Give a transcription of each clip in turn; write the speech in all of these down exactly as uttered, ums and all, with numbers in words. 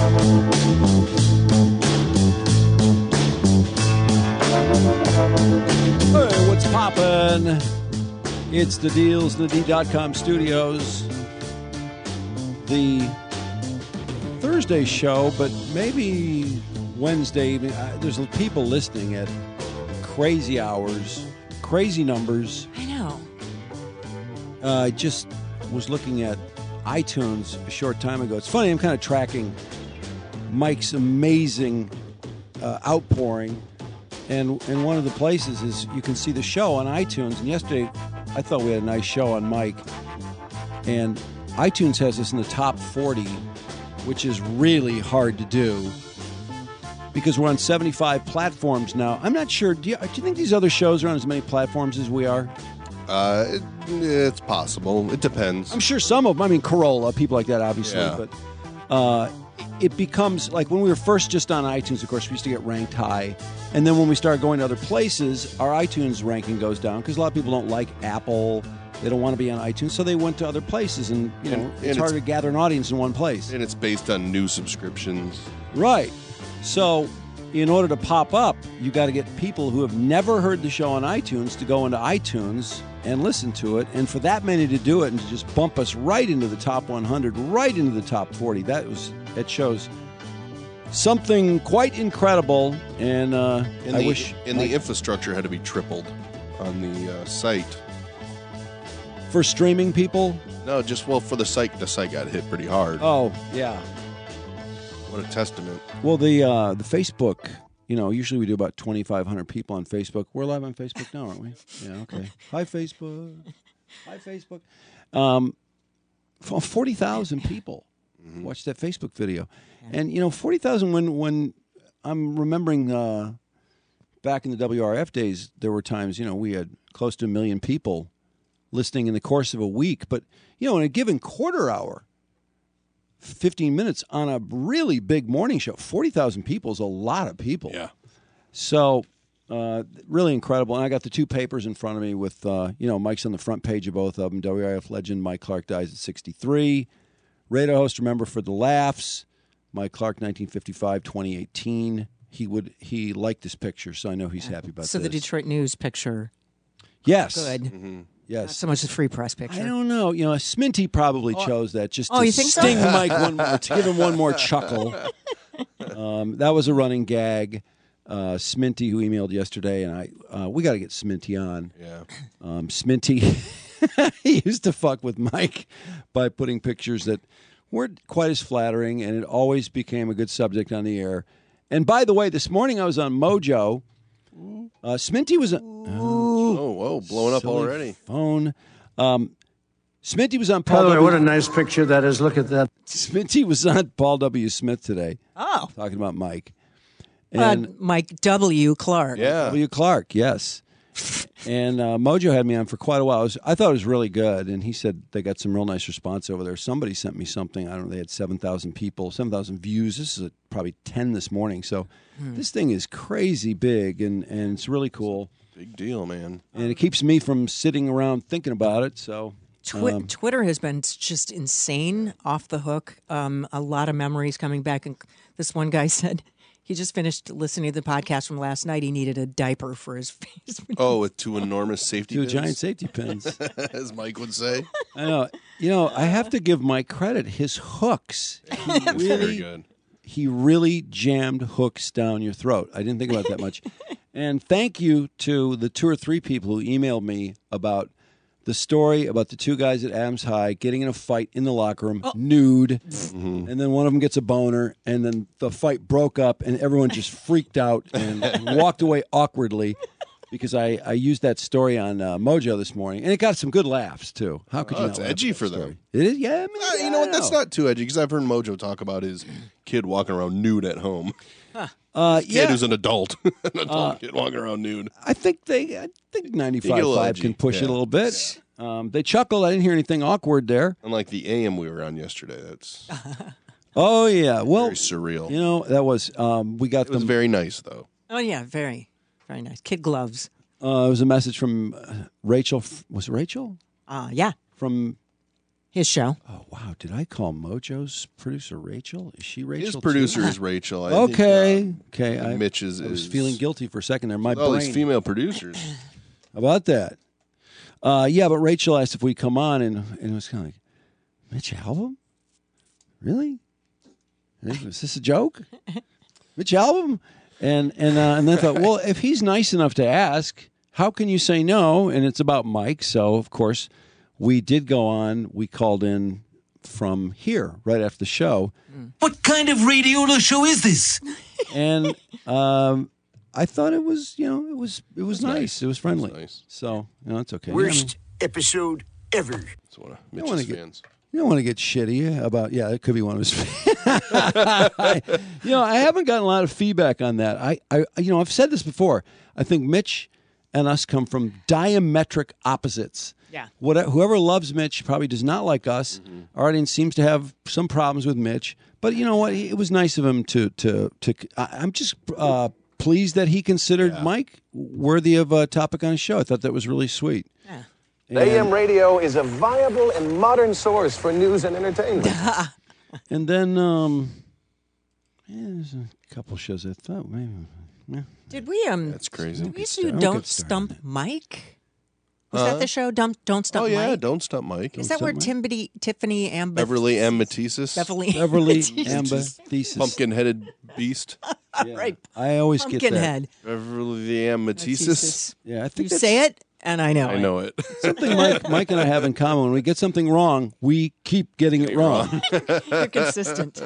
Hey, what's poppin'? It's the Deals, the D dot com studios. The Thursday show, but maybe Wednesday evening. Uh, there's people listening at crazy hours, crazy numbers. I know. Uh, I just was looking at iTunes a short time ago. It's funny, I'm kind of tracking Mike's amazing uh, outpouring. And, and one of the places is you can see the show on iTunes. And yesterday, I thought we had a nice show on Mike. And iTunes has us in the top forty, which is really hard to do because we're on seventy-five platforms now. I'm not sure. Do you, do you think these other shows are on as many platforms as we are? Uh, it, it's possible. It depends. I'm sure some of them. I mean, Corolla, people like that, obviously. Yeah. But uh, it becomes like when we were first just on iTunes, of course, we used to get ranked high. And then when we started going to other places, our iTunes ranking goes down because a lot of people don't like Apple. They don't want to be on iTunes, so they went to other places. And, you know, And- it's and harder it's- to gather an audience in one place. And it's based on new subscriptions. Right. So in order to pop up, you got to get people who have never heard the show on iTunes to go into iTunes and listen to it. And for that many to do it and to just bump us right into the top one hundred, right into the top forty, that was that shows something quite incredible. And uh, And I the, wish and I- the infrastructure had to be tripled on the uh, site. for streaming people. No, just, well, for the site, the site got hit pretty hard. Oh yeah. What a testament. Well, the uh, the Facebook. You know, usually we do about twenty-five hundred people on Facebook. We're live on Facebook now, aren't we? Yeah, okay. Hi, Facebook. Hi, Facebook. Um, forty thousand people Mm-hmm. watched that Facebook video. And, you know, forty thousand when, when I'm remembering uh, back in the W R F days, there were times, you know, we had close to a million people listening in the course of a week. But, you know, in a given quarter hour, fifteen minutes on a really big morning show, forty thousand people is a lot of people. Yeah. So, uh, really incredible. And I got the two papers in front of me with, uh, you know, Mike's on the front page of both of them. W R F legend Mike Clark dies at sixty-three. Radio host, remember for the laughs, Mike Clark, nineteen fifty-five, twenty eighteen. He would he liked this picture, so I know he's happy about So this. the Detroit News picture, yes, good. Mm-hmm. yes. Not so much the Free Press picture. I don't know. You know, Sminty probably chose that just Oh, to you think so? sting Mike one more, to give him one more chuckle. Um, that was a running gag. Uh, Sminty, who emailed yesterday, and I, uh, we got to get Sminty on. Yeah. Um, Sminty, he used to fuck with Mike by putting pictures that weren't quite as flattering, and it always became a good subject on the air. And by the way, this morning I was on Mojo. Uh, Sminty was on. Oh, whoa, blowing up silly already. Phone. Um, Sminty was on Paul By the way, W. what a nice picture that is. Look at that. Sminty was on Paul W. Smith today, Oh, talking about Mike. uh, And Mike W. Clark. Yeah. W. Clark, yes. And uh, Mojo had me on for quite a while. It was, I thought it was really good, and he said they got some real nice response over there. Somebody sent me something. I don't know. They had seven thousand people, seven thousand views. This is at probably ten this morning. So this thing is crazy big, and, and it's really cool. Big deal, man. And it keeps me from sitting around thinking about it. So Twi- um, Twitter has been just insane, off the hook. Um, a lot of memories coming back. And this one guy said he just finished listening to the podcast from last night. He needed a diaper for his face. Oh, with two enormous safety two pins, giant safety pins. as Mike would say. I know. You know, I have to give Mike credit. His hooks. He It's very really, good. he really jammed hooks down your throat. I didn't think about that much. And thank you to the two or three people who emailed me about the story about the two guys at Adams High getting in a fight in the locker room, nude, and then one of them gets a boner, and then the fight broke up, and everyone just freaked out and walked away awkwardly because I, I used that story on uh, Mojo this morning, and it got some good laughs, too. How could Oh, you not it's laugh at edgy that for story? them. It is? Yeah, I mean, Uh, yeah, you know I what? That's know. not too edgy because I've heard Mojo talk about his kid walking around nude at home. Uh, Kid yeah, who's an adult, an adult kid walking around nude. I think they, I think ninety-five You get a point little five edgy, can push yeah. it a little bit. Um, they chuckled. I didn't hear anything awkward there. Unlike the A M we were on yesterday, that's Oh yeah, well, very surreal. you know that was um, we got It was them. very nice, though. Oh, yeah, very, very nice. Kid gloves. Uh, it was a message from uh, Rachel. Was it Rachel Uh, yeah. from His show. Oh, wow. Did I call Mojo's producer Rachel? Is she Rachel? His too? producer is Rachel. I Okay. Think, uh, okay. I, Mitch is. I was is, feeling guilty for a second there. My all brain. these female producers. How about that? Uh, yeah, but Rachel asked if we come on, and, and it was kind of like, Mitch Albom? Really? Is this a joke? Mitch Albom? And and uh, and then I thought, well, if he's nice enough to ask, how can you say no? And it's about Mike, so of course we did go on. We called in from here right after the show. What kind of radio show is this? And um, I thought it was, you know, it was it was nice. nice. It was friendly. It was nice. So you know, it's okay. Worst episode ever. It's one of wanna Mitch's get- fans. You don't want to get shitty about, yeah, it could be one of his. You know, I haven't gotten a lot of feedback on that. I, I, you know, I've said this before. I think Mitch and us come from diametric opposites. Yeah. What, whoever loves Mitch probably does not like us. Mm-hmm. Our audience seems to have some problems with Mitch, but you know what? It was nice of him to to to. I, I'm just uh, pleased that he considered Yeah. Mike worthy of a topic on his show. I thought that was really sweet. Yeah. A M radio is a viable and modern source for news and entertainment. And then, um, yeah, there's a couple shows I thought maybe. Yeah. Did we um? That's crazy. Did we get do started. Don't Don't get started. Stump Mike? Was that the show? Don't Don't Stump Oh yeah, Mike. don't stump Mike. Is that where Timbity, Tiffany Amber Beverly M. Mathesis, Beverly Beverly Mathesis. Amber Thesis. pumpkin-headed beast. Yeah. Right. I always get that. Pumpkinhead. Beverly M. Mathesis. Mathesis. Yeah, I You think that's say it, and I know. I it. know it. something Mike, Mike and I have in common. When we get something wrong, we keep getting it wrong. You're consistent.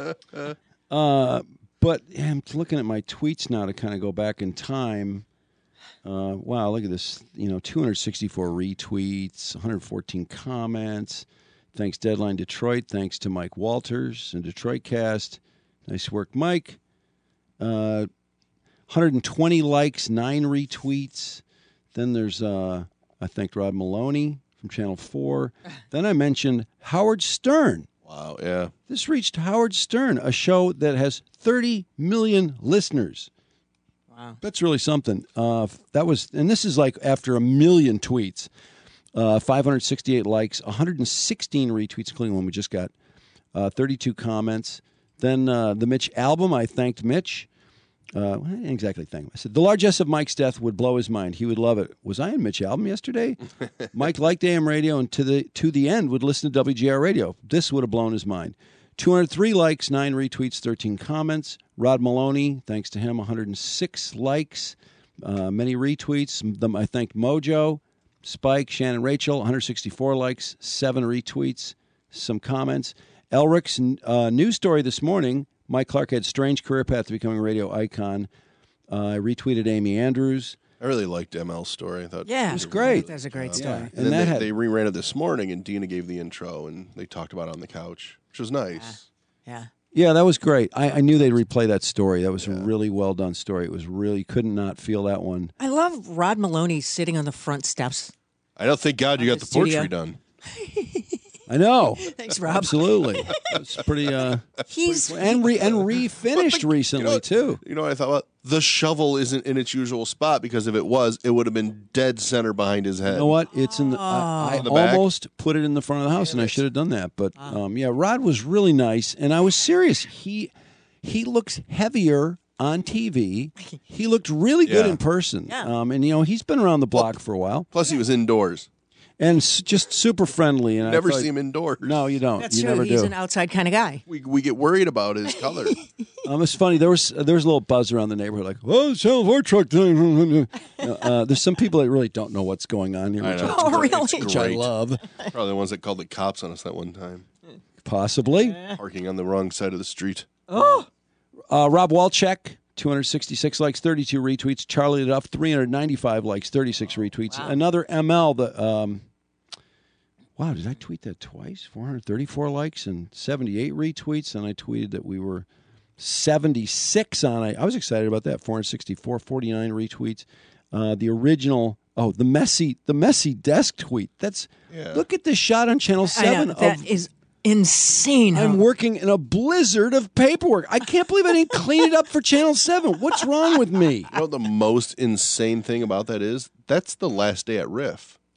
Uh, but yeah, I'm looking at my tweets now to kind of go back in time. Uh, wow, look at this. You know, two hundred sixty-four retweets, one hundred fourteen comments. Thanks, Deadline Detroit. Thanks to Mike Walters and Detroit Cast. Nice work, Mike. Uh, one hundred twenty likes, nine retweets. Then there's, uh, I thanked Rod Maloney from Channel four. Then I mentioned Howard Stern. Wow. Yeah. This reached Howard Stern, a show that has thirty million listeners. Wow. That's really something. Uh, that was, and this is like after a million tweets, uh, five hundred sixty-eight likes, one hundred sixteen retweets, including one we just got, uh, thirty-two comments. Then uh, the Mitch Albom, I thanked Mitch. Uh, I didn't exactly thank him. I said, the largesse of Mike's death would blow his mind. He would love it. Was I in Mitch Albom yesterday? Mike liked A M radio and to the to the end would listen to W G R radio. This would have blown his mind. two hundred three likes, nine retweets, thirteen comments. Rod Maloney, thanks to him, one hundred six likes, uh, many retweets. I thanked Mojo, Spike, Shannon, Rachel, one hundred sixty-four likes, seven retweets, some comments. Elric's uh, news story this morning, Mike Clark had strange career path to becoming a radio icon. Uh, I retweeted Amy Andrews. I really liked M L's story. I thought Yeah. It was great. That's a great Yeah. story. And, And, then that they, had, they reran it this morning, and Dina gave the intro, and they talked about it on the couch, which was nice. Yeah. yeah, that was great. I, I knew they'd replay that story. That was a really well done story. It was really, couldn't not feel that one. I love Rod Maloney sitting on the front steps. I don't thank God you got the the porch studio. redone. I know. Thanks, Rob. Absolutely. It's pretty, uh, He's and, re, and refinished recently, You know, too. You know what I thought? Well, the shovel isn't in its usual spot, because if it was, it would have been dead center behind his head. You know what? It's in the. I, I In the back? almost put it in the front of the house, and I should have done that. But um, yeah, Rod was really nice, and I was serious. He he looks heavier on T V. He looked really good Yeah. in person. Yeah. Um, and you know, he's been around the block for a while, Plus, he was indoors. and s- just super friendly. And I Never thought- see him indoors. No, you don't. That's you true. never He's do. an outside kind of guy. We, we get worried about his color. Um, it's funny. There was there was a little buzz around the neighborhood, like, "Oh, the Channel four truck." You know, uh, there's some people that really don't know what's going on here, I which, know. I, Oh, It's really? great. which I love. Probably the ones that called the cops on us that one time, Possibly. parking on the wrong side of the street. Uh, Rob Walchek, two hundred sixty-six likes, thirty-two retweets. Charlie Duff, three hundred ninety-five likes, thirty-six retweets. Another M L, the um, wow, did I tweet that twice? four hundred thirty-four likes and seventy-eight retweets. And I tweeted that we were seventy-six on it. I was excited about that. four hundred sixty-four, forty-nine retweets. Uh, the original, oh, the messy, the messy desk tweet. That's Yeah. look at this shot on Channel I Seven know, that of is insane. I'm how- working in a blizzard of paperwork. I can't believe I didn't clean it up for Channel seven. What's wrong with me? You know what the most insane thing about that is? That's the last day at Riff.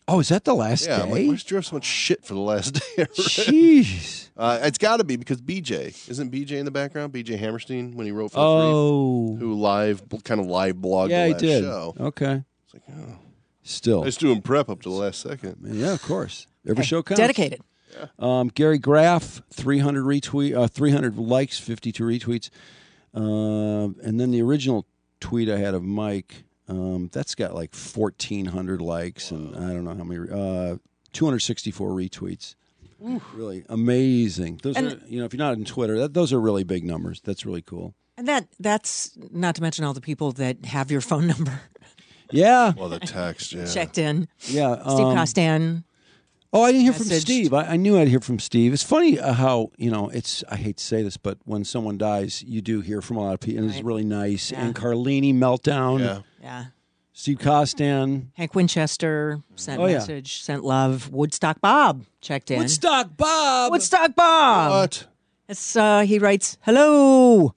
Oh, is that the last Yeah, I'm like, day? where's Drew have so much shit for the last day? Jeez. Uh, it's got to be because B J isn't B J in the background. B J Hammerstein when he wrote for the Oh. Freak, who live kind of live blogged Yeah, the he last did. show. Okay. It's like, oh. Still. I was doing prep up to the last second. Yeah, of course. Every Hey, show counts. dedicated. Um, Gary Graff, three hundred retweet, uh, three hundred likes, fifty-two retweets, uh, and then the original tweet I had of Mike, um, that's got like fourteen hundred likes, wow. and I don't know how many, uh, two hundred sixty-four retweets. Ooh. Really amazing. Those and, are, you know, if you're not on Twitter, that, those are really big numbers. That's really cool. And that that's not to mention all the people that have your phone number. Yeah. Well, the text, yeah. Checked in. Yeah. Steve um, Costan. Oh, I didn't hear messaged. from Steve. I, I knew I'd hear from Steve. It's funny uh, how, you know, it's, I hate to say this, but when someone dies, you do hear from a lot of people, and right. it's really nice. Yeah. And Carlini, Meltdown. Yeah. Yeah. Steve Costan. Hank Winchester sent oh, message, yeah. sent love. Woodstock Bob checked in. Woodstock Bob! Woodstock Bob! What? It's, uh, he writes, hello!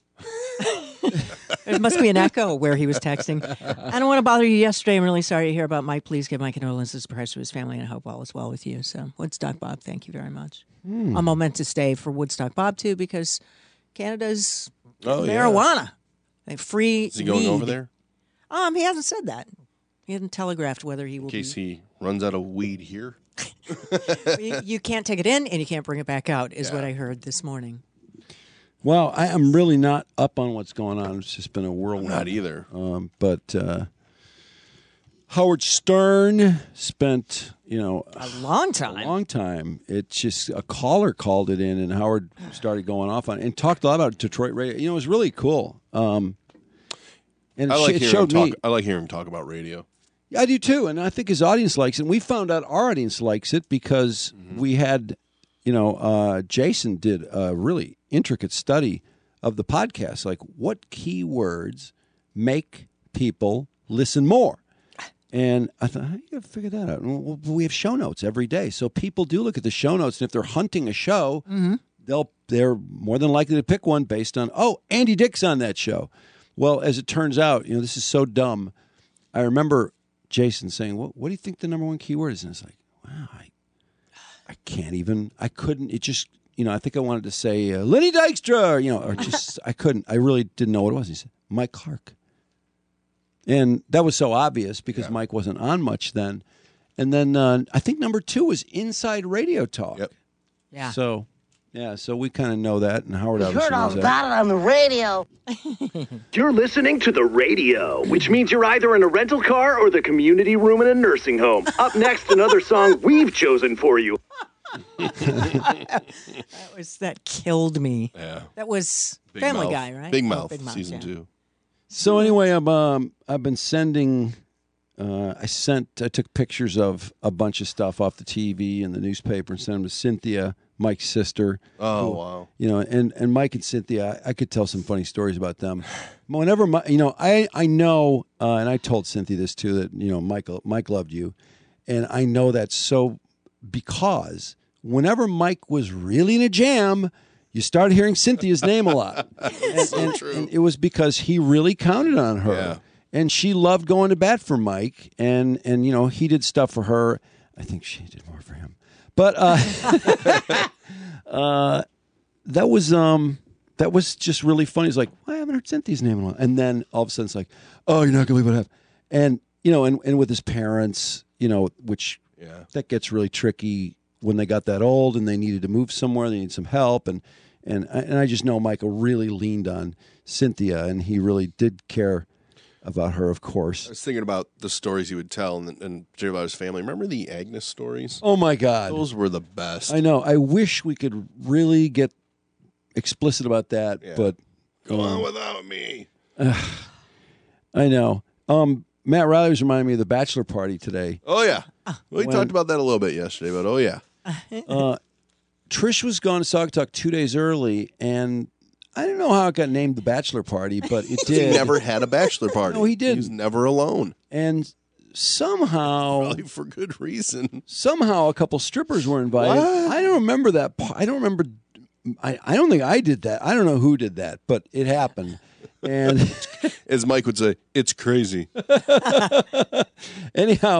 There must be an echo where he was texting. I don't want to bother you yesterday. I'm really sorry to hear about Mike. Please give my condolences perhaps to his family, and I hope all is well with you. So, Woodstock Bob, thank you very much. Mm. I'm momentous day for Woodstock Bob, too, because Canada's oh, marijuana. Yeah. Free Is he going weed. over there? Um, He hasn't said that. He hasn't telegraphed whether he will In case be... he runs out of weed here. you, you can't take it in, and you can't bring it back out, is yeah. what I heard this morning. Well, I am really not up on what's going on. It's just been a whirlwind. Not either. Um, but uh, Howard Stern spent, you know, a long time. A long time. It's just a caller called it in, and Howard started going off on it and talked a lot about Detroit radio. You know, it was really cool. Um, and it, I like sh- it hearing showed him me. talk. I like hearing him talk about radio. I do too, and I think his audience likes it. And we found out our audience likes it because mm-hmm. we had, you know, uh, Jason did a really intricate study of the podcast, like what keywords make people listen more. And I thought, how do you got to figure that out? Well, we have show notes every day, so people do look at the show notes, and if they're hunting a show, mm-hmm. they'll they're more than likely to pick one based on, oh, Andy Dick's on that show. Well, as it turns out, you know, this is so dumb. I remember Jason saying, "What what do you think the number one keyword is?" And it's like, wow, I I can't even, I couldn't, it just, you know, I think I wanted to say uh, Lenny Dykstra, you know, or just, I couldn't, I really didn't know what it was. He said, Mike Clark. And that was so obvious because yeah. Mike wasn't on much then. And then uh, I think number two was Inside Radio Talk. Yep. Yeah. So, yeah, so we kind of know that, and Howard You obviously heard all knows that. about it on the radio. You're listening to the radio, which means you're either in a rental car or the community room in a nursing home. Up next, another song we've chosen for you. that was that killed me. Yeah. That was Big Family Mouth. Guy, right? Big Oh, Mouth, Big Mouth season yeah. two. So anyway, I'm, um, I've been sending, uh, I sent, I took pictures of a bunch of stuff off the T V and the newspaper and sent them to Cynthia, Mike's sister. Oh, who, wow. You know, and, and Mike and Cynthia, I, I could tell some funny stories about them. Whenever, my, you know, I, I know, uh, and I told Cynthia this too, that, you know, Michael, Mike loved you. And I know that so because whenever Mike was really in a jam, you started hearing Cynthia's name a lot. And, so and, true. and it was because he really counted on her. Yeah. And she loved going to bat for Mike. And, and, you know, he did stuff for her. I think she did more for him. But uh, uh, that was um, that was just really funny. It's like, well, I haven't heard Cynthia's name in a while. And then all of a sudden it's like, oh, you're not going to believe what happened. And, you know, and, and with his parents, you know, which yeah. that gets really tricky when they got that old and they needed to move somewhere, they needed some help. And, and, and I just know Michael really leaned on Cynthia, and he really did care about her, of course. I was thinking about the stories he would tell and, and share about his family. Remember the Agnes stories? Oh, my God. Those were the best. I know. I wish we could really get explicit about that, Yeah. but... Go um, on without me. Uh, I know. Um, Matt Riley was reminding me of the bachelor party today. Oh, yeah. We When- talked about that a little bit yesterday, but oh, yeah. Uh, Trish was gone to Saugatuck two days early, and I don't know how it got named the bachelor party, but it He did. never had a bachelor party. No, he didn't. He was never alone. And somehow, Probably for good reason. somehow, a couple strippers were invited. What? I don't remember that. pa- I don't remember. I, I don't think I did that. I don't know who did that, but it happened. And As Mike would say, it's crazy. anyhow,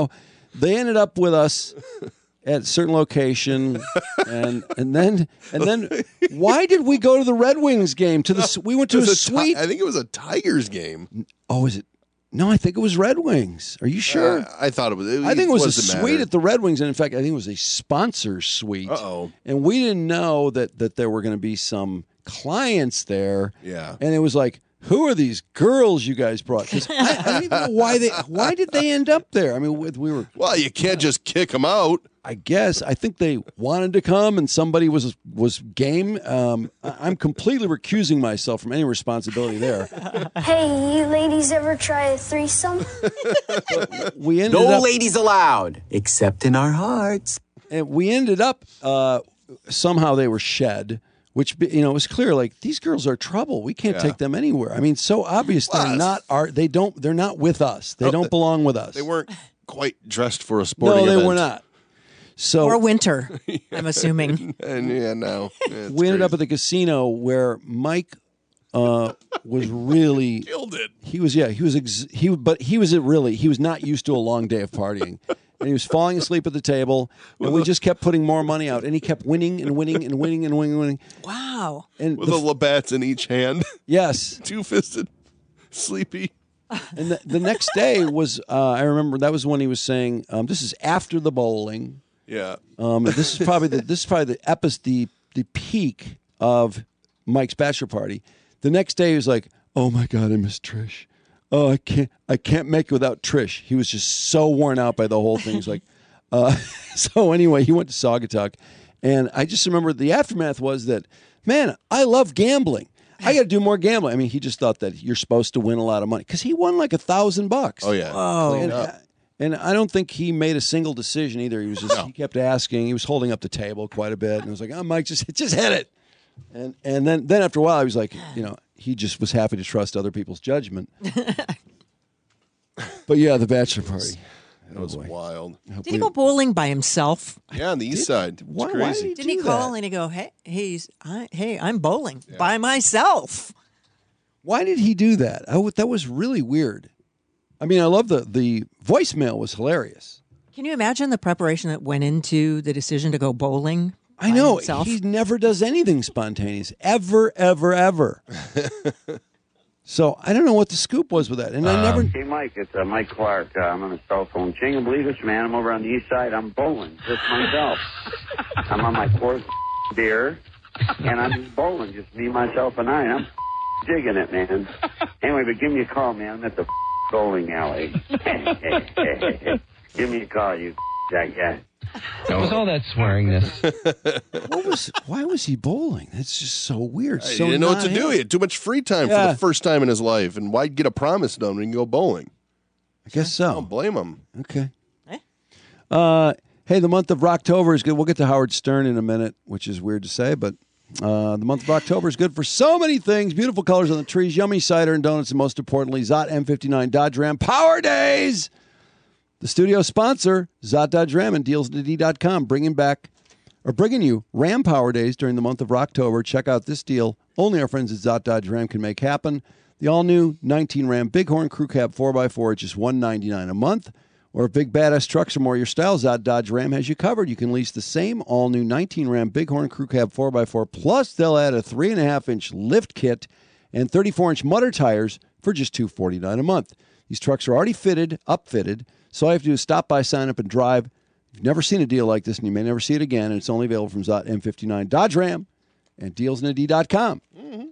they ended up with us at a certain location, and and then and then why did we go to the Red Wings game? To the we went to It a was a ti- suite. I think it was a Tigers game. Oh, is it? No, I think it was Red Wings. Are you sure? Uh, I thought it was. It, I think it was a doesn't suite matter. at the Red Wings, and in fact, I think it was a sponsor suite. Uh-oh. And we didn't know that that there were going to be some clients there. Yeah. And it was like, who are these girls you guys brought? 'Cause I, I don't even know why they. Why did they end up there? I mean, we, we were. Well, you can't just kick them out. I guess I think they wanted to come, and somebody was was game. Um, I- I'm completely recusing myself from any responsibility there. Hey, you ladies ever try a threesome? We ended No up. ladies allowed, except in our hearts. And we ended up uh, somehow they were shed, which you know it was clear like these girls are trouble. We can't Yeah. take them anywhere. I mean, so obvious they're Well, not our. They don't. They're not with us. They No, don't they- belong with us. They weren't quite dressed for a sporting No, they event. were not. So Or winter, I'm assuming. And yeah, no. It's we ended up crazy. at the casino where Mike uh, was really Killed it. he was yeah he was ex- he but he was really he was not used to a long day of partying. And he was falling asleep at the table, and we just kept putting more money out, and he kept winning and winning and winning and winning and winning. Wow. And With the the Labatt's in each hand. yes, Two fisted. Sleepy. and the, the next day was uh, I remember that was when he was saying um, this is after the bowling. Yeah. Um, this is probably the this is probably the epis the the peak of Mike's bachelor party. The next day he was like, "Oh my god, I miss Trish. Oh, I can't I can't make it without Trish." He was just so worn out by the whole thing. He's like, uh, so anyway, he went to Saugatuck, and I just remember the aftermath was that, man, I love gambling. I got to do more gambling. I mean, he just thought that you're supposed to win a lot of money because he won like a thousand bucks. Oh, yeah. Oh. And, uh, and I don't think he made a single decision either. He was just he kept asking. He was holding up the table quite a bit, and I was like, "Oh, Mike, just just hit it." And and then then after a while, he was like, you know, he just was happy to trust other people's judgment. But yeah, the bachelor party. That was wild. Did he go bowling by himself? Yeah, on the east side. It's Why- why crazy. did he Didn't he do call that? and he go, hey, he's, I, hey, I'm bowling by myself? Why did he do that? I w that was really weird. I mean, I love the the voicemail was hilarious. Can you imagine the preparation that went into the decision to go bowling? I by know himself? he never does anything spontaneous, ever, ever, ever. So I don't know what the scoop was with that, and I never. Hey, Mike, it's uh, Mike Clark. Uh, I'm on the cell phone. Can you believe this, man? I'm over on the east side. I'm bowling just myself. I'm on my fourth beer, and I'm just bowling, just me, myself, and I. And I'm digging it, man. Anyway, but give me a call, man. I'm at the bowling alley. Give me a call, you that guy. What was all that swearingness? What was? Why was he bowling? That's just so weird. He so didn't know what not to do. him. He had too much free time for Yeah. the first time in his life. And why get a promise done when he can go bowling? I guess I so. don't blame him. Okay. Uh, hey, the month of October is good. We'll get to Howard Stern in a minute, which is weird to say, but uh, the month of October is good for so many things. Beautiful colors on the trees, yummy cider and donuts, and most importantly, Zott M fifty-nine Dodge Ram Power Days. The studio sponsor, Zott Dodge Ram and deals D dot com, bringing back or bringing you Ram Power Days during the month of October. Check out this deal. Only our friends at Zott Dodge Ram can make happen. The all-new nineteen Ram Bighorn Crew Cab four by four at just one hundred ninety-nine dollars a month. Or if big badass trucks are more your style, Zott Dodge Ram has you covered. You can lease the same all-new nineteen Ram Bighorn Crew Cab four by four, plus they'll add a three point five inch lift kit and thirty-four inch Mutter tires for just two hundred forty-nine dollars a month. These trucks are already fitted, upfitted, so all you have to do is stop by, sign up, and drive. If you've never seen a deal like this, and you may never see it again, and it's only available from Zott M fifty-nine Dodge Ram and deals N D dot com.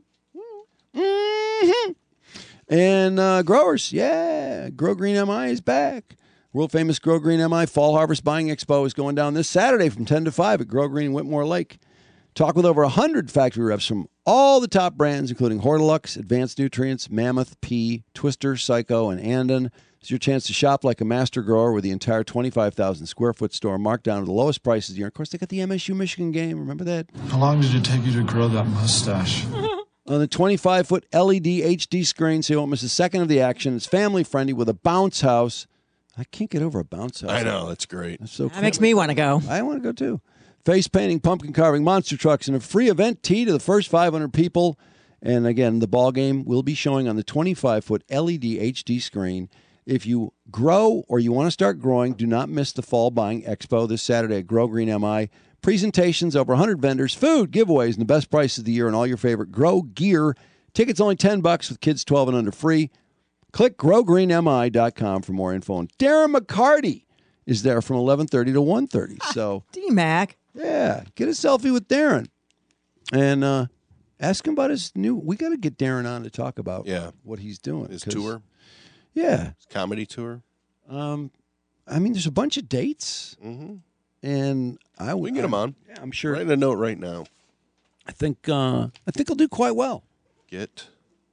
Mm-hmm. And uh, growers, yeah, Grow Green M I is back. World famous Grow Green M I Fall Harvest Buying Expo is going down this Saturday from ten to five at Grow Green Whitmore Lake. Talk with over one hundred factory reps from all the top brands, including Hortilux, Advanced Nutrients, Mammoth, P, Twister, Psycho, and Andon. It's your chance to shop like a master grower with the entire twenty-five thousand square foot store marked down to the lowest prices of the year. Of course, they got the M S U Michigan game. Remember that? How long did it take you to grow that mustache? On the twenty-five foot L E D H D screen, so you won't miss a second of the action. It's family friendly with a bounce house. I can't get over a bounce house. I know. That's great. That's so That makes me want to go. I want to go too. Face painting, pumpkin carving, monster trucks, and a free event tee to the first five hundred people. And again, the ball game will be showing on the twenty-five foot L E D H D screen. If you grow or you want to start growing, do not miss the Fall Buying Expo this Saturday at Grow Green M I. Presentations, over one hundred vendors, food, giveaways, and the best prices of the year on all your favorite Grow gear. Tickets only ten bucks with kids twelve and under free. Click grow green m i dot com for more info. And Darren McCarty is there from eleven thirty to one thirty. So, D-Mac. Yeah, get a selfie with Darren. And uh, ask him about his new... We got to get Darren on to talk about yeah. what he's doing. His tour? Yeah. His comedy tour? Um, I mean, there's a bunch of dates. Mm-hmm. And I We can get him on. Yeah, I'm sure. Write a note right now. I think uh, I think he'll do quite well. Get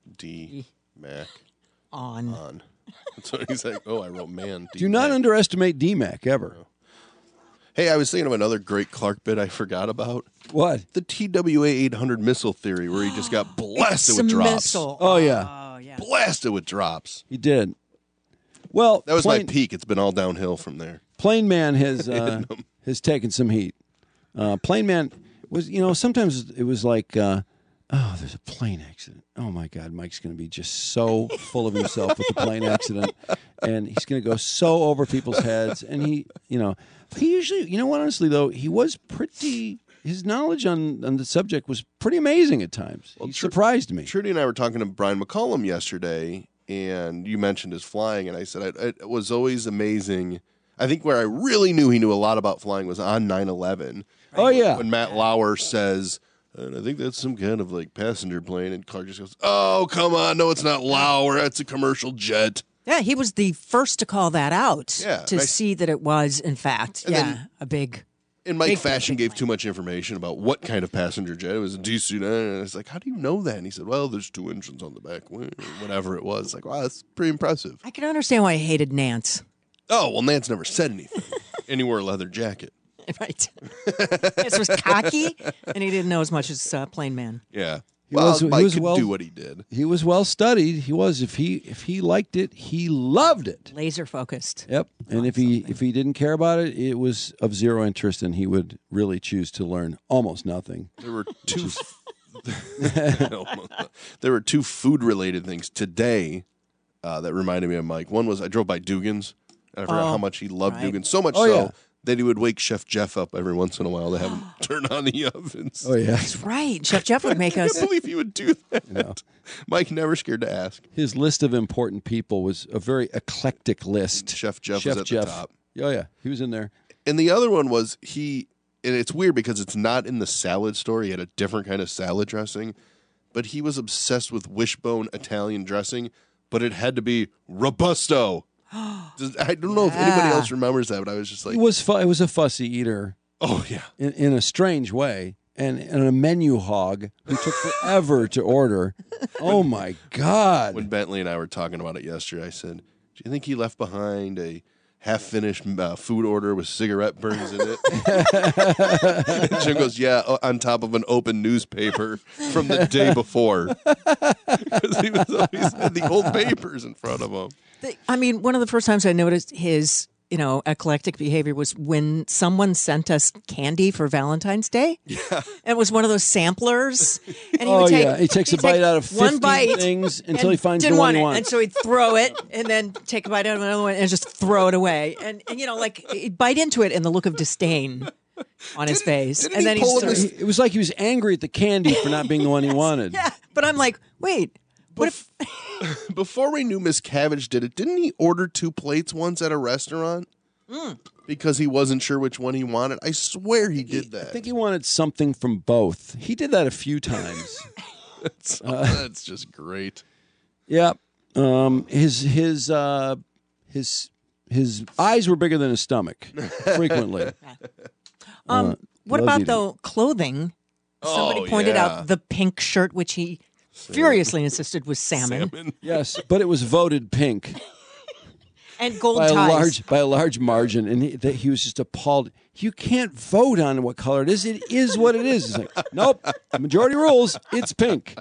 D Mac on. on. That's what he's like. Oh, I wrote man. Do not underestimate D Mac ever. No. Hey, I was thinking of another great Clark bit I forgot about. What? The T W A eight hundred missile theory, where he just got blasted It's with a drops. missile. Oh yeah, Oh, yeah. Blasted with drops. he did. Well, That was Plain, my peak. It's been all downhill from there. Plain Man has uh, has taken some heat. Uh, Plain Man was, you know, sometimes it was like, uh, oh, there's a plane accident. Oh my God, Mike's going to be just so full of himself with the plane accident, and he's going to go so over people's heads. And he, you know, he usually, you know what? Honestly, though, he was pretty. His knowledge on, on the subject was pretty amazing at times. He Tr- surprised me. Trudy and I were talking to Brian McCollum yesterday, and you mentioned his flying, and I said I, it was always amazing. I think where I really knew he knew a lot about flying was on nine eleven. Oh yeah, When Matt Lauer says, and I think that's some kind of like passenger plane, and Clark just goes, "Oh, come on, no, it's not Lauer. That's a commercial jet." Yeah, he was the first to call that out. Yeah, to and I- see that it was, in fact, And yeah, then- a big. And Mike Big Fashion big gave too much information about what kind of passenger jet. It was a D C nine. And I was like, how do you know that? And he said, well, there's two engines on the back wing, or whatever it was. Like, wow, that's pretty impressive. I can understand why I hated Nance. Oh, well, Nance never said anything. And he wore a leather jacket. Right. This was cocky, and he didn't know as much as uh, Plain Man. Yeah. He well, was- he Mike was could well- do what he did. he was well studied. He was. If he if he liked it, he loved it. Laser focused. Yep. And if he if he didn't care about it, it was of zero interest, and he would really choose to learn almost nothing. There were two. there were two food-related things today uh, that reminded me of Mike. One was I drove by Dugan's, and I forgot Oh, how much he loved right. Dugan's. So much Oh, so yeah. that he would wake Chef Jeff up every once in a while to have him turn on the ovens. Oh yeah. That's right. Chef Jeff would make I us. can't believe he would do that. know. Mike never scared to ask. His list of important people was a very eclectic list. Chef Jeff Chef was at Jeff. the top. Oh yeah, he was in there. And the other one was he, and it's weird because it's not in the salad store. He had a different kind of salad dressing, but he was obsessed with wishbone Italian dressing, but it had to be Robusto. Does- I don't know if anybody Yeah. else remembers that, but I was just like, He was fu- he was a fussy eater oh, yeah. in, in a strange way, and, and a menu hog who took forever to order. Oh my God! When Bentley and I were talking about it yesterday, I said, do you think he left behind a half-finished uh, food order with cigarette burns in it? And Jim goes, yeah, o- on top of an open newspaper from the day before. Because he was always had the old papers in front of him. The- I mean, one of the first times I noticed his, you know, eclectic behavior was when someone sent us candy for Valentine's Day. Yeah. And it was one of those samplers. And he Oh, would take, yeah. He takes he'd a bite take out of one fifty bite things until and he finds didn't the one want he it. wants. And so he'd throw it and then take a bite out of another one and just throw it away. And, and you know, like he'd bite into it and the look of disdain on his face. didn't and he then pull he'd him start, this- It was like he was angry at the candy for not being the one he wanted. yeah. But I'm like, wait, what if Before we knew Miss Cabbage did it, didn't he order two plates once at a restaurant? Mm. Because he wasn't sure which one he wanted. I swear he did I that. think he wanted something from both. He did that a few times. that's, that's just great. Yeah. Um, his his uh, his his eyes were bigger than his stomach frequently. Um, Uh, what love about eating. though clothing? Somebody Oh, pointed yeah. out the pink shirt, which he furiously insisted was salmon, Salmon. Yes, but it was voted pink and gold by a ties. large by a large margin, and he, that he was just appalled. You can't vote on what color it is. It is what it is. It's like, nope. Majority rules. It's pink.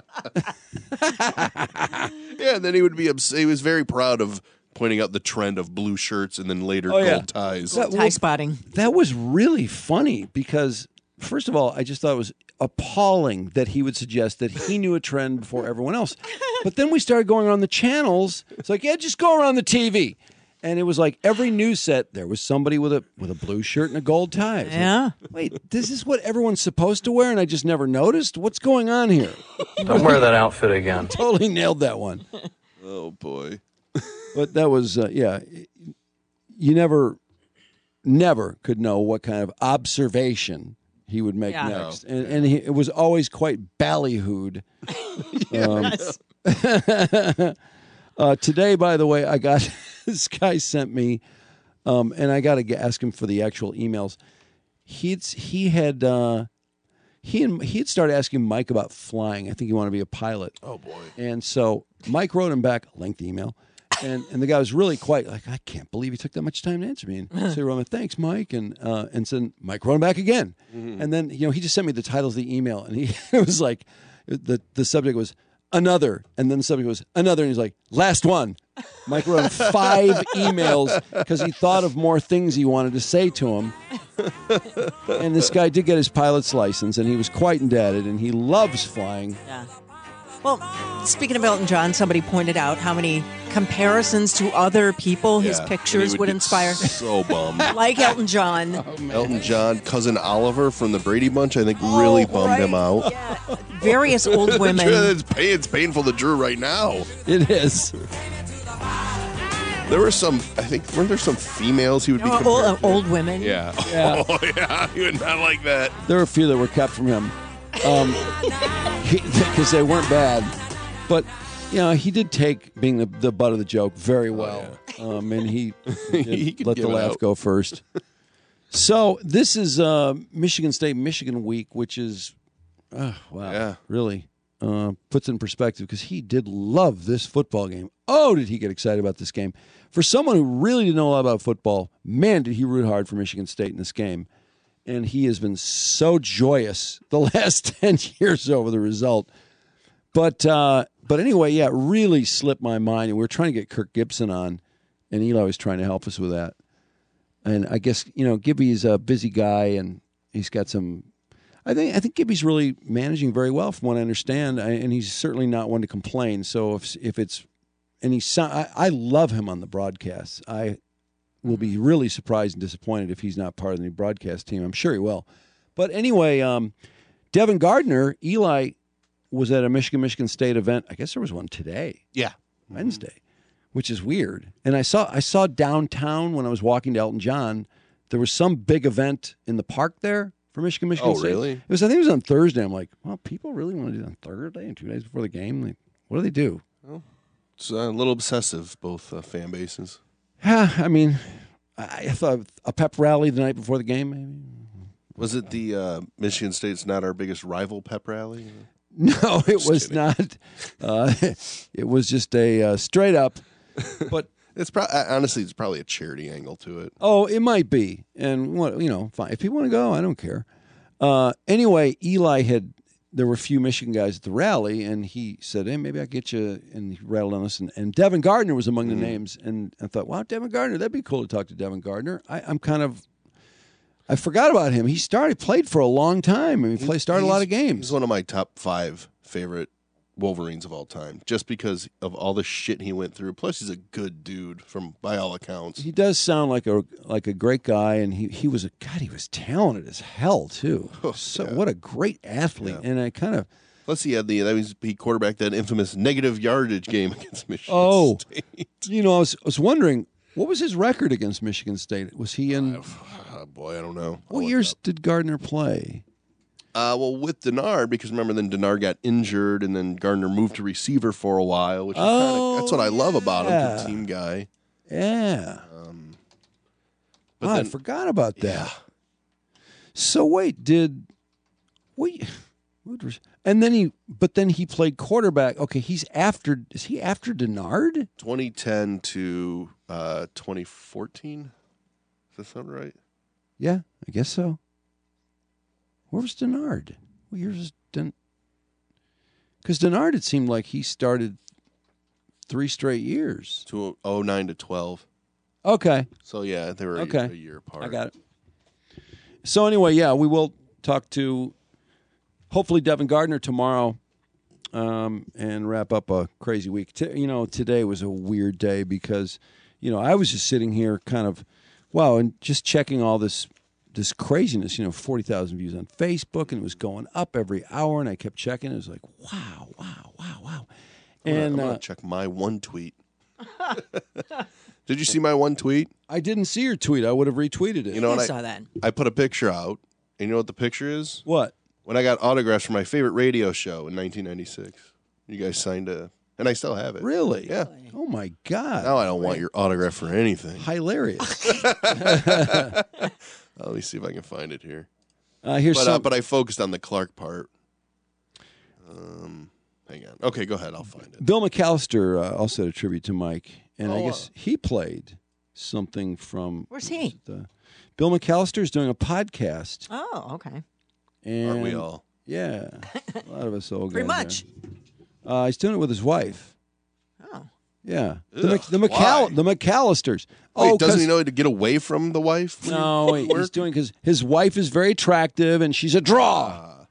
Yeah, and then he would be upset. He was very proud of pointing out the trend of blue shirts and then later Oh, gold yeah. ties. That- Tie spotting. That was really funny because, first of all, I just thought it was appalling that he would suggest that he knew a trend before everyone else. But then we started going around the channels. It's like, yeah, just go around the T V. And it was like every news set, there was somebody with a with a blue shirt and a gold tie. Yeah. Like, wait, this is what everyone's supposed to wear, and I just never noticed? What's going on here? Don't wear that outfit again. Totally nailed that one. Oh, boy. But that was, uh, yeah, you never, never could know what kind of observation he would make Yeah. next. And, and he, it was always quite ballyhooed. um, uh, today, by the way, I got, this guy sent me, um, and I got to ask him for the actual emails. He'd, he had, uh, he and he had started asking Mike about flying. I think he wanted to be a pilot. Oh, boy. And so Mike wrote him back, a lengthy email. And and the guy was really quite like, I can't believe he took that much time to answer me. And so he wrote him, thanks, Mike. And uh, and then Mike wrote him back again. Mm-hmm. And then, you know, he just sent me the titles of the email. And he it was like, the, the subject was another. And then the subject was another. And he's like, last one. Mike wrote him five emails because he thought of more things he wanted to say to him. And this guy did get his pilot's license, and he was quite indebted, and he loves flying. Yeah. Well, speaking of Elton John, somebody pointed out how many comparisons to other people his Yeah, pictures he would, get inspire. So bummed. Like Elton John. Elton John, cousin Oliver from the Brady Bunch, I think really Oh, bummed right. him out. Yeah. Various old women. it's, pain, it's painful to Drew right now. It is. There were some, I think, weren't there some females he would be Oh, compared old, to? old women. Yeah. Yeah. Oh, yeah. He would not like that. There were a few that were kept from him because they weren't bad. But, you know, he did take being the, the butt of the joke very well. Oh, yeah. um, and he, He could let give the it laugh out. go first. So this is uh, Michigan State, Michigan week, which is, oh, wow, Yeah. really uh, puts it in perspective because he did love this football game. Oh, did he get excited about this game. For someone who really didn't know a lot about football, man, did he root hard for Michigan State in this game. And he has been so joyous the last ten years over the result. But uh, but anyway, yeah, it really slipped my mind. And we were trying to get Kirk Gibson on, and Eli was trying to help us with that. And I guess, you know, Gibby's a busy guy, and he's got some – I think I think Gibby's really managing very well from what I understand, I, and he's certainly not one to complain. So if if it's – and he's I, I love him on the broadcasts. I will be really surprised and disappointed if he's not part of the broadcast team. I'm sure he will. But anyway, um, Devin Gardner, Eli was at a Michigan Michigan State event. I guess there was one today. Yeah. Wednesday, which is weird. And I saw I saw downtown when I was walking to Elton John, there was some big event in the park there for Michigan Michigan Oh, State. really? It was I think it was on Thursday. I'm like, well, people really want to do it on Thursday and two days before the game. Like, what do they do? It's a little obsessive, both uh, fan bases. Yeah, I mean, I, I thought a pep rally the night before the game, maybe. Was it the uh, Michigan State's not our biggest rival pep rally? No, it Just was kidding. not. Uh, it was just a uh, straight up. But It's pro- honestly, it's probably a charity angle to it. oh, it might be. And what you know, fine. If people want to go, I don't care. Uh, anyway, Eli had. There were a few Michigan guys at the rally, and he said, "Hey, maybe I'll get you." And he rattled on us, and, and Devin Gardner was among the names. And I thought, "Wow, Devin Gardner, that'd be cool to talk to Devin Gardner." I, I'm kind of. I forgot about him. He started played for a long time. I mean, he played started a lot of He's games. one of my top five favorite Wolverines of all time, just because of all the shit he went through. Plus, he's a good dude from by all accounts. He does sound like a like a great guy, and he, he was a God. He was talented as hell too. So what a great athlete! And I kind of Plus, he had the that was he quarterbacked that infamous negative yardage game against Michigan oh, State. you know, I was, I was wondering what was his record against Michigan State? Was he in? Oh, boy, I don't know. I'll What look years it up. did Gardner play? Uh, well, with Denard, because remember, then Denard got injured, and then Gardner moved to receiver for a while, which is Oh, kind of that's what I love about him, yeah. good team guy. Yeah. Um, but Wow, I then, forgot about that. yeah, So wait, did we? And then he, but then he played quarterback. Okay, he's after. Is he after Denard? twenty ten to uh, twenty fourteen. Does that sound right? Yeah, I guess so. Where was Denard? What years was Den? Because Denard, it seemed like he started three straight years. To oh nine to twelve. Okay, So yeah, they were a, Okay. a year apart. I got it. So anyway, yeah, we will talk to hopefully Devin Gardner tomorrow, um, and wrap up a crazy week. T- you know, today was a weird day because, you know, I was just sitting here kind of, wow, and just checking all this this craziness. You know, forty thousand views on Facebook, and it was going up every hour, and I kept checking. It was like, wow, wow, wow, wow. And And I'm gonna uh, check my one tweet. Did you see my one tweet? I didn't see your tweet. I would have retweeted it. You know, I what saw that. I put a picture out, and you know what the picture is? What? When I got autographs for my favorite radio show in nineteen ninety-six. You guys signed a, and I still have it. Really? Yeah. Oh my God. Now I don't want your autograph for anything. Hilarious. Let me see if I can find it here. Uh, here's but, uh, some. but I focused on the Clark part. Um, hang on. Okay, go ahead. I'll find it. Bill McAllister uh, also had a tribute to Mike, and I Oh, guess he played something from. Where's he? The, Bill McAllister is doing a podcast. Oh, okay. And Aren't we all? Yeah, a lot of us old Pretty guys much. there. Uh, he's doing it with his wife. Oh. Yeah, the, Ugh, Mc, the, McAll- why? the McAllisters. Wait, Oh, doesn't 'cause- he know to get away from the wife? when No, you he- he's work? doing because his wife is very attractive and she's a draw. Ah.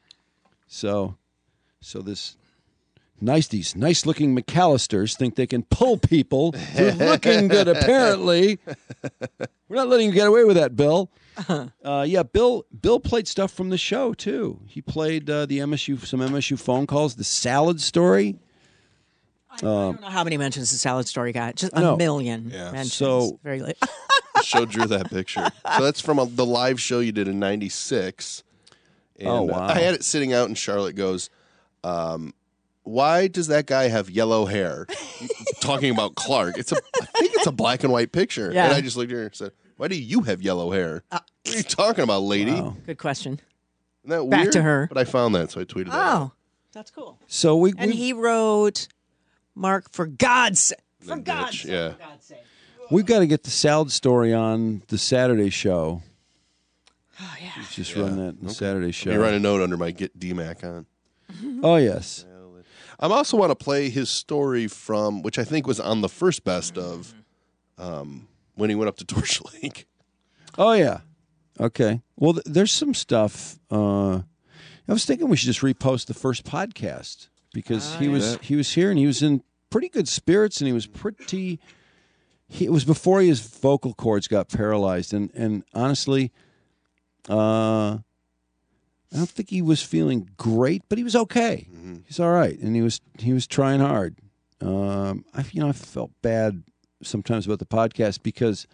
So, so this nice these nice looking McAllisters think they can pull people through looking good. Apparently, we're not letting you get away with that, Bill. Uh, yeah, Bill. Bill played stuff from the show too. He played uh, the M S U some M S U phone calls, the salad story. I don't know how many mentions the salad story got. Just a No. million Yeah. mentions. So- very late. Show Drew that picture. So that's from a, the live show you did in ninety-six. And, Oh, uh, wow. I had it sitting out, and Charlotte goes, um, "Why does that guy have yellow hair?" Talking about Clark. It's a, I think it's a black and white picture. Yeah. And I just looked at her and said, "Why do you have yellow hair? Uh, what are you talking about, lady?" Wow. Good question. Isn't that Back weird? to her. But I found that, so I tweeted that. out. Oh, that's cool. So we, And we he wrote, Mark, for God's sake. For Then God's bitch, sake. yeah. For God's sake. we've got to get the salad story on the Saturday show. Oh, yeah. Just Yeah. run that in the Saturday show. Let me write a note under my Get D Mac on. Oh yes. I also want to play his story from, which I think was on the first best of, um, when he went up to Torch Lake. Oh yeah. Okay. Well, th- there's some stuff. Uh, I was thinking we should just repost the first podcast because Oh, he yeah. was Yeah. he was here and he was in pretty good spirits and he was pretty. He, it was before his vocal cords got paralyzed and and honestly, uh, I don't think he was feeling great, but he was okay. Mm-hmm. He's all right, and he was he was trying hard. Um, I you know I felt bad sometimes about the podcast because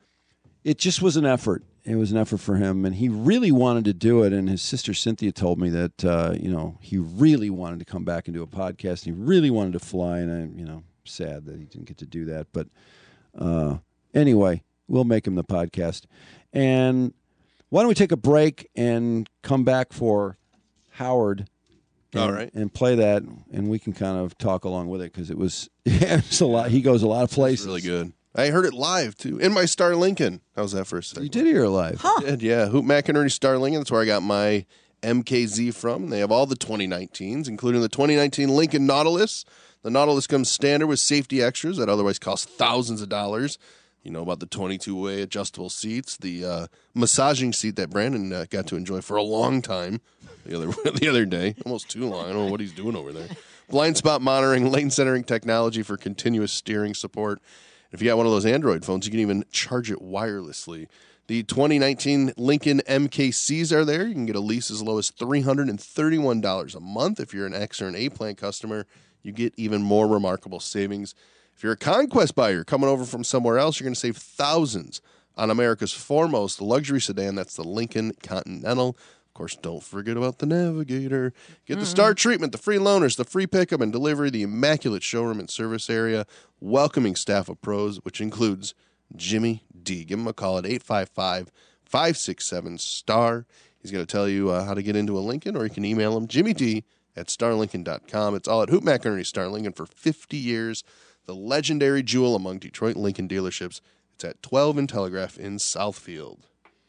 it just was an effort. It was an effort for him, and he really wanted to do it. And his sister Cynthia told me that uh, you know he really wanted to come back and do a podcast. And he really wanted to fly, and I'm you know sad that he didn't get to do that. But uh, anyway, we'll make him the podcast. And why don't we take a break and come back for Howard? And, All right. and play that, and we can kind of talk along with it because it was yeah, it's a lot. He goes a lot of places. Really good. I heard it live too in my Star Lincoln. How's that for a second? You did hear it live. I did, yeah. Hoop McInerney Star Lincoln. That's where I got my M K Z from. And they have all the twenty nineteens, including the twenty nineteen Lincoln Nautilus. The Nautilus comes standard with safety extras that otherwise cost thousands of dollars. You know about the twenty-two way adjustable seats, the uh, massaging seat that Brandon uh, got to enjoy for a long time the other the other day, almost too long. I don't know what he's doing over there. Blind spot monitoring, lane centering technology for continuous steering support. If you got one of those Android phones, you can even charge it wirelessly. The twenty nineteen Lincoln M K Cs are there. You can get a lease as low as three hundred thirty-one dollars a month. If you're an X or an A plan customer, you get even more remarkable savings. If you're a Conquest buyer coming over from somewhere else, you're going to save thousands on America's foremost luxury sedan. That's the Lincoln Continental. Of course, don't forget about the Navigator. Get the Star treatment, the free loaners, the free pickup and delivery, the immaculate showroom and service area, welcoming staff of pros, which includes Jimmy D. Give him a call at eight five five, five six seven, S T A R. He's going to tell you uh, how to get into a Lincoln, or you can email him, Jimmy D at star lincoln dot com. It's all at Hoop McInerney Star Lincoln for fifty years. The legendary jewel among Detroit Lincoln dealerships. It's at twelve and Telegraph in Southfield.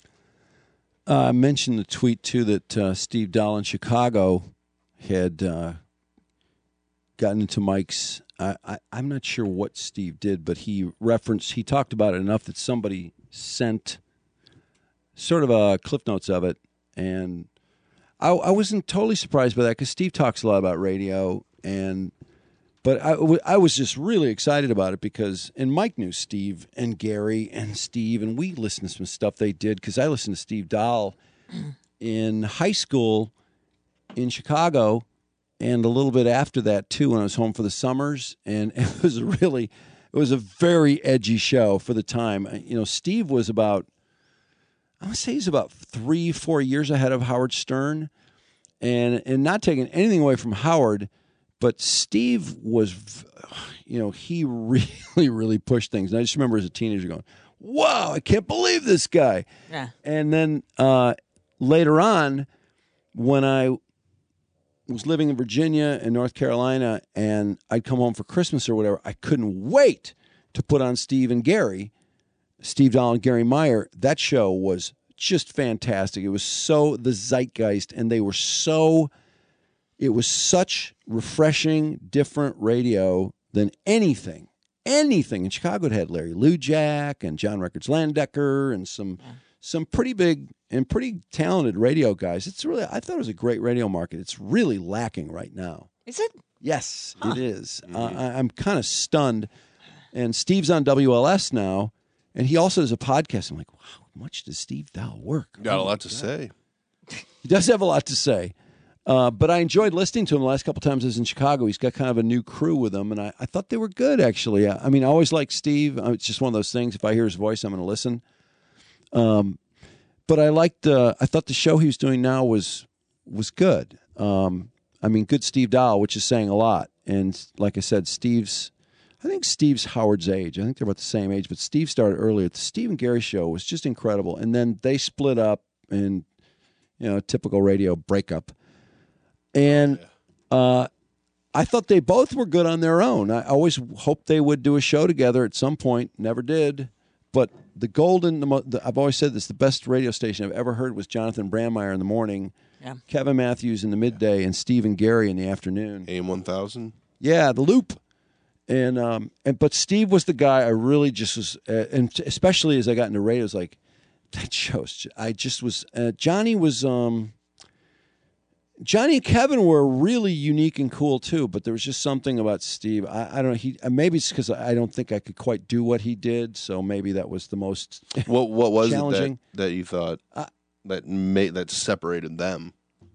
Uh, I mentioned the tweet, too, that uh, Steve Dahl in Chicago had uh, gotten into Mike's. I, I, I'm not sure what Steve did, but he referenced, he talked about it enough that somebody sent sort of a Cliff Notes of it. And I, I wasn't totally surprised by that because Steve talks a lot about radio, and but I, w- I was just really excited about it because, and Mike knew Steve and Gary and Steve, and we listened to some stuff they did because I listened to Steve Dahl in high school in Chicago, and a little bit after that too when I was home for the summers, and it was really, it was a very edgy show for the time. You know, Steve was about. I would say he's about three, four years ahead of Howard Stern, and and not taking anything away from Howard, but Steve was, you know, he really, really pushed things. And I just remember as a teenager going, "Wow, I can't believe this guy!" Yeah. And then uh, later on, when I was living in Virginia and North Carolina, and I'd come home for Christmas or whatever, I couldn't wait to put on Steve and Gary. Steve Dahl and Gary Meyer, that show was just fantastic. It was so the zeitgeist, and they were so, it was such refreshing, different radio than anything, anything. In Chicago, it had Larry Lujak and John Records Landecker and some yeah. some pretty big and pretty talented radio guys. It's really, I thought it was a great radio market. It's really lacking right now. Is it? Yes, huh. it is. Mm-hmm. Uh, I, I'm kind of stunned. And Steve's on W L S now. And he also does a podcast. I'm like, wow, how much does Steve Dahl work? Got oh a lot to God. say. He does have a lot to say. Uh, but I enjoyed listening to him the last couple times I was in Chicago. He's got kind of a new crew with him, and I, I thought they were good, actually. I, I mean, I always like Steve. It's just one of those things. If I hear his voice, I'm going to listen. Um, but I liked. Uh, I thought the show he was doing now was was good. Um, I mean, good Steve Dahl, which is saying a lot. And like I said, Steve's. I think Steve's Howard's age. I think they're about the same age, but Steve started earlier. The Steve and Gary show was just incredible. And then they split up in, you know, typical radio breakup. And uh, I thought they both were good on their own. I always hoped they would do a show together at some point. Never did. But the golden, the, the, I've always said this, the best radio station I've ever heard was Jonathan Brandmeier in the morning, yeah. Kevin Matthews in the midday, and Steve and Gary in the afternoon. A M one thousand? Yeah, the Loop. And um and but Steve was the guy I really just was, uh, and especially as I got into radio, it was like that shows. I just was. Uh, Johnny was. Um, Johnny and Kevin were really unique and cool too, but there was just something about Steve. I, I don't know. He maybe it's because I don't think I could quite do what he did, so maybe that was the most. What What was challenging. it that, that you thought uh, that made that separated them?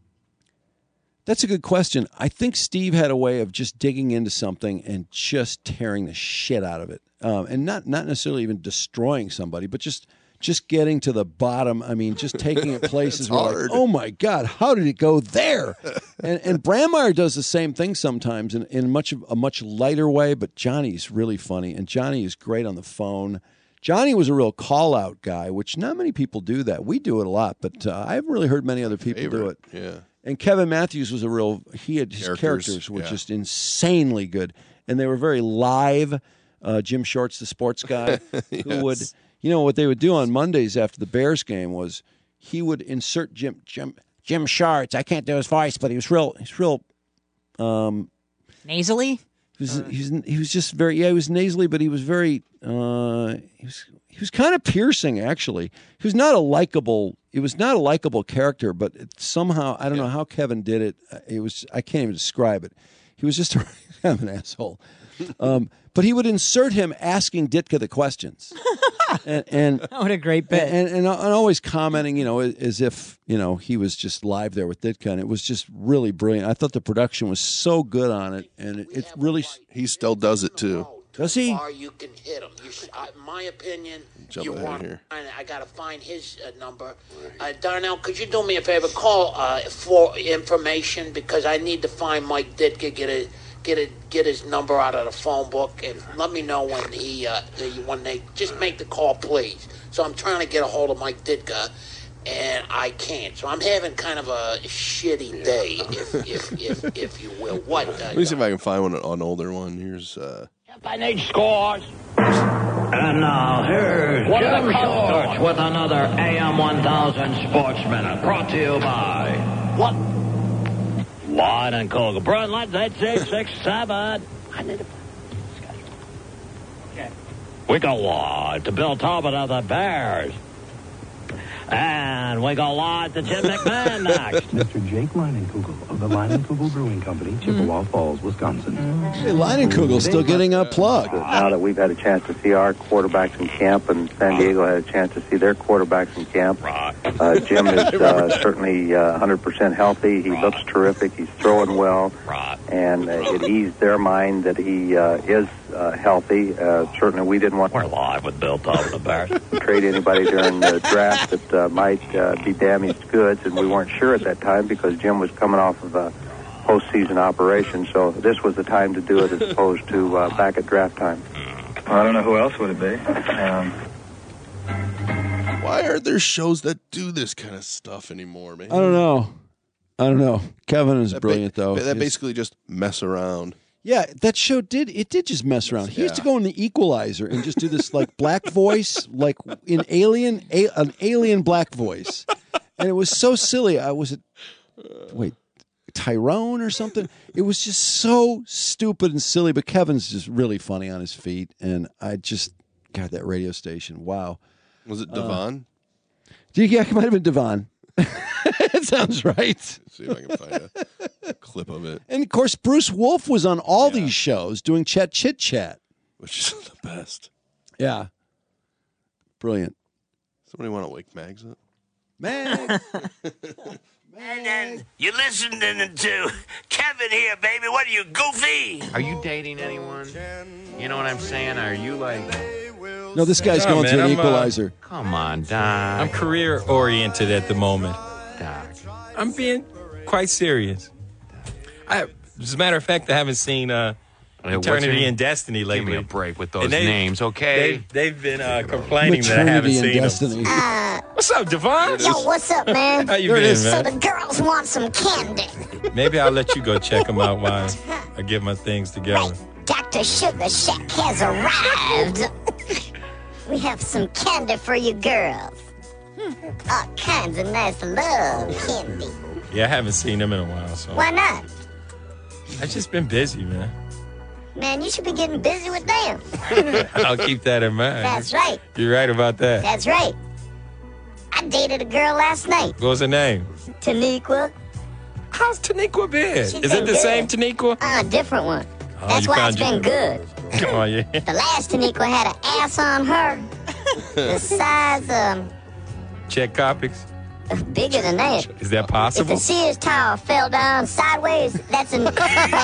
That's a good question. I think Steve had a way of just digging into something and just tearing the shit out of it, um, and not not necessarily even destroying somebody, but just just getting to the bottom. I mean, just taking it places where, like, oh my God, how did it go there? and and Brandmeier does the same thing sometimes in, in much of a much lighter way, but Johnny's really funny, and Johnny is great on the phone. Johnny was a real call-out guy, which not many people do that. We do it a lot, but uh, I haven't really heard many other people Favorite. do it. Yeah. And Kevin Matthews was a real, he had his Characters, characters were yeah. just insanely good. And they were very live. Uh, Jim Shorts, the sports guy, Yes. who would, you know, what they would do on Mondays after the Bears game was he would insert Jim Jim Jim Shorts. I can't do his voice, but he was real, he's real. Um, Nasally? He was, he was, he was just very, yeah, he was nasally, but he was very, uh, he was, he was kind of piercing, actually. He was not a likable, it was not a likable character, but it, somehow, I don't know how Kevin did it. It was, I can't even describe it. He was just a, kind of an asshole. Um, but he would insert him asking Ditka the questions. and, and What a great bit. And, and, and always commenting, you know, as if, you know, he was just live there with Ditka. And it was just really brilliant. I thought the production was so good on it. And it, it really. He still does it, too. Does he? Or you can hit him. You should, uh, in my opinion, Jump you ahead want. here. I got to find his uh, number. Uh, Darnell, could you do me a favor? Call uh, for information because I need to find Mike Ditka. Get a get a get his number out of the phone book and let me know when he uh, when they just make the call, please. So I'm trying to get a hold of Mike Ditka. And I can't, so I'm having kind of a shitty day, if if if, if you will. What? Uh, Let me see if I can find one an older one. Here's. Uh... If I need scores. And now here's what Jim Shorts with another A M one thousand Sports Minute, brought to you by what? Wine and Coca. Brunlands eight six six seven. I need to. Okay. We go on to Bill Talbot of the Bears. And we got live to Jim McMahon next. Mister Jake Leinenkugel of the Leinenkugel Brewing Company, Chippewa Falls, Wisconsin. Hey, Leinenkugel's still getting a plug. Now that we've had a chance to see our quarterbacks in camp, and San Diego had a chance to see their quarterbacks in camp, uh, Jim is uh, certainly uh, one hundred percent healthy. He looks terrific. He's throwing well. And uh, it eased their mind that he uh, is uh, healthy. Uh, certainly we didn't want We're live with Bill Tobin, the Bears. to trade anybody during the draft that uh, might uh, be damaged goods, and we weren't sure at that time because Jim was coming off of a postseason operation. So this was the time to do it as opposed to uh, back at draft time. Well, I don't know who else would it be. Um, Why aren't there shows that do this kind of stuff anymore, man? I don't know. I don't know. Kevin is That brilliant, ba- though. That He's- basically just mess around. Yeah, that show did. It did just mess around. He used to Yeah. go in the Equalizer and just do this like black voice, like in Alien, a, an alien black voice, and it was so silly. I was it. Wait, Tyrone or something? It was just so stupid and silly. But Kevin's just really funny on his feet, and I just got that radio station. Wow. Was it Uh, Devon? Yeah, it might have been Devon. It sounds right. See if I can find a clip of it. And of course, Bruce Wolf was on all these shows doing Chat Chit Chat, which is the best. Yeah, brilliant. Somebody want to wake Mags up? Mag. And then you listening to Kevin here, baby. What are you, goofy? Are you dating anyone? You know what I'm saying? Are you like... No, this guy's Nah, going man, through an I'm, uh, Equalizer. Come on, Doc. I'm career oriented at the moment. Doc. I'm being quite serious. I, as a matter of fact, I haven't seen uh, Hey, what's Eternity your- and Destiny lately. Give me a break with those And they- names, okay? They've, they've been uh, complaining that I haven't Maternity and seen them. Destiny. What's up, Devon? Yo, what's up, man? How you been, So man? the girls want some candy. Maybe I'll let you go check them out while I get my things together. Doctor Sugar Shack has arrived. We have some candy for you girls. All kinds of nice love candy. Yeah, I haven't seen them in a while, so Why not? I've just been busy, man. Man, you should be getting busy with them. I'll keep that in mind. That's right. You're right about that. That's right. I dated a girl last night. What was her name? Taniqua. How's Taniqua been? She's Is been it the good. same Taniqua? Uh, a different one. Oh, That's you why found it's been you- good. Oh, yeah. The last Taniqua had an ass on her. The size, um, Check topics. bigger than that. Is that If possible? the Sears Tower fell down sideways, that's in her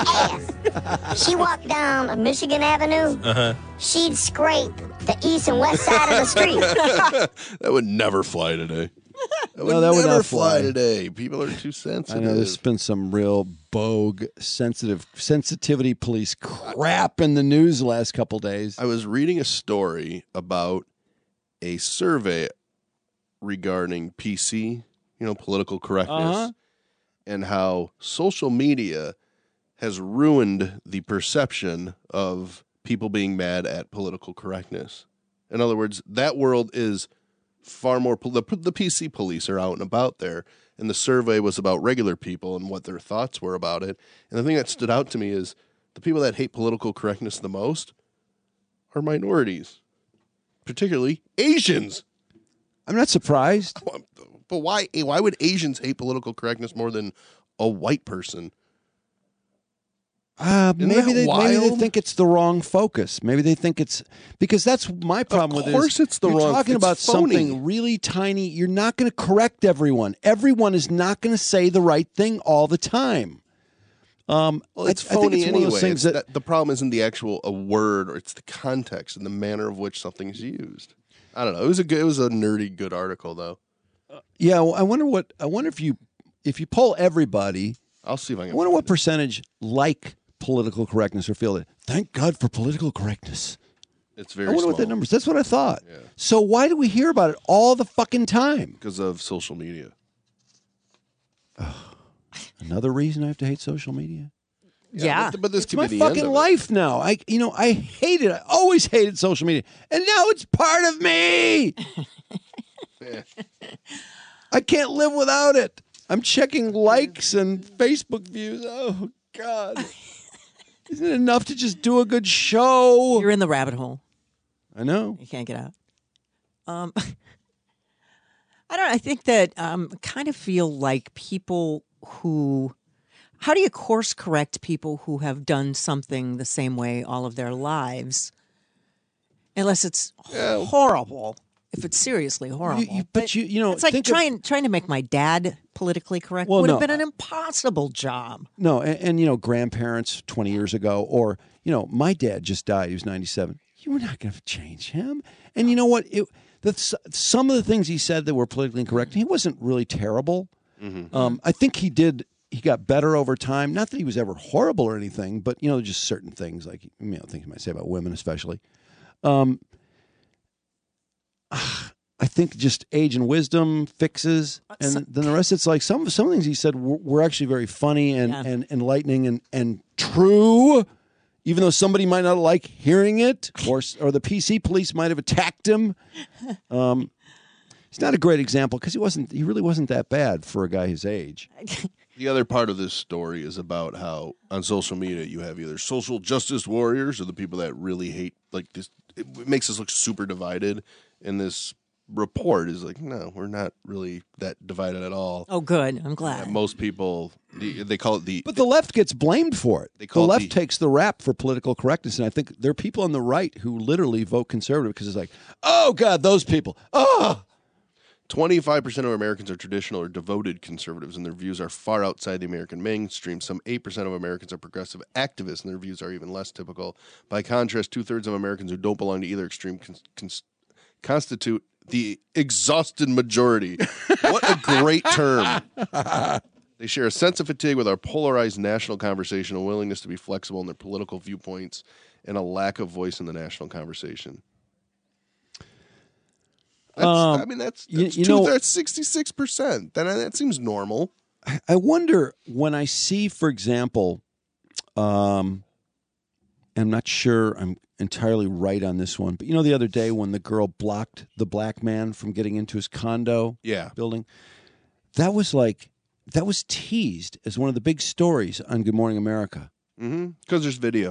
ass. She walked down Michigan Avenue, Uh-huh. she'd scrape the east and west side of the street. That would never fly today. That would No, that would never not fly fly. today. People are too I sensitive. know there's been some real bogue, sensitive, sensitivity police crap in the news the last couple days. I was reading a story about a survey regarding P C, you know, political correctness, Uh-huh. and how social media has ruined the perception of people being mad at political correctness. In other words, that world is far more, pol- the, the P C police are out and about there, and the survey was about regular people and what their thoughts were about it. And the thing that stood out to me is the people that hate political correctness the most are minorities, particularly Asians. I'm not surprised. But why? Why would Asians hate political correctness more than a white person? Uh, Isn't maybe that they maybe they wild? think it's the wrong focus. Maybe they think it's because that's my problem with it. course is it's the you're wrong- talking it's about phony. something really tiny. You're not going to correct everyone. Everyone is not going to say the right thing all the time. Um, Well, I- it's I, think phony it's one anyway. of those things It's that, that the problem isn't the actual a word, or it's the context and the manner of which something's used. I don't know. It was a good, it was a nerdy good article though. yeah. Well, I wonder what I wonder if you if you poll everybody. I'll see if I I can. wonder what percentage like political correctness or feel it. Thank God for political correctness. It's very I wonder small what that number is. That's what I thought. So why do we hear about it all the fucking time? because of social media. Another reason I have to hate social media. Yeah. but, but this It's could my be the fucking end of life now. I, you know, I hate it. I always hated social media, and now it's part of me. it. I can't live without it. I'm checking likes and Facebook views. Oh God, isn't it enough to just do a good show? You're in the rabbit hole. I know. You can't get out. Um, I don't know. I think that um, kind of feel like people who, how do you course correct people who have done something the same way all of their lives? Unless it's yeah. horrible. If it's seriously horrible. You, you, but, but you, you know, it's like trying of, trying to make my dad politically correct well, would no, have been an impossible job. No, and, and you know, grandparents twenty years ago, or you know, my dad just died. He was ninety-seven. You were not going to change him. And you know what? It, the, some of the things he said that were politically incorrect, he wasn't really terrible. Mm-hmm. Um, I think he did. He got better over time. Not that he was ever horrible or anything, but you know, just certain things like you know, things you might say about women, especially. Um, I think just age and wisdom fixes, and so, then the rest. It's like some some things he said were, were actually very funny and, yeah. and enlightening and, and true, even though somebody might not like hearing it, or or the P C police might have attacked him. Um, it's not a great example because he wasn't. He really wasn't that bad for a guy his age. The other part of this story is about how on social media you have either social justice warriors or the people that really hate like this. It makes us look super divided. And this report is like, no, we're not really that divided at all. Oh, good. I'm glad. Yeah, most people, they call it the... But the left gets blamed for it. They call the left the, takes the rap for political correctness. And I think there are people on the right who literally vote conservative because it's like, oh, God, those people. Oh! twenty-five percent of Americans are traditional or devoted conservatives, and their views are far outside the American mainstream. Some eight percent of Americans are progressive activists, and their views are even less typical. By contrast, two-thirds of Americans who don't belong to either extreme cons- cons- constitute the exhausted majority. What a great term. They share a sense of fatigue with our polarized national conversation, a willingness to be flexible in their political viewpoints, and a lack of voice in the national conversation. That's, um, I mean, that's, that's, you, you two, know, that's sixty-six percent. That, that seems normal. I wonder when I see, for example, um, I'm not sure I'm entirely right on this one, but you know, the other day when the girl blocked the black man from getting into his condo yeah. building, that was like, that was teased as one of the big stories on Good Morning America. Mm-hmm. Because there's video.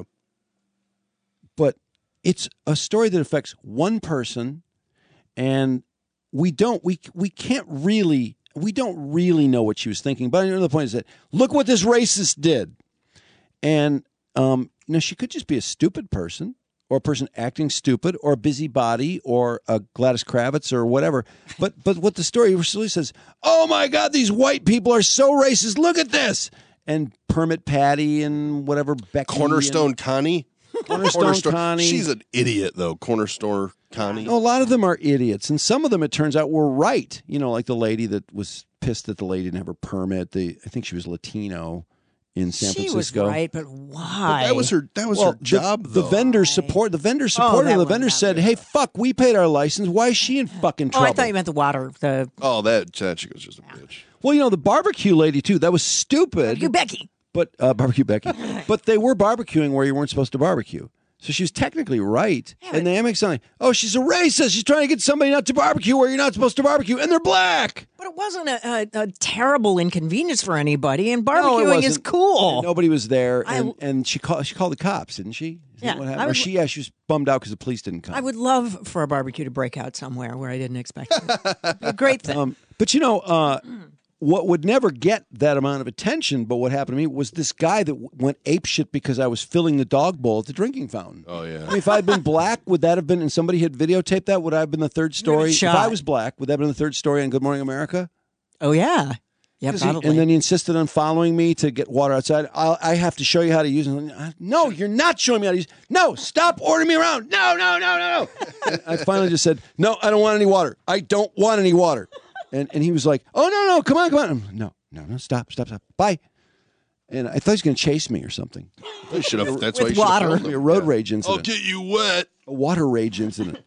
But it's a story that affects one person. And we don't, we we can't really, we don't really know what she was thinking. But another point is that look what this racist did, and um, you know, she could just be a stupid person, or a person acting stupid, or a busybody, or a Gladys Kravitz, or whatever. But but what the story really says, oh my God, these white people are so racist. Look at this, and Permit Patty and whatever Becky, Cornerstone and, Connie. Cornerstone, Cornerstone Connie. She's an idiot, though. Cornerstone Connie. No, a lot of them are idiots, and some of them, it turns out, were right. You know, like the lady that was pissed that the lady didn't have her permit. The I think she was Latino in San she Francisco. Was right, but why? But that was her. That was well, her job. The, though. the vendors support. The vendors supported. Oh, the vendors said, "Hey, fuck, we paid our license. Why is she in fucking trouble?" Oh, I thought you meant the water. The oh, that that chick was just a bitch. Well, you know, the barbecue lady too. That was stupid. Barbecue Becky. But uh, barbecue Becky. But they were barbecuing where you weren't supposed to barbecue. So she was technically right. Yeah, and they make something, oh, she's a racist. She's trying to get somebody not to barbecue where you're not supposed to barbecue, and they're black. But it wasn't a, a, a terrible inconvenience for anybody, and barbecuing no, is cool. And nobody was there, and, I, and she called she called the cops, didn't she? Is yeah. That what happened? I would, or she, yeah, she was bummed out because the police didn't come. I would love for a barbecue to break out somewhere where I didn't expect it. It'd be a great thing. Um, but, you know, uh, what would never get that amount of attention, but what happened to me was this guy that w- went apeshit because I was filling the dog bowl at the drinking fountain. Oh, yeah. I mean, if I had been black, would that have been, and somebody had videotaped that, would I have been the third story? If I was black, would that have been the third story on Good Morning America? Oh, yeah. Yeah, probably. He, and then he insisted on following me to get water outside. I'll, I have to show you how to use it. No, you're not showing me how to use it. No, stop ordering me around. No, no, no, no, no. I finally just said, no, I don't want any water. I don't want any water. And and he was like, oh, no, no, come on, come on. I'm, no, no, no, stop, stop, stop. Bye. And I thought he was going to chase me or something. You should have. That's With why you water. should have. A road Yeah. rage incident. I'll get you wet. A water rage incident.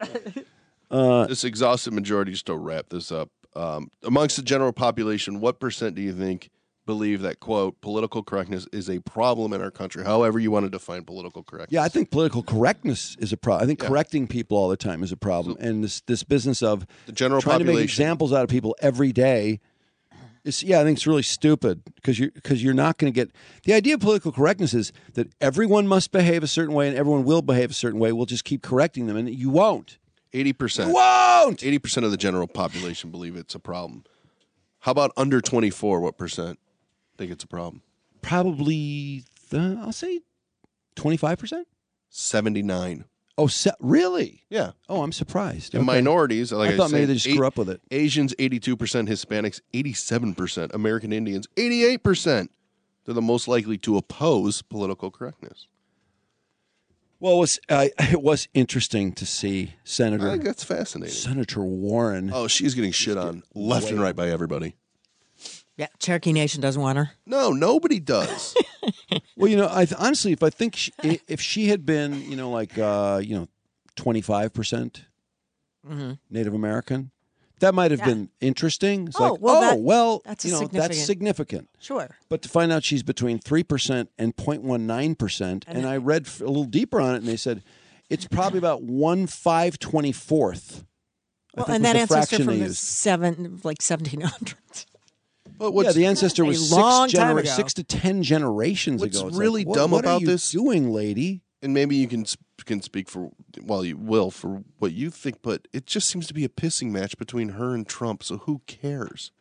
Uh, this exhausted majority, just to wrap this up, um, amongst the general population, what percent do you think believe that, quote, political correctness is a problem in our country? However you want to define political correctness. Yeah, I think political correctness is a problem. I think Yeah. correcting people all the time is a problem. So, and this this business of the general trying population. to make examples out of people every day is, yeah, I think it's really stupid because you're, because you're not going to get... The idea of political correctness is that everyone must behave a certain way and everyone will behave a certain way. We'll just keep correcting them, and you won't. eighty percent. You won't! eighty percent of the general population believe it's a problem. How about under twenty-four? What percent think it's a problem? Probably, uh, I'll say twenty-five percent? seventy-nine. Oh, se- really? Yeah. Oh, I'm surprised. And Okay. minorities, like I, I thought say, maybe they just eight- grew up with it. Asians, eighty-two percent. Hispanics, eighty-seven percent. American Indians, eighty-eight percent. They're the most likely to oppose political correctness. Well, it was, uh, it was interesting to see Senator... I think that's fascinating. Senator Warren. Oh, she's getting shit on left and right by everybody. Yeah, Cherokee Nation doesn't want her. No, nobody does. Well, you know, I th- honestly, if I think she, i- if she had been, you know, like uh, you know, twenty-five percent Mhm. Native American, that might have Yeah. been interesting. It's Oh, like, well, oh, that- well, that's a you know, that's significant- significant. Sure. But to find out she's between three percent and zero point one nine percent, and I read f- a little deeper on it, and they said it's probably about one five twenty fourth. Well, and that ancestor from the seven, like seventeen hundreds. But yeah, the ancestor A was long six, time genera- ago. six to ten generations What's ago. It's really like, what- dumb what are about you this, doing, lady? And maybe you can sp- can speak for, well, you will for what you think, but it just seems to be a pissing match between her and Trump. So who cares?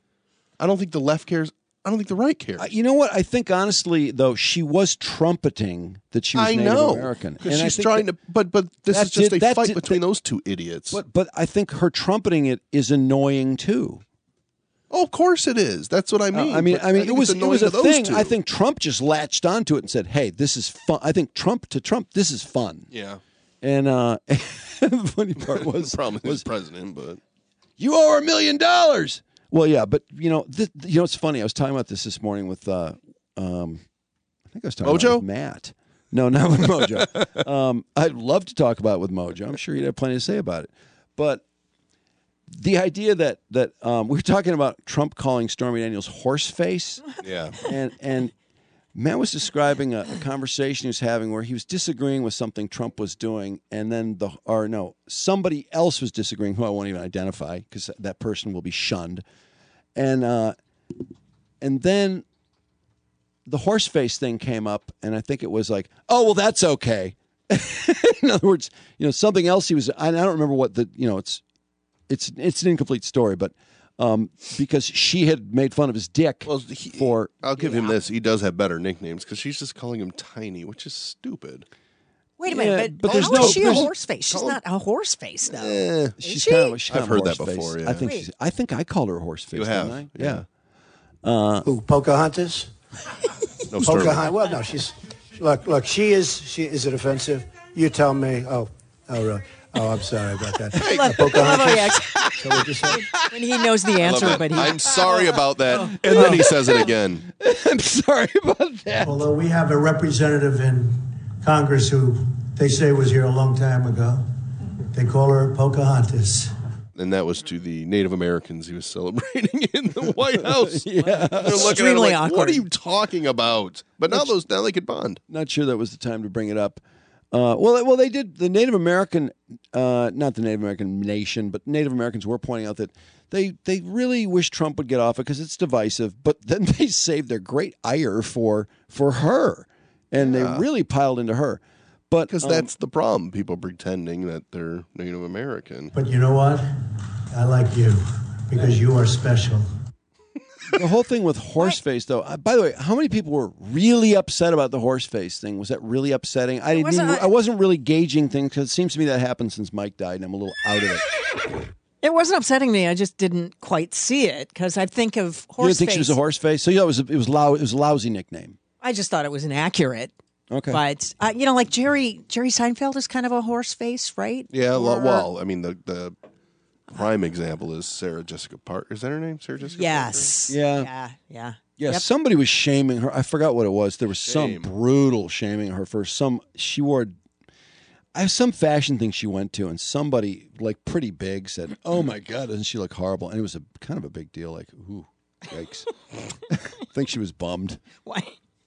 I don't think the left cares. I don't think the right cares. Uh, you know what? I think honestly, though, she was trumpeting that she was I Native know American, because I she's think trying that- to. But but this that is just did- a that fight did- between those two idiots. But but I think her trumpeting it is annoying too. Oh, of course it is. That's what I mean. Uh, I mean, But I mean, think it was it's it was a annoying to those thing. two. I think Trump just latched onto it and said, "Hey, this is fun." I think Trump to Trump, this is fun. Yeah. And uh, the funny part was the problem was president, but you owe her a million dollars. Well, yeah, but you know, th- you know, it's funny. I was talking about this this morning with, uh, um, I think I was talking about Mojo? it with Matt. No, not with Mojo. um, I'd love to talk about it with Mojo. I'm sure he'd have plenty to say about it. But the idea that that um, we were talking about Trump calling Stormy Daniels horse face, yeah, and and Matt was describing a, a conversation he was having where he was disagreeing with something Trump was doing, and then the or no, somebody else was disagreeing, who I won't even identify because that person will be shunned, and uh, and then the horse face thing came up, and I think it was like, oh well, that's okay. In other words, you know, something else he was. I don't remember what the you know it's it's it's an incomplete story, but. Um, because she had made fun of his dick well, he, for. I'll give him this. He does have better nicknames because she's just calling him tiny, which is stupid. Wait a Yeah, minute, but but, there's how no- is she a there's- horse face? She's call- not a horse face, though. Eh, Is She's she? kind of. She's kind I've of heard that horse face. before, yeah. I think. She's, I think I called her a horse face. You have, didn't I? yeah. Yeah. Uh, Who, Pocahontas? No, Sterling. Pocahontas. Well, no, she's look, look. She is. She is it offensive? You tell me. Oh, oh, really? Oh, I'm sorry about that. I Uh, love, I love how he acts Pocahontas. So what'd you say? when he knows the I love answer, it. but he. I'm sorry about that, and then he says it again. I'm sorry about that. Although we have a representative in Congress who they say was here a long time ago. They call her Pocahontas. And that was to the Native Americans he was celebrating in the White House. Yeah. They're looking at him Extremely like, what awkward. are you talking about? But now those now they could bond. Not sure that was the time to bring it up. Uh, well, well, they did. The Native American, uh, not the Native American nation, but Native Americans were pointing out that they they really wish Trump would get off it because it's divisive. But then they saved their great ire for for her, and Yeah. they really piled into her. But Because um, that's the problem. People pretending that they're Native American. But you know what? I like you because you are special. the whole thing with horse face, though. Uh, by the way, how many people were really upset about the horse face thing? Was that really upsetting? I didn't. wasn't- Even, I wasn't really gauging things because it seems to me that happened since Mike died, and I'm a little out of it. It wasn't upsetting me. I just didn't quite see it because I think of horse You didn't think face. she was a horse face? So yeah, it was. A, it was loud. It was a lousy nickname. I just thought it was inaccurate. Okay. But uh, you know, like Jerry Jerry Seinfeld is kind of a horse face, right? Yeah, Or- well, I mean, the the prime example is Sarah Jessica Parker. Is that her name? Sarah Jessica Yes. Yeah. Yeah. Yeah. Yeah, Yep. somebody was shaming her. I forgot what it was. There was Shame. some brutal shaming her for some. She wore. I have some fashion thing she went to, and somebody like pretty big said, "Oh my God, doesn't she look horrible?" And it was a kind of a big deal. Like, ooh, yikes! I think she was bummed. Why?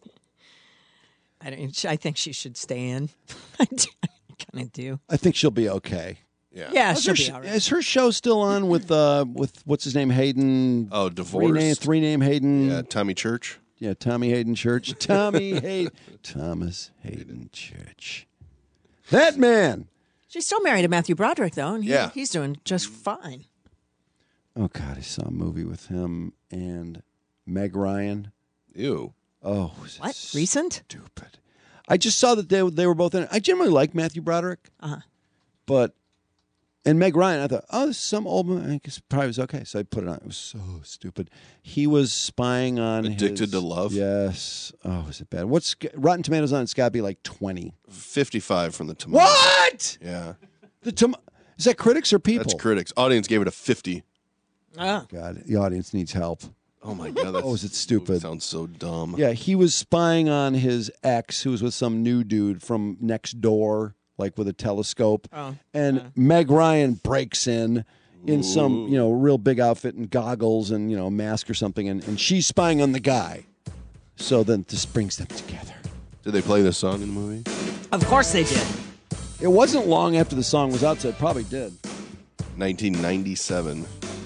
I don't. I think she should stay in. I kind of do. I think she'll be okay. Yeah. Yeah, How's she'll her be sh- all right. Is her show still on with uh with what's his name Hayden? Oh, Three name, divorced. three name Hayden. Yeah, Tommy Church. Yeah, Tommy Hayden Church. Tommy Hayden. Thomas Hayden Church. That man. She's still married to Matthew Broderick, though, and he, Yeah. he's doing just fine. Oh God, I saw a movie with him and Meg Ryan. Ew. Oh, was it What? Recent? stupid. I just saw that they they were both in it. I generally like Matthew Broderick, Uh-huh. but and Meg Ryan, I thought, oh, this is some old movie. I guess it probably was okay, so I put it on. It was so stupid. He was spying on Addicted his- to Love? Yes. Oh, is it bad? What's Rotten Tomatoes on? It's got to be like twenty. fifty-five from the tomatoes. What? Yeah. The tom- is that critics or people? That's critics. Audience gave it a fifty. Oh. God, the audience needs help. Oh my God. That's, Oh, is it stupid? Sounds so dumb. Yeah, he was spying on his ex, who was with some new dude from next door, like with a telescope. Oh, and Meg Ryan breaks in in some, you know, real big outfit and goggles and, you know, a mask or something, and, and she's spying on the guy. So then this brings them together. Did they play this song in the movie? Of course they did. It wasn't long after the song was out, so it probably did. nineteen ninety-seven.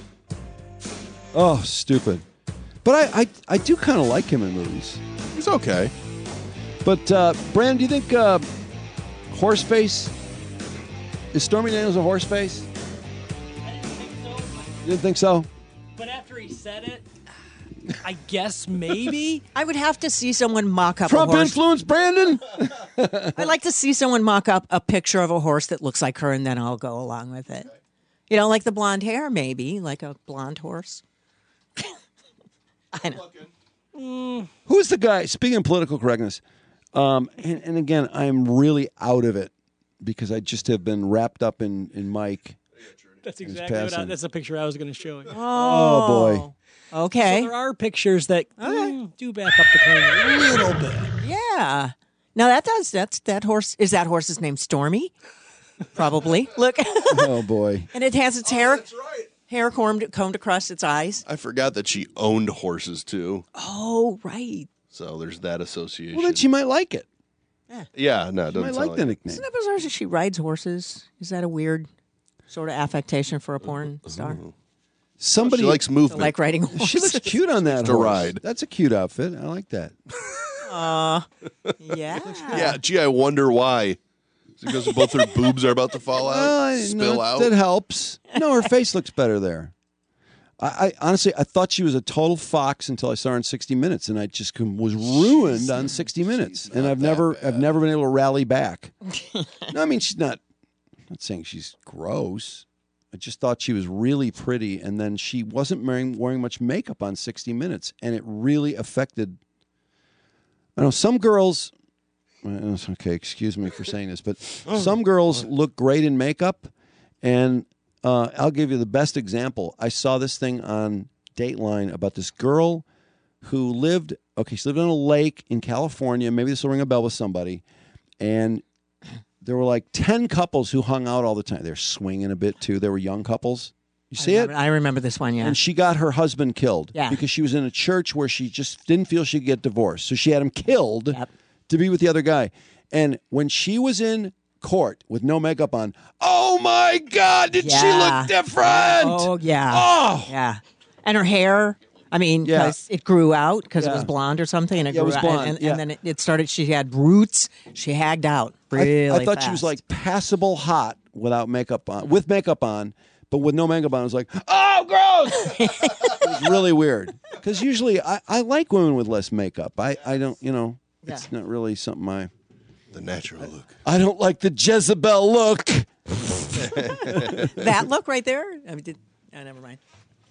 Oh, stupid. But I, I, I do kind of like him in movies. He's okay. But, uh, Brand, do you think uh, Horseface, is Stormy Daniels a horseface? You didn't think so? But after he said it, I guess maybe. I would have to see someone mock up Trump a horse. influenced Brandon? I'd like to see someone mock up a picture of a horse that looks like her, and then I'll go along with it. You know, like the blonde hair, maybe, like a blonde horse. I know. Who's the guy? Speaking of political correctness, um, and, and again, I'm really out of it because I just have been wrapped up in, in Mike. That's His exactly what I, passing. that's the picture I was going to show you. Oh, boy. Okay. So there are pictures that mm, do back up the claim a little bit. Yeah. Now that does that's that horse is that horse's name Stormy? Probably. Look. Oh boy. And it has its hair hair combed combed across its eyes. I forgot that she owned horses too. Oh, right. So there's that association. Well, then she might like it. Yeah, no, it She doesn't might sound like like the it. nickname. Isn't that bizarre that she rides horses? Is that a weird sort of affectation for a porn star? Somebody She likes movement. Like riding horses. She looks cute on that To horse. ride. That's a cute outfit. I like that. Uh, yeah. Yeah, gee, I wonder why. Is it because both her boobs are about to fall out, Well, I- spill no, out? That helps. No, her face looks better there. I, I honestly, I thought she was a total fox until I saw her in sixty minutes, and I just com- was ruined on sixty minutes. And I've never, I've never been able to rally back. No, I mean she's not. I'm not saying she's gross. I just thought she was really pretty, and then she wasn't wearing wearing much makeup on sixty minutes, and it really affected. I know some girls. well, it's okay, excuse me for saying this, but some girls look great in makeup, and uh, I'll give you the best example. I saw this thing on Dateline about this girl who lived. Okay, she lived on a lake in California. Maybe this will ring a bell with somebody, and there were like ten couples who hung out all the time. They're swinging a bit too. They were young couples. You see I it? remember, I remember this one, yeah. And she got her husband killed Yeah. because she was in a church where she just didn't feel she could get divorced. So she had him killed to be with the other guy. And when she was in court with no makeup on, oh my God, did she Yeah. look different? Oh, yeah. Oh. Yeah. And her hair, I mean, Yeah. because it grew out because it was Yeah. blonde or something. And it Yeah, it grew was out. blonde, And, and, yeah. and then it, it started, she had roots. She hagged out I- really I, thought she was fast. like passable hot without makeup on, with makeup on, but with no makeup on. I was like, oh, gross. It was really weird because usually I, I like women with less makeup. I, I don't, you know, it's not really something I. The natural look. I don't like the Jezebel look. That look right there? I mean, did, oh, never mind.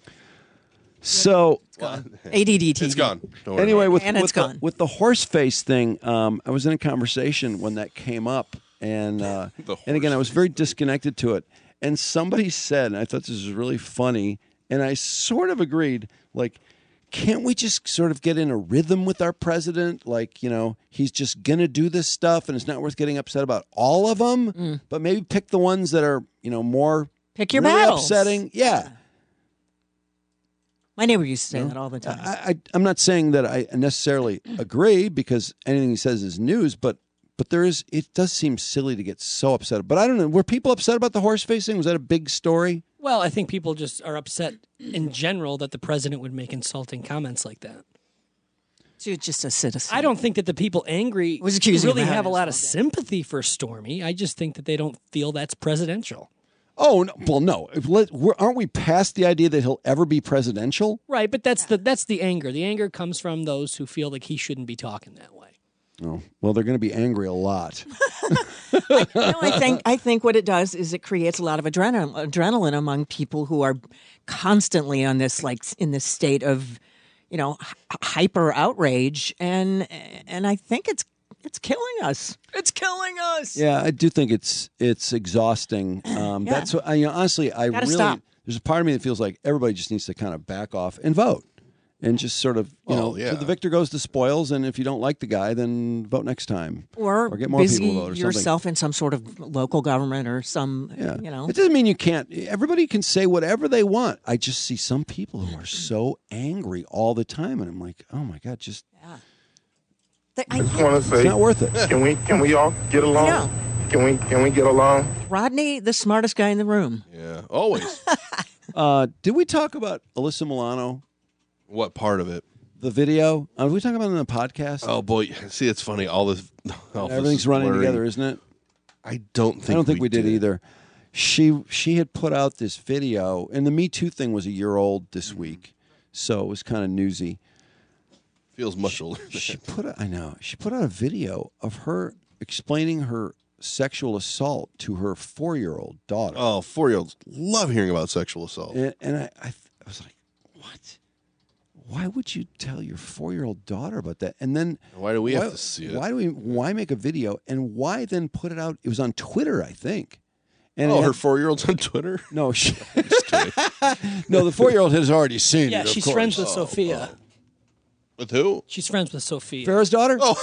So A D D T V. It's gone. Don't worry anyway, about with And with it's the, gone. with the horse face thing, um, I was in a conversation when that came up, and uh, The and again, I was very disconnected to it. And somebody said, and I thought this was really funny, and I sort of agreed, like, can't we just sort of get in a rhythm with our president? Like, you know, he's just gonna do this stuff, and it's not worth getting upset about all of them. But maybe pick the ones that are, you know, more Pick your really battles. upsetting. Yeah. My neighbor used to say that all the time. I, I, I'm not saying that I necessarily agree because anything he says is news, but but there is it does seem silly to get so upset. But I don't know. Were people upset about the horse facing? Was that a big story? Well, I think people just are upset in general that the president would make insulting comments like that. To just a citizen. I don't think that the people angry Was accusing really him of have a having lot of sympathy for Stormy. I just think that they don't feel that's presidential. Oh, no, well, no. If let, we're, aren't we past the idea that he'll ever be presidential? Right, but that's the that's the anger. The anger comes from those who feel like he shouldn't be talking that way. Oh, well, they're going to be angry a lot. No, I think I think what it does is it creates a lot of adrenaline adrenaline among people who are constantly on this like in this state of, you know, h- hyper outrage, and and I think it's it's killing us. It's killing us. Yeah, I do think it's it's exhausting. Um, Yeah. That's what I, you know, honestly, I Gotta really stop. there's a part of me that feels like everybody just needs to kind of back off and vote, and just sort of you Oh, know, yeah. so the victor goes the spoils, and if you don't like the guy, then vote next time, Or, or get more busy people to vote or something. yourself in some sort of local government or some, Yeah. you know. It doesn't mean you can't. Everybody can say whatever they want. I just see some people who are so angry all the time, and I'm like, oh my god, just I just want to say, it's not worth it. Can we can we all get along? know. Can we can we get along? Rodney, the smartest guy in the room. Yeah, always. uh, did we talk about Alyssa Milano? What part of it? The video? Uh, did we talk about it in the podcast? Oh boy, see, it's funny. All this, all this Everything's is running blurring. together, isn't it? I don't think. I don't think we, we did, did. either. She she had put out this video, and the Me Too thing was a year old this week, so it was kind of newsy. Feels much older. She put a, I know she put out a video of her explaining her sexual assault to her four-year-old daughter. Oh, four-year-olds love hearing about sexual assault. And, and I, I, I was like, what? Why would you tell your four-year-old daughter about that? And then Why do we have to see it? Why do we? Why make a video? And why then put it out? It was on Twitter, I think. And oh, it her had- four-year-old's on Twitter? No, she, no, the four-year-old has already seen Yeah, it. of she's course. friends with Sophia. With who? She's friends with Sophia. Farrah's daughter. Oh,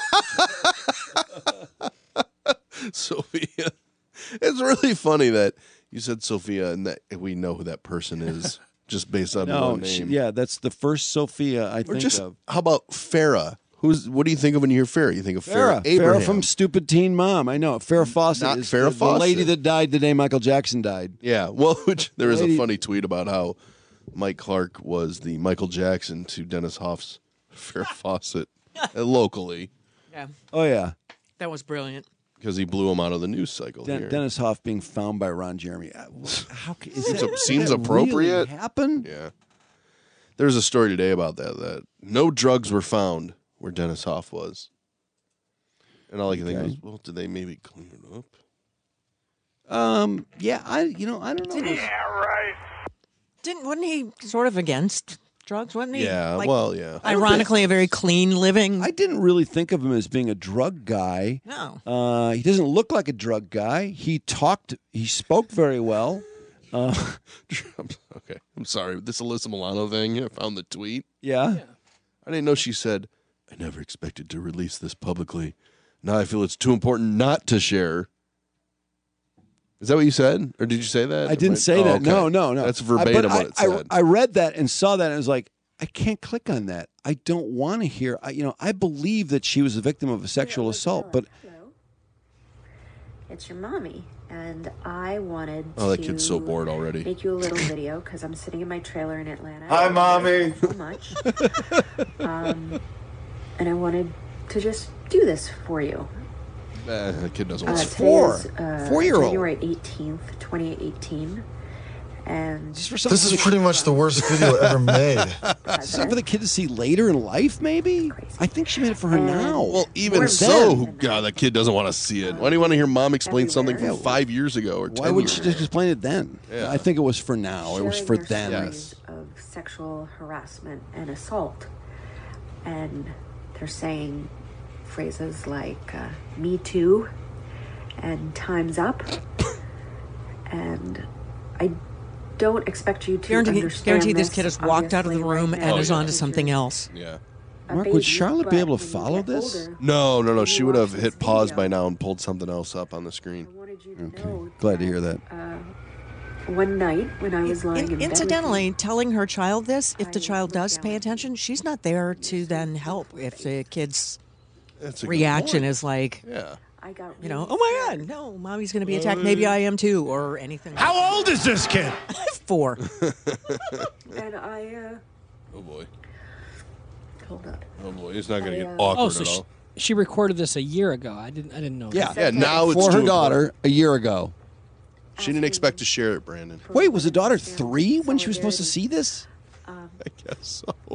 Sophia. It's really funny that you said Sophia and that we know who that person is just based on No, one she- name. yeah, that's the first Sophia I Or think just of. how about Farrah? Who's what do you think of when you hear Farrah? You think of Farrah, Farrah, Abraham. Farrah from Stupid Teen Mom. I know. Farrah Fawcett Not is Farrah the, the lady Fawcett. that died the day Michael Jackson died. Yeah, well, which, there is a Lady- funny tweet about how Mike Clark was the Michael Jackson to Dennis Hoff's Farrah Fawcett uh, locally Yeah, Oh yeah, that was brilliant. because he blew him out of the news cycle Den- here. Dennis Hoff being found by Ron Jeremy. Uh, How ca- is Seems, that, seems did that appropriate. Really happen? Yeah. There's a story today about that, that no drugs were found where Dennis Hoff was. And all I can think Okay. was, well, did they maybe clean it up? Um. Yeah. I. You know. I don't know. Didn't, Didn't wasn't he sort of against drugs? Wasn't he? Yeah, Like, well, yeah. Ironically, a very clean living. I didn't really think of him as being a drug guy. No. Uh, he doesn't look like a drug guy. He talked. He spoke very well. Uh, Okay, I'm sorry. This Alyssa Milano thing, I found the tweet. yeah. I didn't know she said, I never expected to release this publicly. Now I feel it's too important not to share. Is that what you said? Or did you say that? I didn't say Oh, that. okay. No, no, no. That's I- verbatim but what I, it I- said. I, read that and saw that and I was like, I can't click on that. I don't want to hear. I, you know, I believe that she was a victim of a sexual assault, but It's your mommy, and I wanted Oh, that to kid's so bored already. make you a little video because I'm sitting in my trailer in Atlanta. Hi, I love Mommy. it So much, um, and I wanted to just do this for you. Eh, that kid doesn't Uh, want today to. is uh, Four-year-old. January eighteenth, twenty eighteen, and for This is pretty much the worst video ever made. something for the kid to see later in life, maybe? I think she made it for her now. Well, even Or so, then. God, that kid doesn't want to see it. Why do you want to hear mom explain something from five years ago or ten Why would years she just explain it then? Yeah. I think it was for now. It was sharing for their then. stories of sexual harassment and assault, and they're saying phrases like uh, "Me Too" and "Time's Up," and I don't expect you to Guarantee, understand. guarantee this this, kid has walked out of the obviously, room right and now. is on to something else. Yeah. A Mark, baby, would Charlotte be but able to when you follow get this? older, No, no, no. She would have watch hit this pause video. by now and pulled something else up on the screen. Okay. Glad to hear that. Uh, one night when I was lying in, In- bed with incidentally, telling her child this, if the child does pay attention, she's not there to then help if the kid's That's a good reaction point. is like, Yeah. I got you know, oh my God, no, mommy's going to be attacked. Maybe I am too, or anything. How old is this kid? Four. and I uh, Oh boy. hold on. Oh boy, it's not going to I, get uh, awkward Oh, so at she, all. she recorded this a year ago. I didn't. I didn't know. Yeah, Yeah, now it's for her too daughter a year ago. She didn't expect to share it, Brandon. Wait, was the daughter three when she was supposed to see this? Um, I guess so.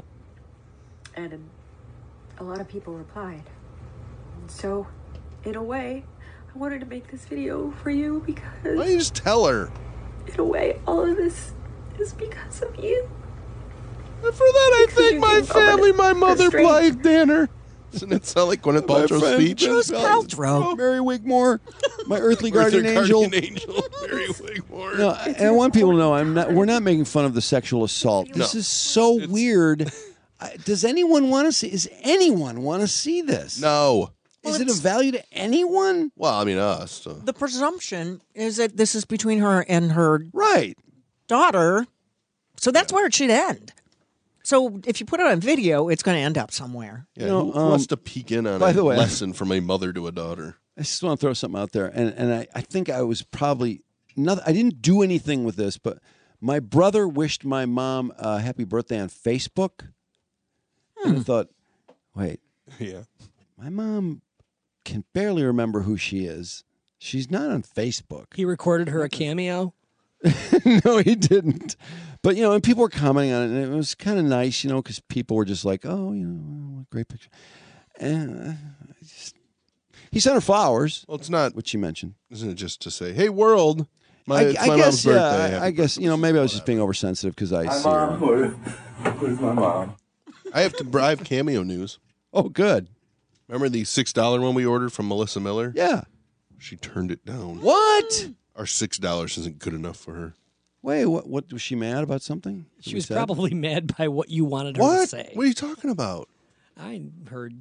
and um, a lot of people replied. And so, in a way, I wanted to make this video for you because. Why don't you just tell her? In a way, all of this is because of you. And for that, I Because thank you my gave Robert family, my a mother, strength. Blythe Danner. Doesn't it sound like Gwyneth My Paltrow's friend, speech? Gwyneth Paltrow, Mary Wigmore, my earthly Earthly guardian angel. guardian angel, Mary Wigmore. No, and I want people to know I'm not. We're not making fun of the sexual assault. This No. is so weird. I- Does anyone want to see? Is anyone want to see this? No. Is it of value to anyone? Well, I mean us. So. The presumption is that this is between her and her right daughter, so that's where it should end. So if you put it on video, it's going to end up somewhere. Yeah, You know, who, who wants um, to peek in on by a the way- lesson from a mother to a daughter? I just want to throw something out there, and and I, I think I was probably not. I didn't do anything with this, but my brother wished my mom a happy birthday on Facebook, and I thought, wait, Yeah. my mom can barely remember who she is. She's not on Facebook. He recorded her a cameo. No, he didn't. But, you know, and people were commenting on it, and it was kind of nice, you know, because people were just like, oh, you know, what a great picture. And uh, I just, he sent her flowers. Well, it's not. Which you mentioned. Isn't it just to say, hey, world, my, I, it's I my guess, mom's birthday. yeah, I, Happy I guess, you know, maybe I was just being oversensitive because I Hi, see her. Mom. Where- Where's my mom? I have to. I have cameo news. Oh, good. Remember the six dollar one we ordered from Melissa Miller? Yeah. She turned it down. What? Our six dollars isn't good enough for her. Wait, what, what was she mad about something? that She we was said? probably mad by what you wanted her to What? say. What are you talking about? I heard.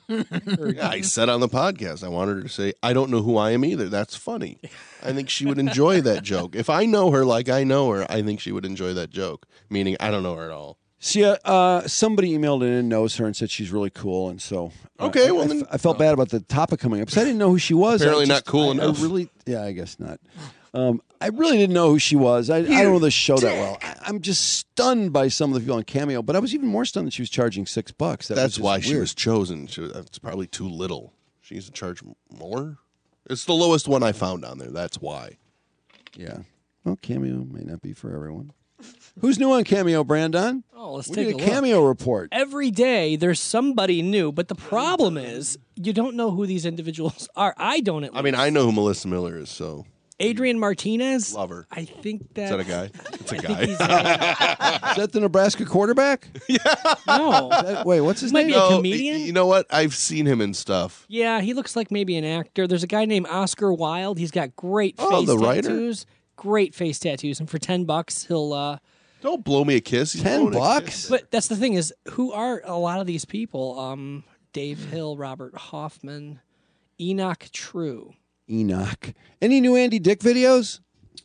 Yeah, I said on the podcast, I wanted her to say, I don't know who I am either. That's funny. I think she would enjoy that joke. If I know her like I know her, I think she would enjoy that joke. Meaning, I don't know her at all. See, uh, uh, somebody emailed in and knows her and said she's really cool, and so uh, Okay, I, well I, then- f- I felt bad about the topic coming up because I didn't know who she was. Apparently I not cool I, enough. I really, yeah, I guess not. Um, I really didn't know who she was. I, I don't know the show that well. I, I'm just stunned by some of the people on Cameo, but I was even more stunned that she was charging six bucks. That was That's just why she weird. was chosen. She was, that's probably too little. She needs to charge more. It's the lowest one I found on there. That's why. Yeah. Well, Cameo may not be for everyone. Who's new on Cameo, Brandon? Oh, let's we take need a a look. Cameo report. Every day there's somebody new, but the problem is you don't know who these individuals are. I don't at least. I mean, I know who Melissa Miller is, so. Adrian Martinez. Love her. I think that. Is that a guy? It's a I guy. think he's a- Is that the Nebraska quarterback? no. Is that- wait, what's his Might name? be a No, comedian. You know what? I've seen him in stuff. Yeah, he looks like maybe an actor. There's a guy named Oscar Wilde. He's got great Oh, face the writer? tattoos. Great face tattoos, and for ten bucks, he'll. uh Don't blow me a kiss. He's Ten blowing a bucks? kiss. But that's the thing is, who are a lot of these people? Um, Dave Hill, Robert Hoffman, Enoch True, Enoch. Any new Andy Dick videos?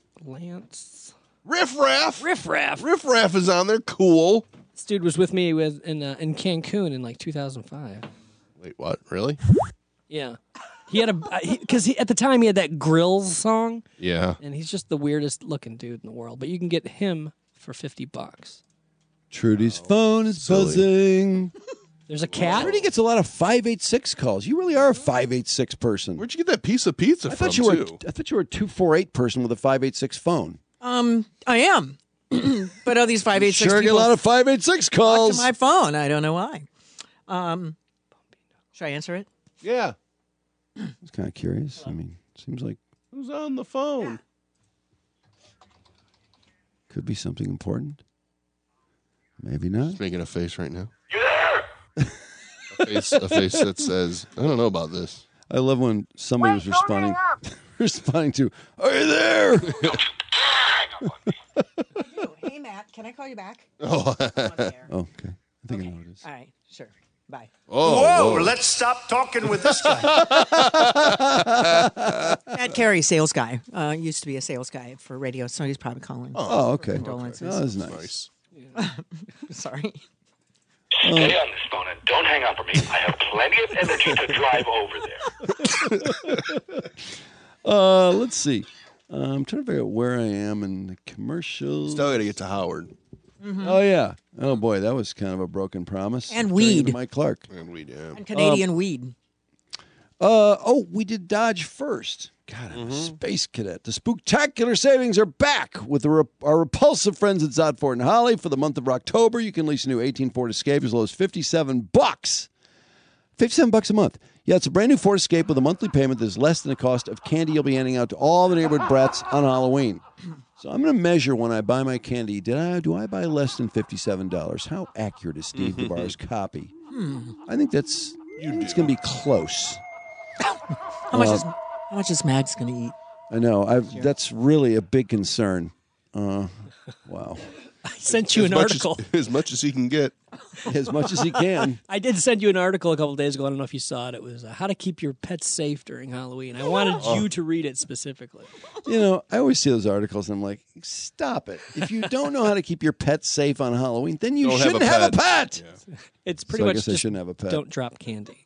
Lance. Riff Raff. Riff Raff. Riff Raff is on there. Cool. This dude was with me with in uh, in Cancun in like two thousand five. Wait, what? Really? Yeah, he had a because he, at the time he had that Grills song, Yeah. and he's just the weirdest looking dude in the world. But you can get him for fifty bucks. Trudy's phone is silly. buzzing. There's a cat. Trudy gets a lot of five eight six calls. You really are a five eight six person. Where'd you get that piece of pizza I from, thought you were. too? I thought you were a two four eight person with a five eight six phone. Um, I am. But of these five eight six Sure, get a people lot of five eight six talk calls. to my phone. I don't know why. Um, should I answer it? Yeah. I was kind of curious. I mean, seems like Who's on the phone? could be something important. Maybe not. He's making a face right now. a, face, a face that says, I don't know about this. I love when somebody was responding responding to, "Are you there?" Hey, Matt, can I call you back? Oh, Oh, okay. I think I know what it is. All right, sure. Bye. Oh, Whoa, whoa. let's stop talking with this guy. Matt Carey, sales guy. Uh, used to be a sales guy for radio, so he's probably calling. Oh, okay. Condolences. Oh, that's nice. Sorry. Stay on this phone and don't hang up on me. I have plenty of energy to drive over there. Uh, let's see. Uh, I'm trying to figure out where I am in the commercials. Still got to get to Howard. Mhm. Oh yeah. Oh boy, that was kind of a broken promise. And Turning weed. into Mike Clark. And weed, yeah. And Canadian Um, weed. Uh oh, we did Dodge first. God, I'm a space cadet. The spooktacular savings are back with the rep- our repulsive friends at Zodford and Holly for the month of October. You can lease a new eighteen Ford Escape as low as fifty-seven bucks. fifty-seven bucks a month. Yeah, it's a brand new Ford Escape with a monthly payment that is less than the cost of candy you'll be handing out to all the neighborhood brats on Halloween. So I'm going to measure when I buy my candy. Did I do I buy less than fifty-seven dollars? How accurate is Steve DeBar's copy? Hmm. I think that's I think it's going to be close. How much Uh, is how much is Mags going to eat? I know. I've, that's really a big concern. Uh, wow. I sent you As an much article. As, as much as he can get. As much as he can. I did send you an article a couple days ago. I don't know if you saw it. It was uh, how to keep your pets safe during Halloween. I wanted Oh. you to read it specifically. You know, I always see those articles and I'm like, stop it. If you don't know how to keep your pet safe on Halloween, then you Don't have shouldn't a have a pet. pet. It's pretty So I much guess I just shouldn't have a pet. don't drop candy.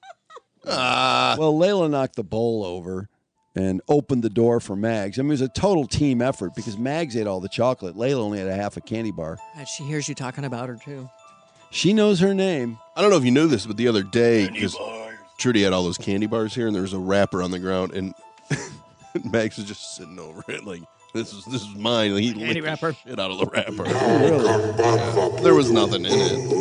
Uh, well, Layla knocked the bowl over and opened the door for Mags. I mean, it was a total team effort because Mags ate all the chocolate. Layla only had a half a candy bar. God, she hears you talking about her too. She knows her name. I don't know if you knew this, but the other day, because Trudy had all those candy bars here, and there was a wrapper on the ground, and Max was just sitting over it like, this is this is mine. Like, he Candy licked wrapper. the shit out of the wrapper. Really? Yeah. There was nothing in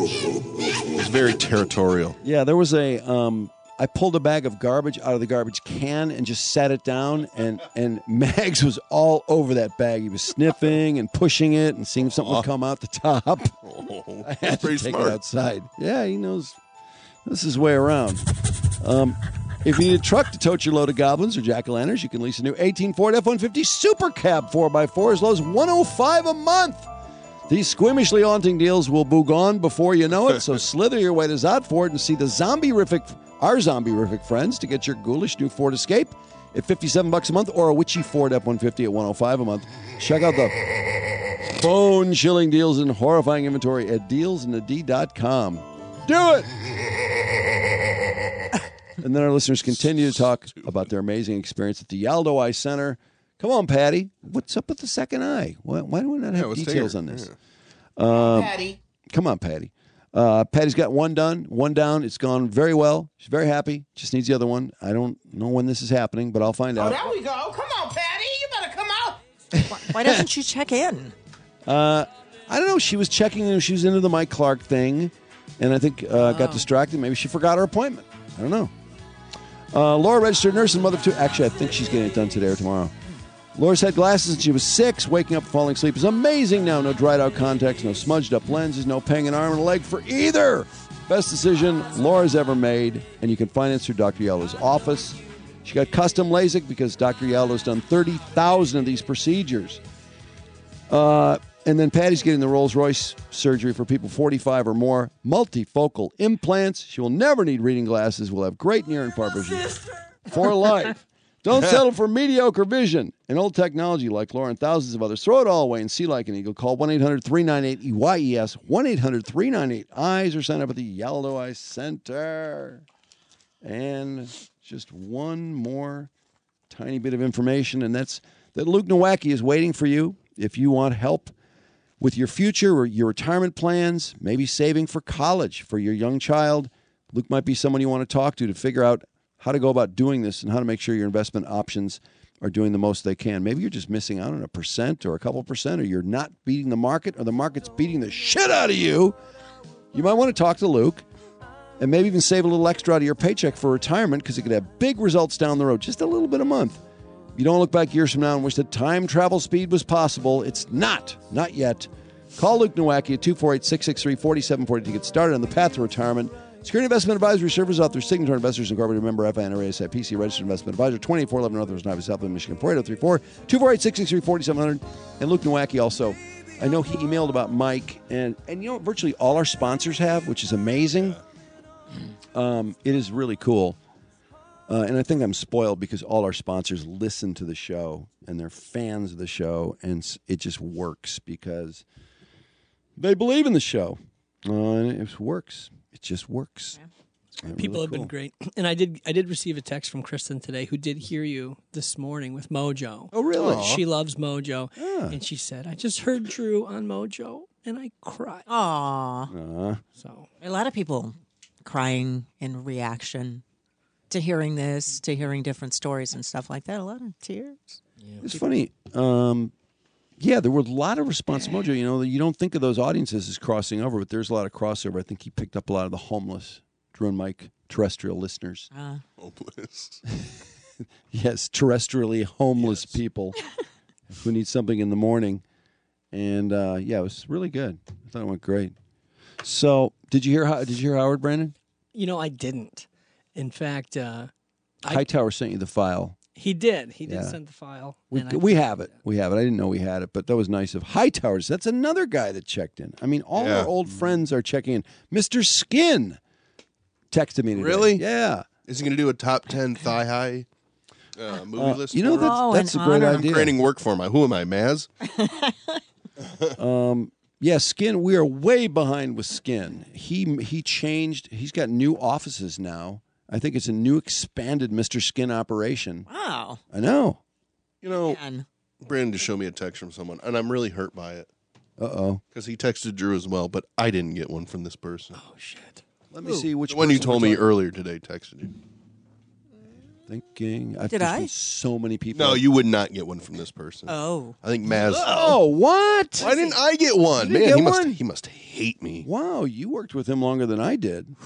it. It was very territorial. Yeah, there was a. Um, I pulled a bag of garbage out of the garbage can and just sat it down, and and Mags was all over that bag. He was sniffing and pushing it and seeing if something would come out the top. Oh, I had to pretty take smart. it outside. Yeah, he knows. This is way around. Um, if you need a truck to tote your load of goblins or jack-o'-lanterns, you can lease a new eighteen Ford F one fifty Super Cab four by four as low as one hundred five dollars a month. These squeamishly haunting deals will be gone before you know it, so slither your way to Zodford and see the zombie-rific, our zombie-rific friends to get your ghoulish new Ford Escape at fifty-seven bucks a month or a witchy Ford F one fifty at one hundred five dollars a month. Check out the bone-chilling deals and horrifying inventory at deals in the d dot com. Do it! And then our listeners continue to talk about their amazing experience at the Yaldo Eye Center. Come on, Patty. What's up with the second eye? Why, why do we not Yeah, have what's details there? on this? Yeah. Um, Patty. Come on, Patty. Uh, Patty's got one done, one down. It's gone very well. She's very happy. Just needs the other one. I don't know when this is happening, but I'll find out. we go. Come on, Patty. You better come out. Why doesn't she check in? Uh, I don't know. She was checking. She was into the Mike Clark thing, and I think uh, got Oh. distracted. Maybe she forgot her appointment. I don't know. Uh, Laura, registered nurse and mother of two. Actually, I think she's getting it done today or tomorrow. Laura's had glasses since she was six. Waking up and falling asleep is amazing now. No dried out contacts, no smudged up lenses, no paying an arm and a leg for either. Best decision Laura's ever made, and you can finance through Doctor Yaldo's office. She got custom LASIK because Doctor Yaldo's done thirty thousand of these procedures. Uh, and then Patty's getting the Rolls-Royce surgery for people forty-five or more. Multifocal implants. She will never need reading glasses. Will have great near and far vision for life. Don't settle for mediocre vision and old technology like Laura and thousands of others. Throw it all away and see like an eagle. Call one eight hundred three nine eight E Y E S, one eight hundred three nine eight eyes, or sign up at the Yaldo Eye Center. And just one more tiny bit of information, and that's that Luke Nowacki is waiting for you if you want help with your future or your retirement plans, maybe saving for college for your young child. Luke might be someone you want to talk to to figure out how to go about doing this and how to make sure your investment options are doing the most they can. Maybe you're just missing out on a percent or a couple percent, or you're not beating the market, or the market's beating the shit out of you. You might want to talk to Luke and maybe even save a little extra out of your paycheck for retirement, because it could have big results down the road, just a little bit a month. You don't look back years from now and wish that time travel speed was possible. It's not. Not yet. Call Luke Nowacki at two four eight, six six three, four seven four zero to get started on the path to retirement. Security Investment Advisory Services out there. Signature Investors Incorporated, member F I N R A S I P C, registered investment advisor, twenty-four eleven Northwest Highway, South Bend, Michigan, four eight zero three four, two four eight, six six three, four seven zero zero. And Luke Nowacki also, I know he emailed about Mike, and, and you know, virtually all our sponsors have, which is amazing. Um, it is really cool. Uh, and I think I'm spoiled because all our sponsors listen to the show and they're fans of the show, and s- it just works because they believe in the show. Uh, and it works. It just works. Yeah, People really have cool. been great, and I did. I did receive a text from Kristen today, who did hear you this morning with Mojo. Oh, really? She loves Mojo, Ah. and she said, "I just heard Drew on Mojo, and I cried. Aww. Uh, So A lot of people crying in reaction to hearing this, to hearing different stories and stuff like that. A lot of tears. it's funny. Um, yeah, there were a lot of Response Mojo. You know, you don't think of those audiences as crossing over, but there's a lot of crossover. I think he picked up a lot of the homeless, Drew and Mike, terrestrial listeners. Uh, Hopeless. Yes, terrestrially homeless people who need something in the morning. And uh, yeah, it was really good. I thought it went great. So, did you hear? Ho- Did you hear Howard, Brandon? you know, I didn't. In fact, uh, I, Hightower sent you the file. he did. He did Yeah. send the file. We, and I- we have it. We have it. I didn't know we had it, but that was nice of Hightowers. That's another guy that checked in. I mean, all Yeah. our old friends are checking in. Mister Skin texted me today. Really? Yeah. Is he going to do a top ten thigh high uh, movie Uh, list? you know, for that's, us? Oh, that's a an great honor. I'm idea. creating work for him. Who am I, Maz? Um, yeah, Skin. We are way behind with Skin. He he changed. He's got new offices now. I think it's a new expanded Mister Skin operation. Wow. I know. You know, Man. Brandon just showed me a text from someone, and I'm really hurt by it Uh oh. because he texted Drew as well, but I didn't get one from this person. Oh shit! Let me see which The one you person we're told me talking- earlier today texted you. Thinking. I've Did just I? from so many people. No, you would not get one from this person. Oh. I think Maz. Oh, what? Why didn't I get one? You didn't Man, get he must one? he must hate me. Wow, you worked with him longer than I did.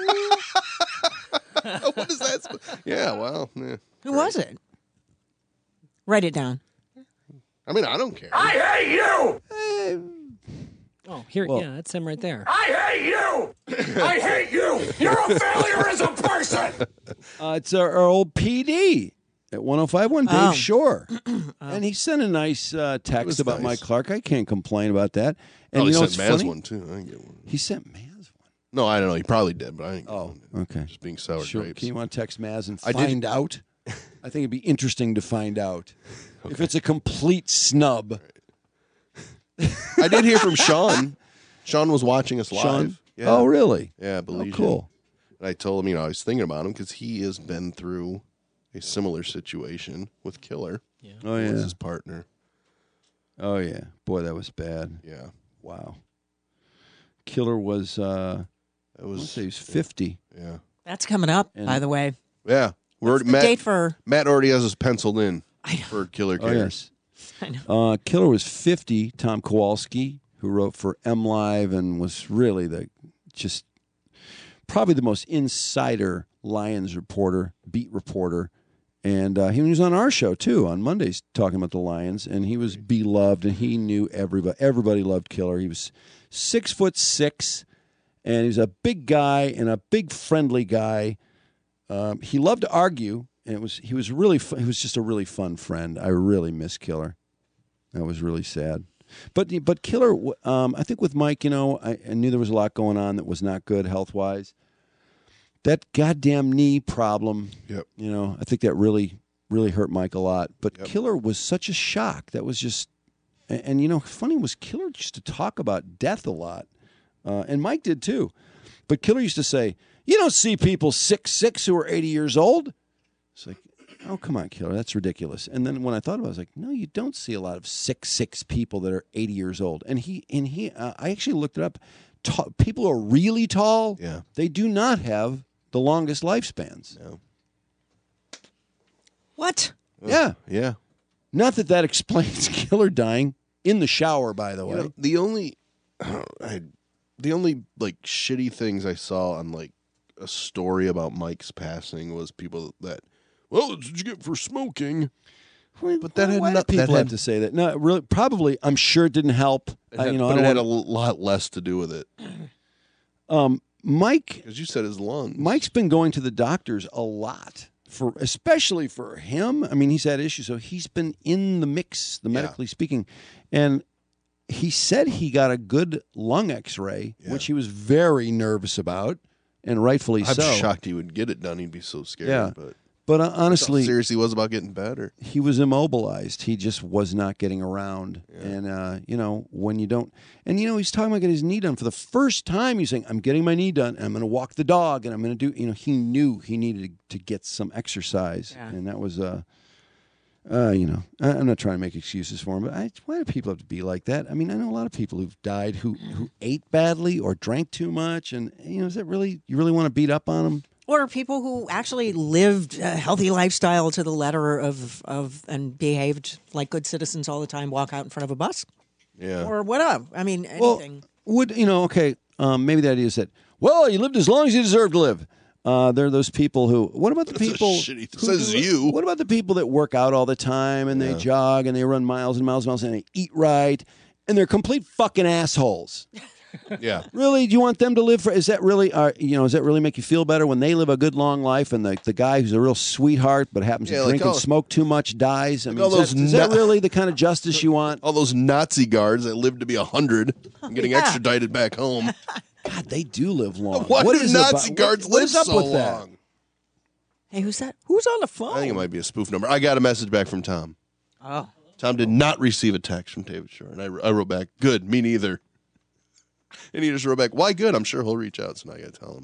What is that? sp- Yeah, well, yeah. Who was it? Write it down. I mean, I don't care. I hate you! Oh, here, Well- yeah, that's him right there. I hate you! I hate you! You're a failure as a person! Uh, it's our, our old P D at one oh five point one, Dave Oh. Shore. And he sent a nice uh, text was about nice. Mike Clark. I can't complain about that. And Oh, you he know sent what's Maz funny? one too. I didn't get one. He sent Maz one. No, I don't know. He probably did, but I didn't. Get Oh, one. okay. Just being sour Sure. grapes. Can you want to text Maz and I did- find out? I think it'd be interesting to find out. If it's a complete snub. I did hear from Sean. Sean was watching us live. Sean? Yeah. Oh, really? Yeah, I believe Oh, cool. And I told him, you know, I was thinking about him because he has been through a similar situation with Killer. Yeah. Oh, Who was yeah. his partner. Oh, yeah. Boy, that was bad. Yeah. Wow. Killer was, uh, It I want to was. say he was fifty. Yeah. That's coming up, And- by the way. Yeah. We're What's the Matt, date for? Matt already has us penciled in I know. for Killer Oh, Cares. yes. I know. Uh, Killer was fifty. Tom Kowalski, who wrote for M Live and was really the just probably the most insider Lions reporter, beat reporter. And uh, he was on our show, too, on Mondays, talking about the Lions. And he was beloved, and he knew everybody. Everybody loved Killer. He was six foot six, and he was a big guy and a big friendly guy. Um, he loved to argue, and it was he was really fu- he was just a really fun friend. I really miss Killer. That was really sad. But but Killer, um, I think with Mike, you know, I, I knew there was a lot going on that was not good health wise. That goddamn knee problem, Yep. you know, I think that really really hurt Mike a lot. But Yep. Killer was such a shock. That was just, and, and you know, funny was Killer used to talk about death a lot, uh, and Mike did too. But Killer used to say, "You don't see people six six who are eighty years old." It's like, oh, come on, Killer, that's ridiculous. And then when I thought about it, I was like, no, you don't see a lot of six six people that are eighty years old. And he and he, uh, I actually looked it up. Ta- people who are really tall, Yeah. they do not have the longest lifespans. No. What? Yeah, Yeah. not that that explains Killer dying in the shower. By the You way, know, the only, I, the only like shitty things I saw on like a story about Mike's passing was people that, well, that's what you get for smoking. But that had why do not, people that have had, to say that? No, really, probably. I'm sure it didn't help. it Uh, had- you know, but I it don't had a wanna- lot less to do with it um, Mike. because you said his lungs. Mike's been going to the doctors a lot for, especially for him. I mean, he's had issues, so he's been in the mix, the Yeah. medically speaking, and he said he got a good lung X-ray, Yeah. which he was very nervous about, and rightfully I'm so. shocked he would get it done. He'd be so scared. Yeah. But But uh, that's how honestly, serious he was about getting better. he was immobilized. He just was not getting around. And, uh, you know, when you don't... And, you know, he's talking about getting his knee done. For the first time, he's saying, I'm getting my knee done, and I'm going to walk the dog, and I'm going to do... You know, he knew he needed to get some exercise. Yeah. And that was... Uh, uh, you know, I, I'm not trying to make excuses for him, but I, why do people have to be like that? I mean, I know a lot of people who've died who who ate badly or drank too much, and you know, is that really you really want to beat up on them? Or people who actually lived a healthy lifestyle to the letter of, of and behaved like good citizens all the time, walk out in front of a bus. Yeah. Or whatever. I mean, anything. Well, would, you know, okay, um, maybe the idea is that, well, you lived as long as you deserve to live. Uh, there are those people who, what about the That's a people? shitty- who says do- you. What about the people that work out all the time and they Yeah. jog and they run miles and miles and miles and they eat right and they're complete fucking assholes? Yeah. Really? Do you want them to live for? Is that really? Uh, you know? Does that really make you feel better when they live a good long life and the, the guy who's a real sweetheart but happens Yeah, to like drink all- and smoke too much dies? I like mean, all is, those that, is that na- really the kind of justice you want? All those Nazi guards that lived to be a hundred and getting Yeah. extradited back home. God, they do live long. Why What do is Nazi about- guards what- what live is up so with that? long? Hey, who's that? Who's on the phone? I think it might be a spoof number. I got a message back from Tom. Oh. Tom did not receive a text from David Shore, and I, I wrote back, "Good, me neither." And he just wrote back, "Why good? I'm sure he'll reach out." So now I got to tell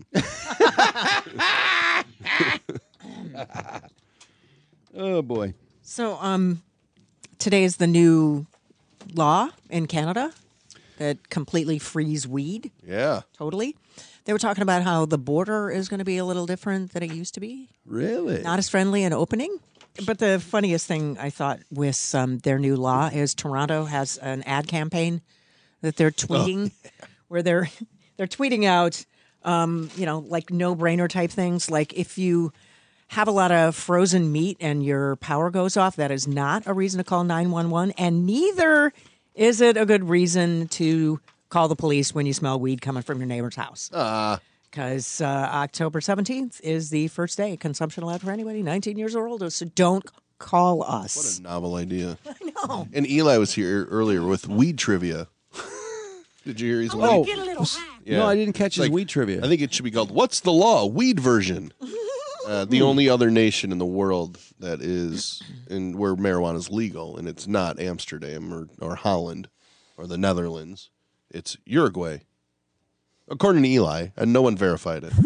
him. Oh boy. So, um, today is the new law in Canada that completely frees weed. Yeah. Totally. They were talking about how the border is going to be a little different than it used to be. Really? Not as friendly and opening. But the funniest thing I thought with um, their new law is Toronto has an ad campaign that they're tweeting, where they're they're tweeting out, um, you know, like no-brainer type things. Like if you have a lot of frozen meat and your power goes off, that is not a reason to call nine one one, and neither is it a good reason to call the police when you smell weed coming from your neighbor's house. Ah. Because uh, October seventeenth is the first day consumption allowed for anybody nineteen years or older. So don't call us. What a novel idea. I know. And Eli was here earlier with weed trivia. Did you hear his Oh. weed? Get a little high. No, I didn't catch his Like, weed trivia. I think it should be called "What's the Law?" Weed version. Uh, the only other nation in the world that is in where marijuana is legal, and it's not Amsterdam or, or Holland or the Netherlands. It's Uruguay, according to Eli, and no one verified it.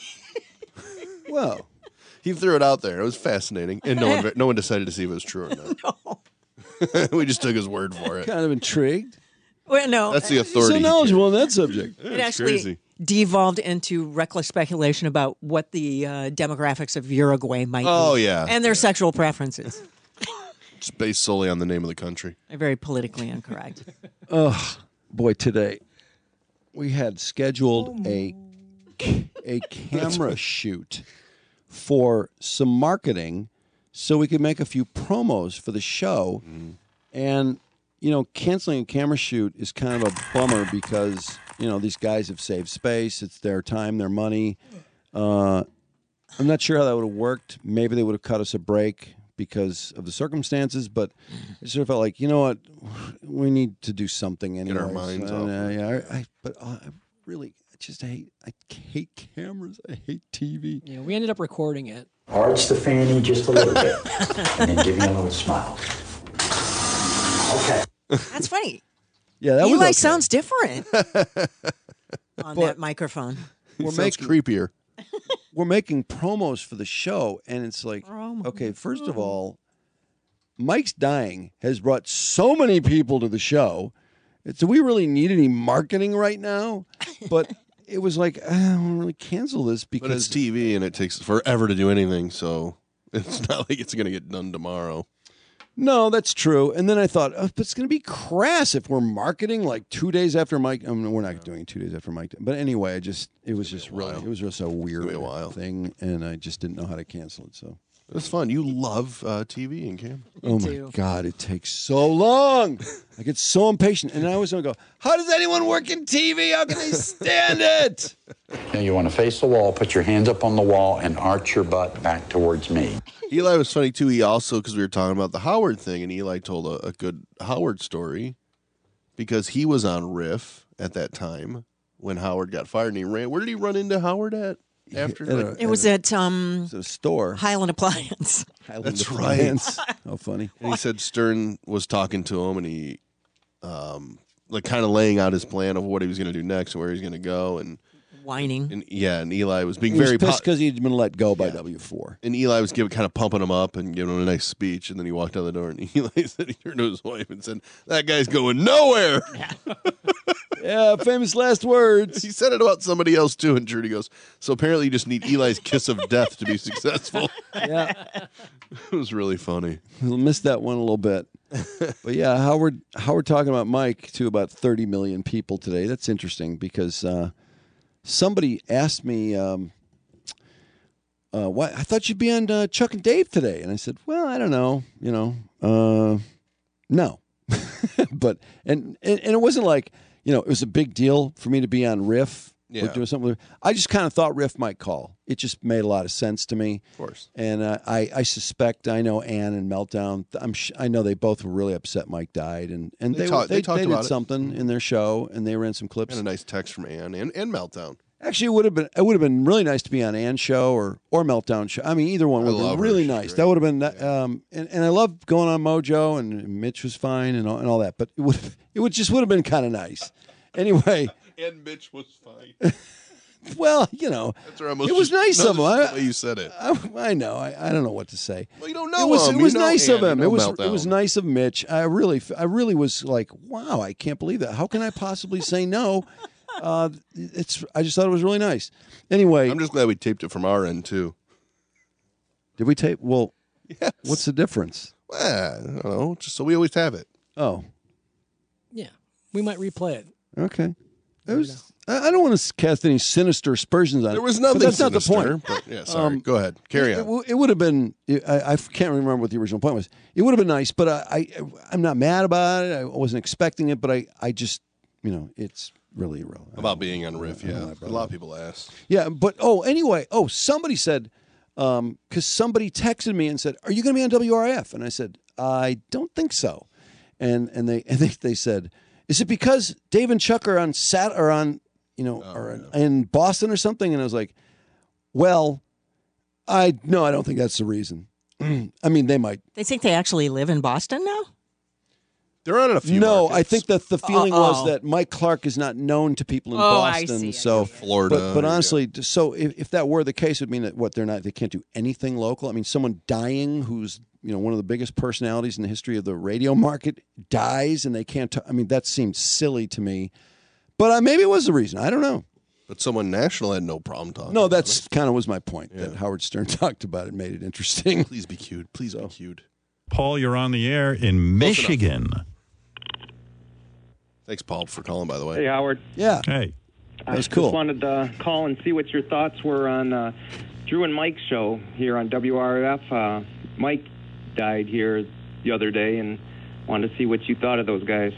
Well, he threw it out there. It was fascinating, and no one ver- no one decided to see if it was true or not. We just took his word for it. kind of intrigued. Well, no. That's the So authority. knowledgeable on that subject. It It's actually crazy. devolved into reckless speculation about what the uh, demographics of Uruguay might Oh, be. yeah. And their sexual preferences. It's based solely on the name of the country. They're very politically incorrect. Oh boy, today we had scheduled a a camera shoot for some marketing so we could make a few promos for the show. And you know, canceling a camera shoot is kind of a bummer because you know these guys have saved space. It's their time, their money. Uh, I'm not sure how that would have worked. Maybe they would have cut us a break because of the circumstances, but I sort of felt like, you know what, we need to do something anyway. our minds so, off uh, it. yeah, I, I, but uh, I really, I just hate, I hate cameras. I hate T V. Yeah, we ended up recording it. Arch the fanny just a little bit, and then give me a little smile. Okay. That's funny. Yeah, that Eli was okay. sounds different on that microphone. We're Sounds making creepier. we're making promos for the show, and it's like, okay, first of all, Mike's dying has brought so many people to the show. Do we really need any marketing right now? But it was like, I don't really cancel this because But it's T V and it takes forever to do anything, so it's not like it's going to get done tomorrow. No, that's true. And then I thought, oh, but it's going to be crass if we're marketing like two days after Mike. I mean, we're not doing two days after Mike. But anyway, I just it was just really it was just a weird be a while. thing, and I just didn't know how to cancel it. So It was fun. You love uh, T V and cam. oh my god, it takes so long. I get so impatient, and I always want to go. How does anyone work in T V? How can they stand it? Now you want to face the wall, put your hands up on the wall, and arch your butt back towards me. Eli was funny too. He also, because we were talking about the Howard thing, and Eli told a, a good Howard story because he was on Riff at that time when Howard got fired, and he ran. Where did he run into Howard at after? At a- Like- It was at um, It's a store. Highland Appliance. Highland That's Appliance. right. How funny. And he said Stern was talking to him, and he, um, like, kind of laying out his plan of what he was going to do next and where he's going to go. And whining. And yeah, and Eli was being He was very pissed po- because he'd been let go by W four. And Eli was giving, kind of pumping him up and giving him a nice speech. And then he walked out the door, and Eli said he turned to his wife and said, "That guy's going nowhere." Yeah, famous last words. He said it about somebody else too. And Trudy goes, "So apparently you just need Eli's kiss of death to be successful." Yeah, it was really funny. We'll miss that one a little bit. But yeah, Howard Howard talking about Mike to about thirty million people today. That's interesting because uh, somebody asked me, um, uh, "Why I thought you'd be on uh, Chuck and Dave today," and I said, "Well, I don't know, you know, uh, no." But and, and and it wasn't like, you know, it was a big deal for me to be on Riff. Yeah. Or doing something with, I just kind of thought Riff might call. It just made a lot of sense to me. Of course. And uh, I, I suspect, I know Ann and Meltdown. I'm, sh- I know they both were really upset Mike died, and, and They they talk- they, they talked they about did it. something in their show, and they ran some clips. And a nice text from Ann and, and Meltdown. Actually, it would have been it would have been really nice to be on Ann's show or or Meltdown show. I mean, either one would have love been her. really She's nice. great. That would have been. that- Um, and, and I love going on Mojo, and Mitch was fine, and all, and all that. But it would it would just would have been kind of nice. Anyway. And Mitch was fine. Well, you know, That's where I almost it was just- nice no, of him. this is I, the way you said it. I, I know. I, I don't know what to say. Well, you don't know It was, him. it You was know nice Ann. of him. You It know was Meltdown. it was nice of Mitch. I really I really was like, wow, I can't believe that. How can I possibly say no? Uh, it's. I just thought it was really nice. Anyway, I'm just glad we taped it from our end too. did we tape? Well, Yes. what's the difference? Well, I don't know. Just so we always have it. Oh, Yeah, we might replay it. okay. It was. I I don't want to cast any sinister aspersions on it. There was but nothing that's not the sinister, point. but yeah, sorry. Go ahead. Carry it, on. It, w- it would have been. I, I can't remember what the original point was. It would have been nice, but I, I, I'm not mad about it. I wasn't expecting it, but I, I just, you know, it's really irrelevant. About being on Riff, yeah. A lot of people ask. Yeah, but oh, anyway, oh, somebody said, um, because somebody texted me and said, "Are you going to be on W R I F?" And I said, "I don't think so." And and they and they, they said, "Is it because Dave and Chuck are on sat or on, you know, Oh, are in, in Boston or something?" And I was like, "Well, I no, I don't think that's the reason. I mean, they might." They think they actually live in Boston now? They're on it a few No, markets. I think that the feeling was Uh-oh. that Mike Clark is not known to people in Oh, I Boston. see, I So Florida, but, but yeah. honestly, so if, if that were the case, it would mean that what they're not, they can't do anything local. I mean, someone dying who's, you know, one of the biggest personalities in the history of the radio market dies, and they can't. T- I mean, that seemed silly to me. But uh, maybe it was the reason. I don't know. But someone national had no problem talking. No, about that's kind of was my point. That Howard Stern talked about it, made it interesting. it. Please be cute. Please be cute. Paul, you're on the air in Michigan. Thanks, Paul, for calling, by the way. Hey, Howard. Yeah. Hey. That was I cool. just wanted to call and see what your thoughts were on uh, Drew and Mike's show here on W R F. Uh, Mike died here the other day, and wanted to see what you thought of those guys.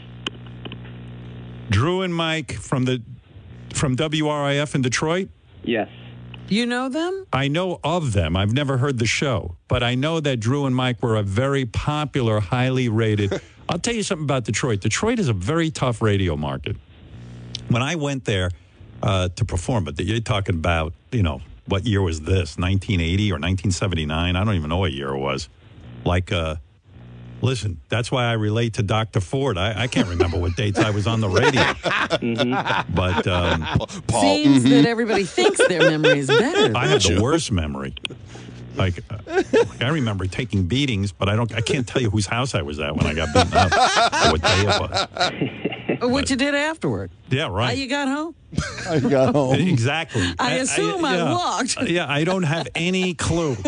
Drew and Mike from the from W R I F in Detroit? Yes. You know them? I know of them. I've never heard the show, but I know that Drew and Mike were a very popular, highly rated. I'll tell you something about Detroit. Detroit is a very tough radio market. When I went there uh, to perform, but you're talking about, you know, what year was this? nineteen eighty or nineteen seventy-nine? I don't even know what year it was. Like, uh, listen, that's why I relate to Doctor Ford. I, I can't remember what dates I was on the radio. Mm-hmm. But um, Paul. Seems that everybody thinks their memory is better. I have the worst memory. Like, uh, like I remember taking beatings, but I don't. I can't tell you whose house I was at when I got beaten up. Or what day it was. What you did afterward. Yeah, How right. you got home? I got home. Exactly. I assume I yeah. walked. Yeah, I don't have any clue.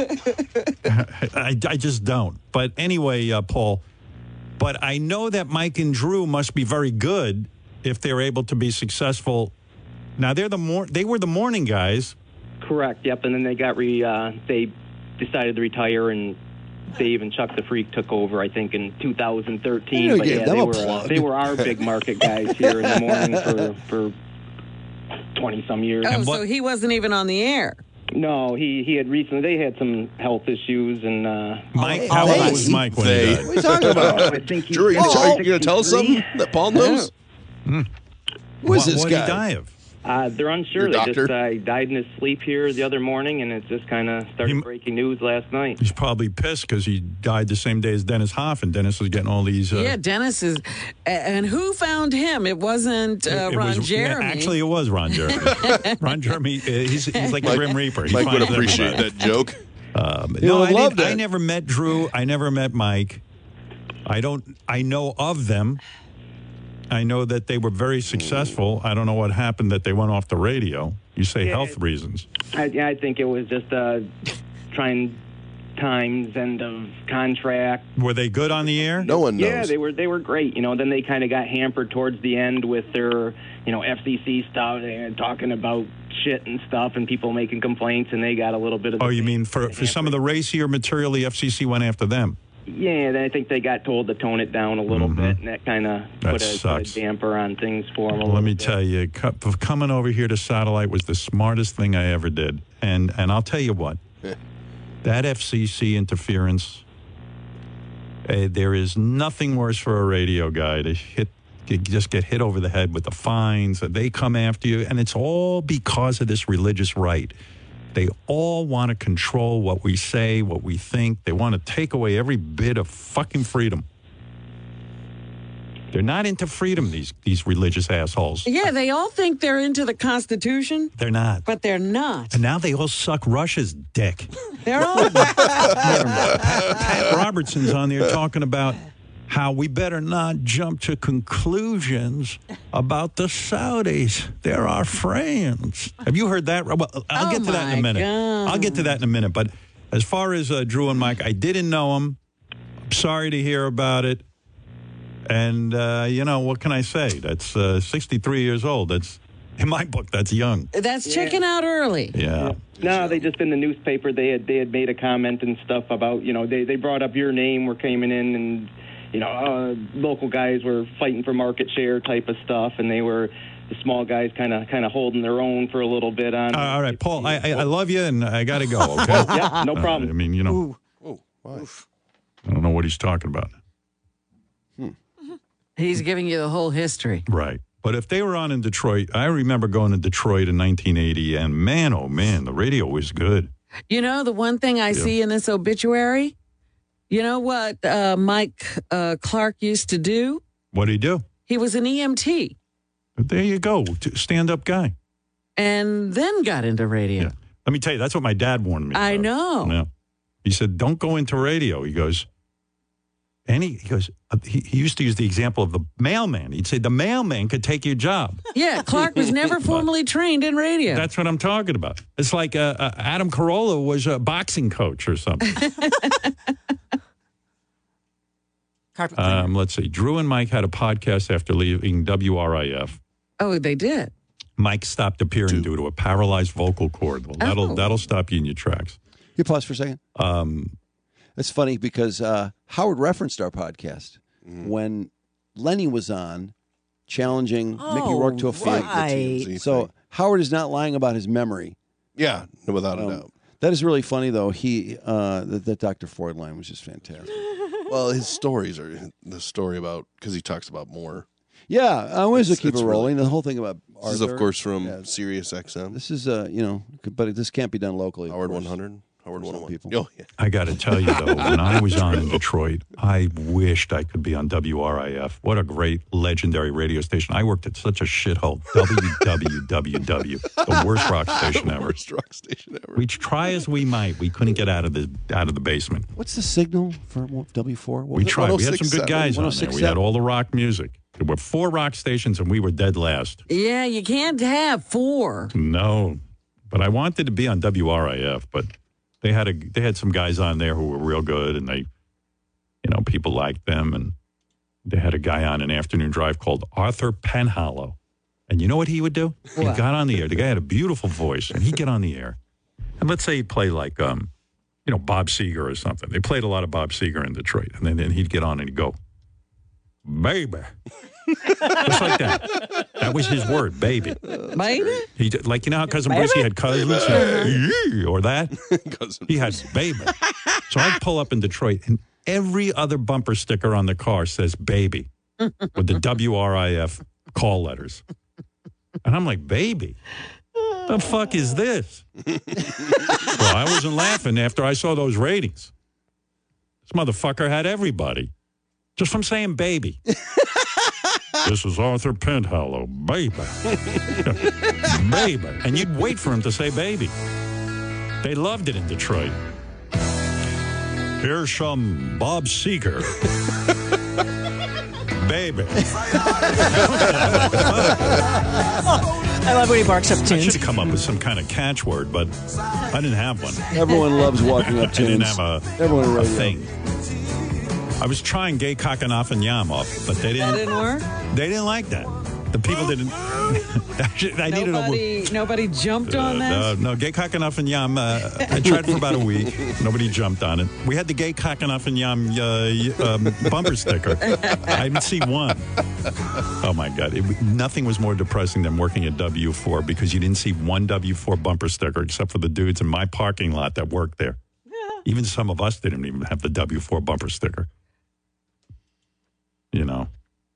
I, I just don't. But anyway, uh, Paul, but I know that Mike and Drew must be very good if they're able to be successful. Now they're the mor- they were the morning guys. Correct. Yep. And then they got re. Uh, they decided to retire, and Dave and Chuck the Freak took over. I think in two thousand thirteen. You know, But gave yeah, them they a were uh, plug. they were our big market guys here in the morning for for twenty some years. Oh, so he wasn't even on the air. No, he he had recently. They had some health issues, and uh, Mike, how old was Mike when They. he What died? are you talking about? I think he Drew, are you, was are you going to tell us sixty-three. something that Paul knows? Who is What- this what guy? did he die of? Uh, they're unsure. Your They doctor? just uh, died in his sleep here the other morning, and it just kind of started He- breaking news last night. He's probably pissed because he died the same day as Dennis Hoff, and Dennis was getting all these. Uh, yeah, Dennis is. And who found him? It wasn't uh, it Ron was- yeah, Jeremy. actually, it was Ron Jeremy. Ron Jeremy, uh, he's, he's like a Mike- Grim Reaper. He Mike would finds appreciate everybody. that joke. Um, He no, would I, love didn't- I that. never met Drew. I never met Mike. I don't. I know of them. I know that they were very successful. I don't know what happened that they went off the radio. You say Yeah. health reasons. I, I think it was just uh, trying times, end of contract. Were they good on the air? No one knows. Yeah, they were they were great. You know, then they kind of got hampered towards the end with their you know F C C stuff and talking about shit and stuff, and people making complaints, and they got a little bit of. Oh, the you mean for, for some of the racier material, the F C C went after them? Yeah, then I think they got told to tone it down a little bit, and that kind of That put a, put a sucks. damper on things for them. A Let little me bit. tell you, co- coming over here to Satellite was the smartest thing I ever did. And and I'll tell you what, that F C C interference, uh, there is nothing worse for a radio guy to hit, to just get hit over the head with the fines. They come after you, and it's all because of this religious right. They all want to control what we say, what we think. They want to take away every bit of fucking freedom. They're not into freedom, these these religious assholes. Yeah, they all think they're into the Constitution, They're not. but they're not. And now they all suck Russia's dick. They're all. Pat Robertson's on there talking about how we better not jump to conclusions about the Saudis. They're our friends. Have you heard that? Well, I'll Oh, get to that in a my minute. God. I'll get to that in a minute. But as far as uh, Drew and Mike, I didn't know them. I'm sorry to hear about it. And, uh, you know, what can I say? That's uh, sixty-three years old. That's, in my book, that's young. That's checking out early. Yeah. No, they just in the newspaper. They had they had made a comment and stuff about you know they they brought up your name. We're coming in and you know uh, local guys were fighting for market share type of stuff, and they were the small guys kind of kind of holding their own for a little bit on. Uh, all right, Paul, I, I, I love you, and I got to go, okay? Yeah, no Uh, problem. I mean, you know, Oh, why? I don't know what he's talking about. He's giving you the whole history. Right. But if they were on in Detroit, I remember going to Detroit in nineteen eighty, and man, oh man, the radio was good. You know, the one thing I Yeah. see in this obituary, you know what uh, Mike uh, Clark used to do? What did he do? He was an E M T There you go, stand-up guy. and then got into radio. Let me tell you, that's what my dad warned me I about. know. Yeah. He said, don't go into radio. He goes, any, he goes, uh, he, he used to use the example of the mailman. He'd say, the mailman could take your job. Yeah, Clark was never formally trained in radio. That's what I'm talking about. It's like uh, uh, Adam Carolla was a boxing coach or something. um, let's see. Drew and Mike had a podcast after leaving W R I F. Oh, they did. Mike stopped appearing due to a paralyzed vocal cord. Well, that'll Oh. that'll stop you in your tracks. You pause for a second. Um, It's funny because uh, Howard referenced our podcast when Lenny was on challenging Mickey Oh, Rourke to a fight. right. So Howard is not lying about his memory. Yeah, no, without a Um, doubt. That is really funny, though. He uh, that, that Doctor Ford line was just fantastic. Well, his stories are the story about because he talks about more. Yeah, I always It's- keep it's it really rolling. The whole thing about This is, Arthur. of course, from Yeah. Sirius X M. This is uh, you know, but this can't be done locally. of Howard course. one hundred, Howard one oh one. people. Oh, yeah. I got to tell you, though, when I was on in Detroit, I wished I could be on W R I F. What a great, legendary radio station. I worked at such a shithole. W W W W, the worst rock station ever. Worst rock station ever. We try as we might, we couldn't get out of the out of the basement. What's the signal for W four? We tried. We had some good guys on there. six We had all the rock music. There were four rock stations, and we were dead last. Yeah, you can't have four. No, but I wanted to be on W R I F, but they had a they had some guys on there who were real good, and they, you know, people liked them, and they had a guy on an afternoon drive called Arthur Penhollow, and you know what he would do? He What? got on the air. The guy had a beautiful voice, and he'd get on the air, and let's say he'd play like, um, you know, Bob Seger or something. They played a lot of Bob Seger in Detroit, and then, then he'd get on and he'd go, baby. Just like that. That was his word, baby. Baby? He did- like you know how cousin Brucey had cousins and, or that he had baby. So I'd pull up in Detroit, and every other bumper sticker on the car says "baby" with the W R I F call letters. And I'm like, baby, the fuck is this? Well, I wasn't laughing after I saw those ratings. This motherfucker had everybody just from saying baby. This is Arthur Penhallow, baby. Baby. And you'd wait for him to say baby. They loved it in Detroit. Here's some Bob Seger. Baby. I love when he barks up I tunes. should have come up with some kind of catchword, but I didn't have one. Everyone loves walking up I didn't tunes. have a, Everyone a radio. thing. I was trying gay cockanoff and yam off, but they didn't. That didn't work? They didn't like that. The people didn't. I needed a. Nobody, nobody jumped on Uh, that? no, no, gay cockanoff and yam. Uh, I tried for about a week. Nobody jumped on it. We had the gay cockanoff and yam uh, y- um, bumper sticker. I didn't see one. Oh my God! It, nothing was more depressing than working at W four because you didn't see one W four bumper sticker except for the dudes in my parking lot that worked there. Even some of us didn't even have the W four bumper sticker. You know.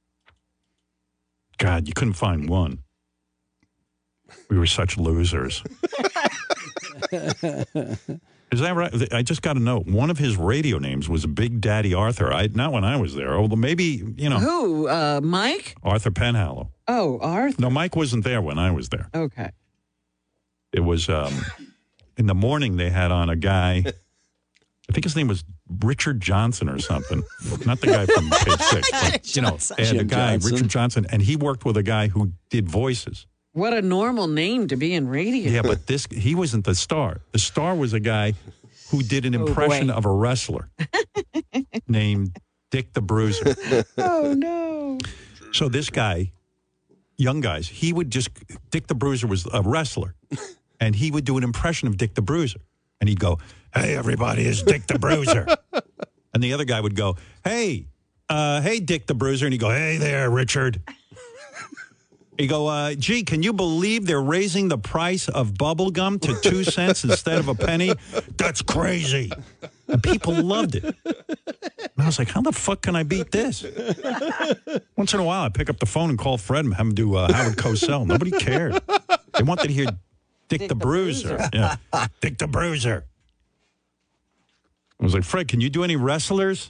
God, you couldn't find one. We were such losers. Is that right? I just got to know. One of his radio names was Big Daddy Arthur. I not when I was there. Although maybe, you know. Who? Uh, Mike? Arthur Penhallow. Oh, Arthur. No, Mike wasn't there when I was there. Okay. It was um, in the morning they had on a guy. I think his name was Richard Johnson or something. Not the guy from Page Six. But, you know, they had a Jim guy, Johnson. Richard Johnson, and he worked with a guy who did voices. What a normal name to be in radio. Yeah, but this he wasn't the star. The star was a guy who did an Oh, impression boy. of a wrestler named Dick the Bruiser. Oh, no. So this guy, young guys, he would just, Dick the Bruiser was a wrestler, and he would do an impression of Dick the Bruiser. And he'd go, hey, everybody, it's Dick the Bruiser. And the other guy would go, hey, uh, hey, Dick the Bruiser. And he'd go, hey there, Richard. He'd go, uh, gee, can you believe they're raising the price of bubble gum to two cents instead of a penny? That's crazy. And people loved it. And I was like, how the fuck can I beat this? Once in a while, I pick up the phone and call Fred and have him do uh, Howard Cosell. Nobody cared. They wanted to hear Dick, Dick the, the Bruiser. Bruiser. Yeah. Dick the Bruiser. I was like, Fred, can you do any wrestlers?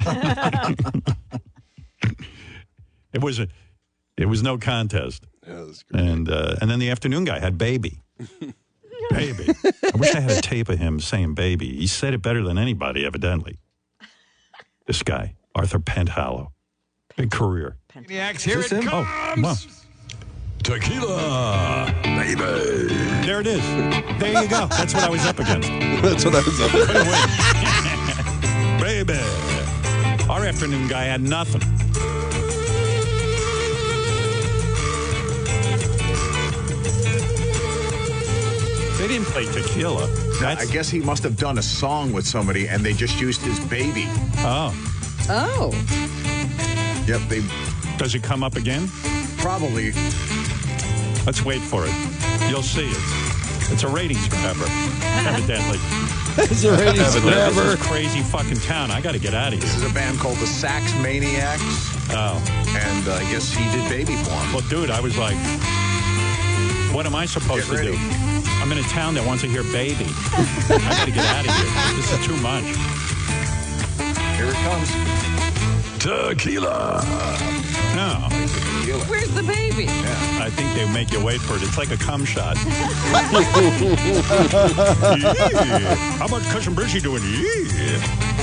It was a, it was no contest. Yeah, that was great. And uh, and then the afternoon guy had baby. Baby. I wish I had a tape of him saying baby. He said it better than anybody, evidently. This guy, Arthur Penhallow. Big career. Maniacs, here it comes. Oh, well. Tequila, baby. There it is. There you go. That's what I was up against. That's what I was up against. Baby. Our afternoon guy had nothing. They didn't play Tequila. I guess he must have done a song with somebody and they just used his baby. Oh. Oh. Yep. They. Does it come up again? Probably. Let's wait for it. You'll see it. It's a ratings grabber, evidently. It's a ratings grabber. This is crazy fucking town. I got to get out of here. This is a band called the Sax Maniacs. Oh. And uh, I guess he did baby for him. Well, dude, I was like, what am I supposed Get to ready. do? I'm in a town that wants to hear baby. I got to get out of here. This is too much. Here it comes. Tequila. No. Where's the baby? Yeah. I think they make you wait for it. It's like a cum shot. Yeah. How about Cousin Bridgie doing? Yeah.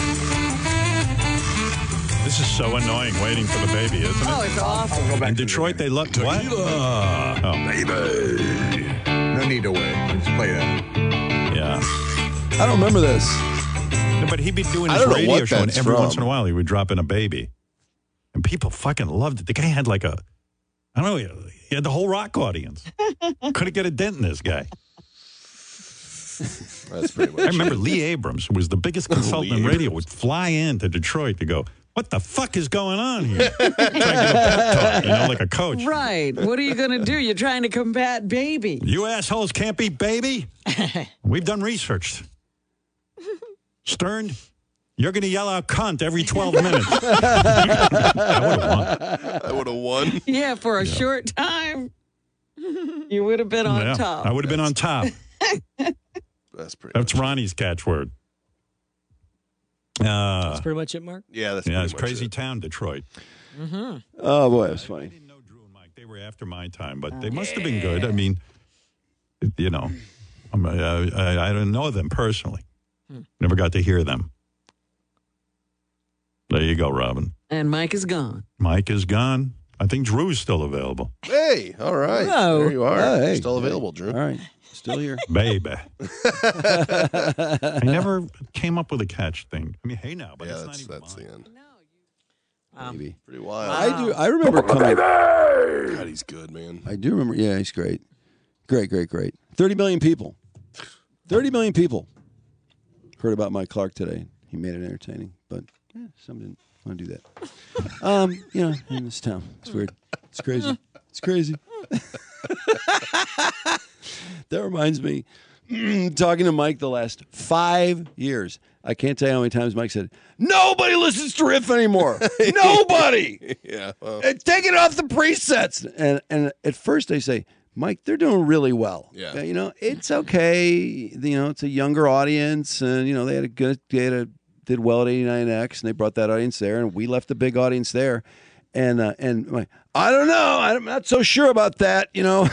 This is so annoying waiting for the baby, isn't it? Oh, it's awful. In Detroit, they love what? Oh, baby. No need to wait. Just play that. Yeah. I don't remember this. Yeah, but he'd be doing I his don't know radio what show, and that's every from. once in a while he would drop in a baby. And people fucking loved it. The guy had like a, I don't know, he had the whole rock audience. Couldn't get a dent in this guy. That's pretty much I remember Lee Abrams, who was the biggest consultant in radio, would fly into Detroit to go, what the fuck is going on here? Try to give a pep talk, you know, like a coach. Right. What are you going to do? You're trying to combat baby. You assholes can't beat baby. We've done research. Stern, you're going to yell out cunt every twelve minutes. I would have won. I would have won. Yeah, for a short time. You would have been on Yeah, top. I would have been on top. That's pretty. That's Ronnie's catchword. Uh, That's pretty much it, Mark. Yeah, that's yeah, pretty it's much crazy it. town, Detroit. Mm-hmm. Oh boy, it was funny. They were after my time, but they must have been good. I mean, it- you know, I'm, I, I, I don't know them personally. Never got to hear them. There you go, Robin. And Mike is gone. Mike is gone. I think Drew's still available. Hey, all right. Whoa. There you are. Oh, hey. Still available, Drew. All right, still here. Baby. I never came up with a catch thing. I mean, hey now, but Yeah, it's that's, not even that's mine. the end. Maybe. Pretty wild. I do. I remember coming. God, he's good, man. I do remember. Yeah, he's great. Great, great, great. Thirty million people. Thirty million people heard about Mike Clark today. He made it entertaining, but yeah, some didn't want to do that. Um, you know, in this town, it's weird. It's crazy. It's crazy. That reminds me, talking to Mike the last five years. I can't tell you how many times Mike said, "Nobody listens to Riff anymore. Nobody. Yeah. Well, Uh, Take it off the presets." And and at first I say, Mike, they're doing really well. Yeah. Uh, You know, it's okay. You know, it's a younger audience, and you know they had a good, they had a, did well at eighty-nine X, and they brought that audience there, and we left a big audience there. And uh, and I'm like, I don't know, I'm not so sure about that. You know,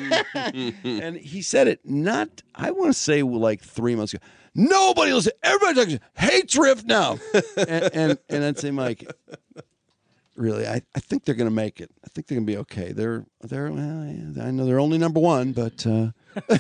and he said it not. I want to say like three months ago. Nobody listens. Everybody talks, hates Riff now. and, and and I'd say, Mike, really, I, I think they're going to make it. I think they're going to be okay. They're they're. Well, yeah, I know they're only number one, but uh,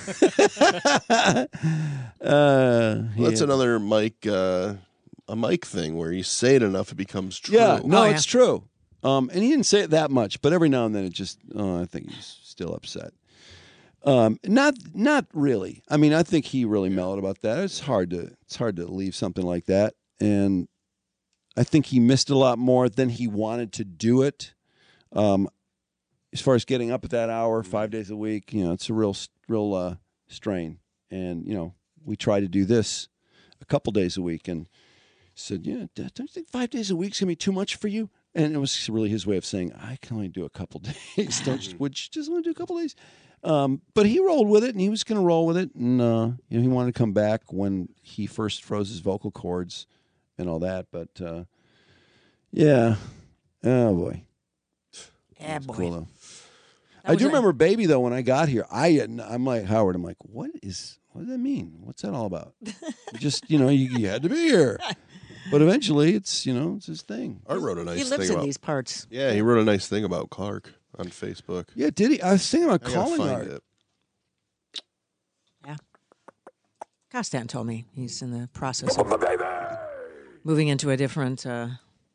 uh, well, that's yeah. another Mike, uh, a Mike thing where you say it enough, it becomes true. Yeah, no, Oh, yeah. it's true. Um, and he didn't say it that much, but every now and then it just. Oh, I think he's still upset. Um, not not really. I mean, I think he really mellowed about that. It's hard to it's hard to leave something like that, and I think he missed a lot more than he wanted to do it. Um, as far as getting up at that hour, five days a week, you know, it's a real real uh, strain. And you know, we try to do this a couple days a week, and said, "Yeah, don't you think five days a week's gonna be too much for you?" And it was really his way of saying, "I can only do a couple days. Don't you, would you just want to do a couple days?" Um, but he rolled with it, and he was going to roll with it, and uh, you know, he wanted to come back when he first froze his vocal cords and all that. But uh, yeah, oh boy, Yeah, That's boy. cool though. That I was do a- remember Baby though. When I got here, I I'm like Howard. I'm like, what is what does that mean? What's that all about? Just you know, you, you had to be here. But eventually, it's you know, it's his thing. Art wrote a nice He thing lives in about these parts. Yeah, he wrote a nice thing about Clark on Facebook. Yeah, did he? I was thinking about I gotta calling find Art. it. Yeah. Costan told me he's in the process of moving into a different uh,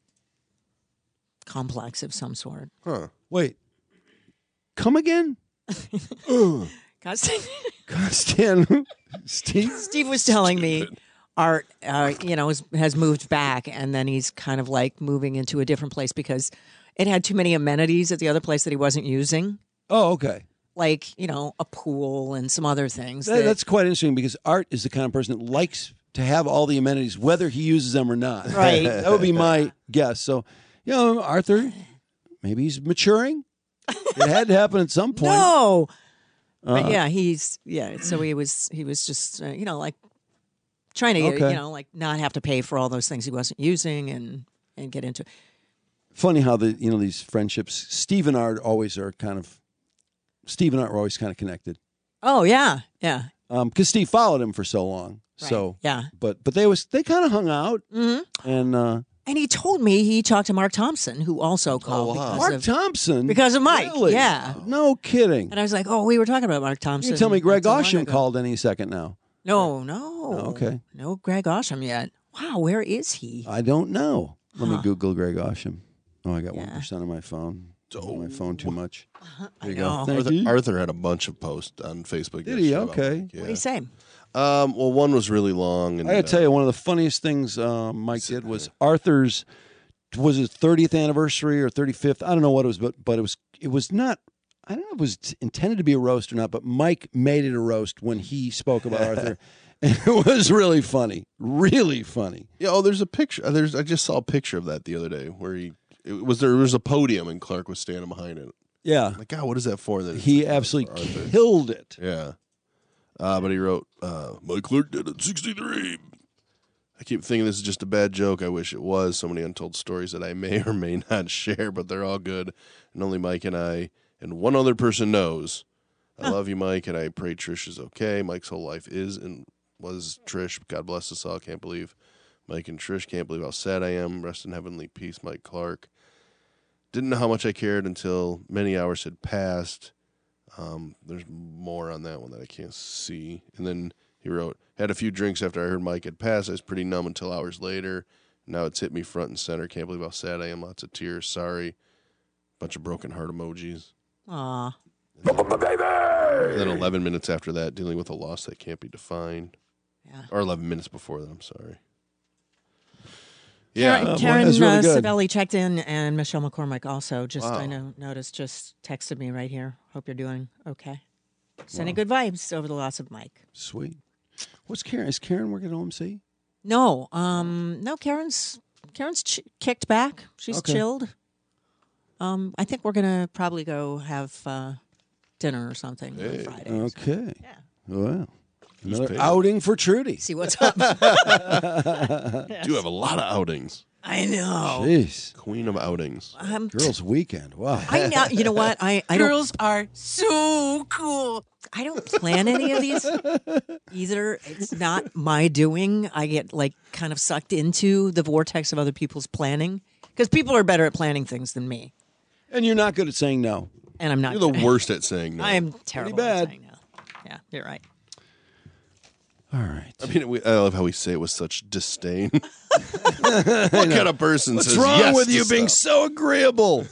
complex of some sort. Huh. Wait, come again? Costan, Stan, Steve. Steve was telling me Art, uh, you know, has, has moved back, and then he's kind of like moving into a different place because it had too many amenities at the other place that he wasn't using, Oh, okay. like you know, a pool and some other things. That, that- that's quite interesting because Art is the kind of person that likes to have all the amenities, whether he uses them or not. Right. That would be my guess. So, you know, Arthur, maybe he's maturing. It had to happen at some point. no. Uh, But yeah, he's yeah. So he was he was just uh, you know like trying to Okay. you know like not have to pay for all those things he wasn't using and and get into. Funny how the you know these friendships. Steve and Art always are kind of. Steve and Art were always kind of connected. Oh yeah, yeah. Um, because Steve followed him for so long. So yeah. But but they was they kind of hung out Mm-hmm. and. uh And he told me he talked to Mark Thompson, who also called because Mark of Thompson because of Mike. Really? Yeah. No kidding. And I was like, oh, we were talking about Mark Thompson. You tell me Greg not too long Osham ago. called any second now. No, no. Oh, okay. No Greg Osham yet. Wow, where is he? I don't know. Let me Huh. Google Greg Osham. Oh, I got one percent on my phone. On my phone too much. There you go. know. Thank Arthur, you. Arthur had a bunch of posts on Facebook. Did he? yesterday about Okay. Mike, yeah. What do you say? Um, well, one was really long. And, I gotta uh, tell you, one of the funniest things um, Mike did was Arthur's was his thirtieth anniversary or thirty-fifth. I don't know what it was, but but it was it was not. I don't know if it was t- intended to be a roast or not, but Mike made it a roast when he spoke about Arthur. And it was really funny, really funny. Yeah. Oh, there's a picture. uh, There's. I just saw a picture of that the other day where he. It was there was a podium and Clark was standing behind it. Yeah. Like, God, what is that for? Then He absolutely killed it. Yeah. Uh, but he wrote, uh, Mike Clark did it sixty-three. I keep thinking this is just a bad joke. I wish it was. So many untold stories that I may or may not share, but they're all good. And only Mike and I and one other person knows. I love you, Mike, and I pray Trish is okay. Mike's whole life is and was Trish. God bless us all. Can't believe Mike and Trish. Can't believe how sad I am. Rest in heavenly peace, Mike Clark. Didn't know how much I cared until many hours had passed. Um, there's more on that one that I can't see. And then he wrote, had a few drinks after I heard Mike had passed. I was pretty numb until hours later. Now it's hit me front and center. Can't believe how sad I am. Lots of tears. Sorry. Bunch of broken heart emojis. Aw. And then eleven minutes after that, dealing with a loss that can't be defined. Yeah. Or eleven minutes before that, I'm sorry. Yeah. Karen, Uh, Karen that's really uh, good. Savelli checked in, and Michelle McCormick also. Just Wow. I know noticed just texted me right here. Hope you're doing okay. Sending good vibes over the loss of Mike. Sweet. What's Karen? Is Karen working at O M C? No, um, no. Karen's Karen's ch- kicked back. She's Okay. chilled. Um, I think we're gonna probably go have uh, dinner or something on Friday. Okay. Yeah. Wow. Who's Another paying? outing for Trudy. See what's up. Do have a lot of outings. I know. Jeez. Queen of outings. Um, Girls' weekend. Wow. I know. You know what? I, I don't. Girls are so cool. I don't plan any of these either. It's not my doing. I get like kind of sucked into the vortex of other people's planning because people are better at planning things than me, And you're not good at saying no. and I'm not. You're the good. worst at saying no. I am terrible bad. at saying no. Yeah, you're right. All right. I mean, we, I love how we say it with such disdain. What kind of person What's says wrong yes with to you being stuff? so agreeable?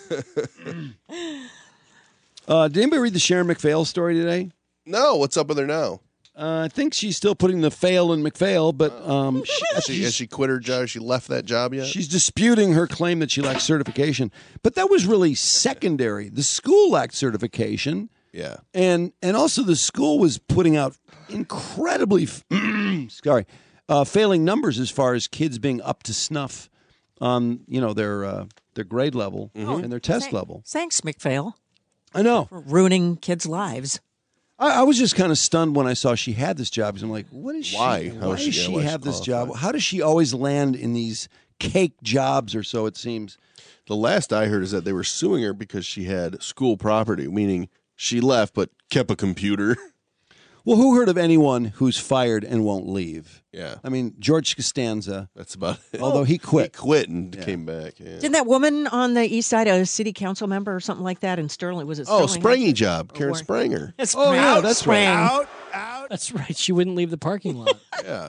uh, did anybody read the Sharon McPhail story today? No, what's up with her now? Uh, I think she's still putting the fail in McPhail, but um, she, Has she, has she quit her job? Has she left that job yet? she's disputing her claim that she lacks certification. But that was really secondary. The school lacked certification. Yeah. And and also the school was putting out incredibly, sorry, uh, failing numbers as far as kids being up to snuff on, you know, their uh, their grade level and their test Thank- level. Thanks, McPhail, I know. for ruining kids' lives. I, I was just kind of stunned when I saw she had this job. 'Cause I'm like, what is she? Why? How Why is does she- yeah, she why is she have this qualified? job? How does she always land in these cake jobs or so it seems? The last I heard is that they were suing her because she had school property, meaning she left but kept a computer. Well, who heard of anyone who's fired and won't leave? Yeah. I mean, George Costanza. That's about it. Although he quit. He quit and came back. Yeah. Didn't that woman on the east side, a city council member or something like that in Sterling, was it Oh, Sterling? Sprangy job. Karen Or- Spranger. It's Oh, yeah, that's Sprang. right. Out. That's right. She wouldn't leave the parking lot. Yeah.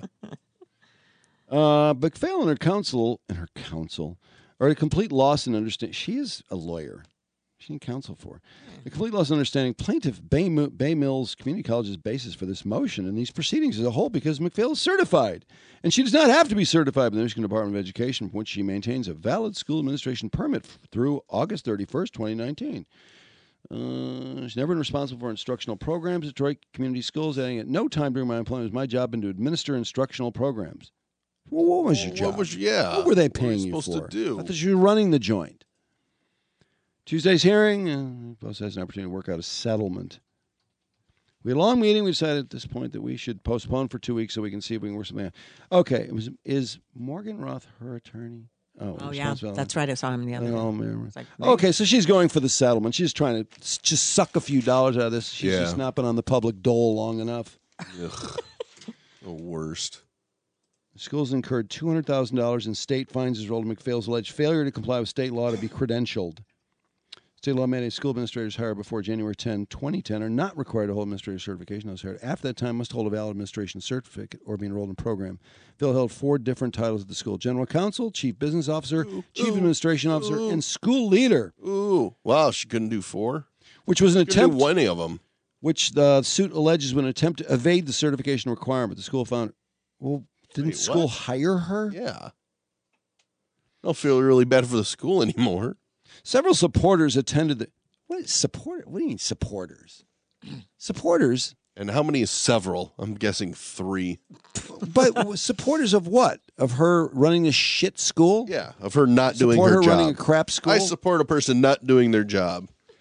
Uh, McPhail and her counsel and her counsel are at a complete loss in understanding. She is a lawyer. She need counsel for a complete loss in understanding plaintiff Bay, Mo- Bay Mills Community College's basis for this motion and these proceedings as a whole because McPhail is certified, and she does not have to be certified by the Michigan Department of Education, from which she maintains a valid school administration permit f- through August thirty-first, twenty nineteen. Uh, she's never been responsible for instructional programs at Detroit Community Schools, adding at no time during my employment was my job been to administer instructional programs. Well, what was your What job? was- yeah. What were they What were you paying you supposed to for? do? I thought you were running the joint. Tuesday's hearing, uh, both has an opportunity to work out a settlement. We had a long meeting. We decided at this point that we should postpone for two weeks so we can see if we can work something out. Okay, it was is Morgan Roth her attorney? Oh, Oh, yeah. responsible- That's right. I saw him the other day. Oh, man. It's like, Okay, so she's going for the settlement. She's trying to s- just suck a few dollars out of this. She's Yeah. just not been on the public dole long enough. Ugh. The worst. The school's incurred two hundred thousand dollars in state fines as a result of McPhail's alleged failure to comply with state law to be credentialed. State law mandates school administrators hired before January tenth, twenty ten are not required to hold administrator certification. Those hired after that time must hold a valid administration certificate or be enrolled in a program. Phil held four different titles at the school: general counsel, chief business officer, chief administration officer, and school leader. Ooh. Wow, she couldn't do four? Which was an She couldn't attempt, do any of them. which the suit alleges was an attempt to evade the certification requirement. The school found, well, didn't Wait, school what? hire her? Yeah. I don't feel really bad for the school anymore. Several supporters attended the. What is support? What do you mean supporters? Supporters, And how many is several? I'm guessing three. but supporters of what? Of her running this shit school? Yeah, of her not doing Support her, her job. running a crap school? I support a person not doing their job.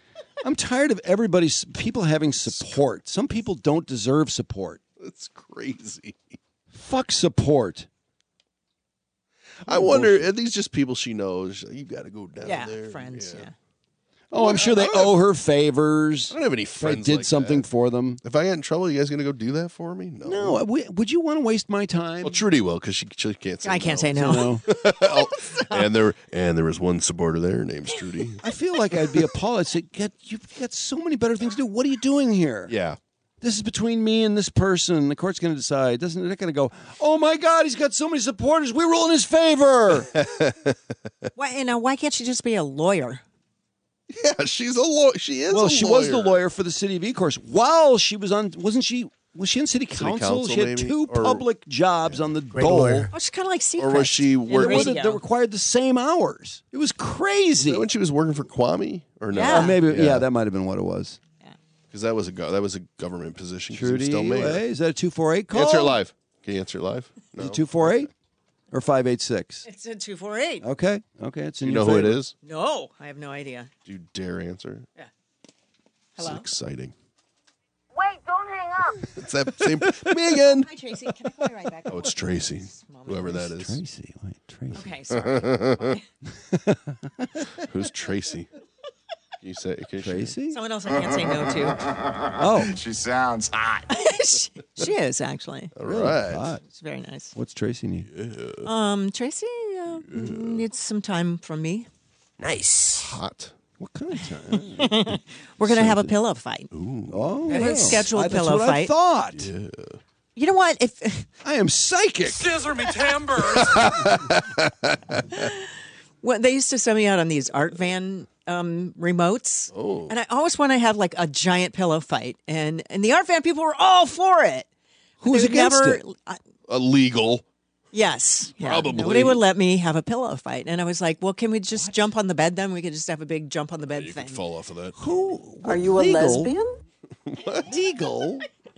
I'm tired of everybody's people having support. Some people don't deserve support. That's crazy. Fuck support. I wonder, are these just people she knows? You got to go down Yeah, there. friends. Yeah. Oh, I'm sure they owe her favors. I don't have any If I friends did like something that. for them. If I get in trouble, you guys going to go do that for me? No. No, w- would you want to waste my time? Well, Trudy will because she, she can't say I no. can't say no. Oh, and there and there was one supporter there named Trudy. I feel like I'd be appalled. I'd say, "Get, you've got so many better things to do. What are you doing here? Yeah. This is between me and this person. The court's going to decide. Doesn't they're going to go, oh, my God, he's got so many supporters. We rule in his favor. Why, you know, why can't she just be a lawyer? Yeah, she's a lawyer. She is well, a she lawyer. was the lawyer for the city of Ecorse while she was on, wasn't she? Was she in city council? council, she had maybe? two Or- public jobs on the Great dole. lawyer. Oh, she's kind of like secret. Or was she And working? it wasn't, that required the same hours. It was Is crazy. that when she was working for Kwame or no? Yeah. Or maybe, yeah. Yeah. that might have been what it was. Because that was a go- that was a government position. 'cause he was Trudy, still mayor. hey, is that a two four eight call? Answer it live. Can you answer it live? No. Is it two four eight or five eight six? It's a two four eight. Okay, okay, it's in You your know who it favor. is? No, I have no idea. Do you dare answer? Yeah. It's Hello? exciting. Wait, don't hang up. It's that same me again. Hi, Tracy. Can I call you right back? Oh, it's Tracy. Whoever that is. Tracy, wait, Tracy. Okay, sorry. Who's Tracy? Can you say can you Tracy? Someone else I can't say no to. Oh, She sounds hot. she, she is, actually. All really right. hot. It's very nice. What's Tracy need? Um, Tracy uh, needs some time from me. Nice. Hot. What kind of time? We're going to have a pillow fight. Oh, We have a scheduled I, that's pillow what fight. I thought. You know what? If I am psychic. Scissor me timbers. well, they used to send me out on these art van um, remotes, Oh. and I always want to have like a giant pillow fight, and and the art van people were all for it. Who's They would against never, it? I- Illegal. Yes, yeah. Probably. Nobody would let me have a pillow fight, and I was like, "Well, can we just jump on the bed? Then we could just have a big jump on the bed You thing." could fall off of that. Who? Are you a legal? lesbian? Legal?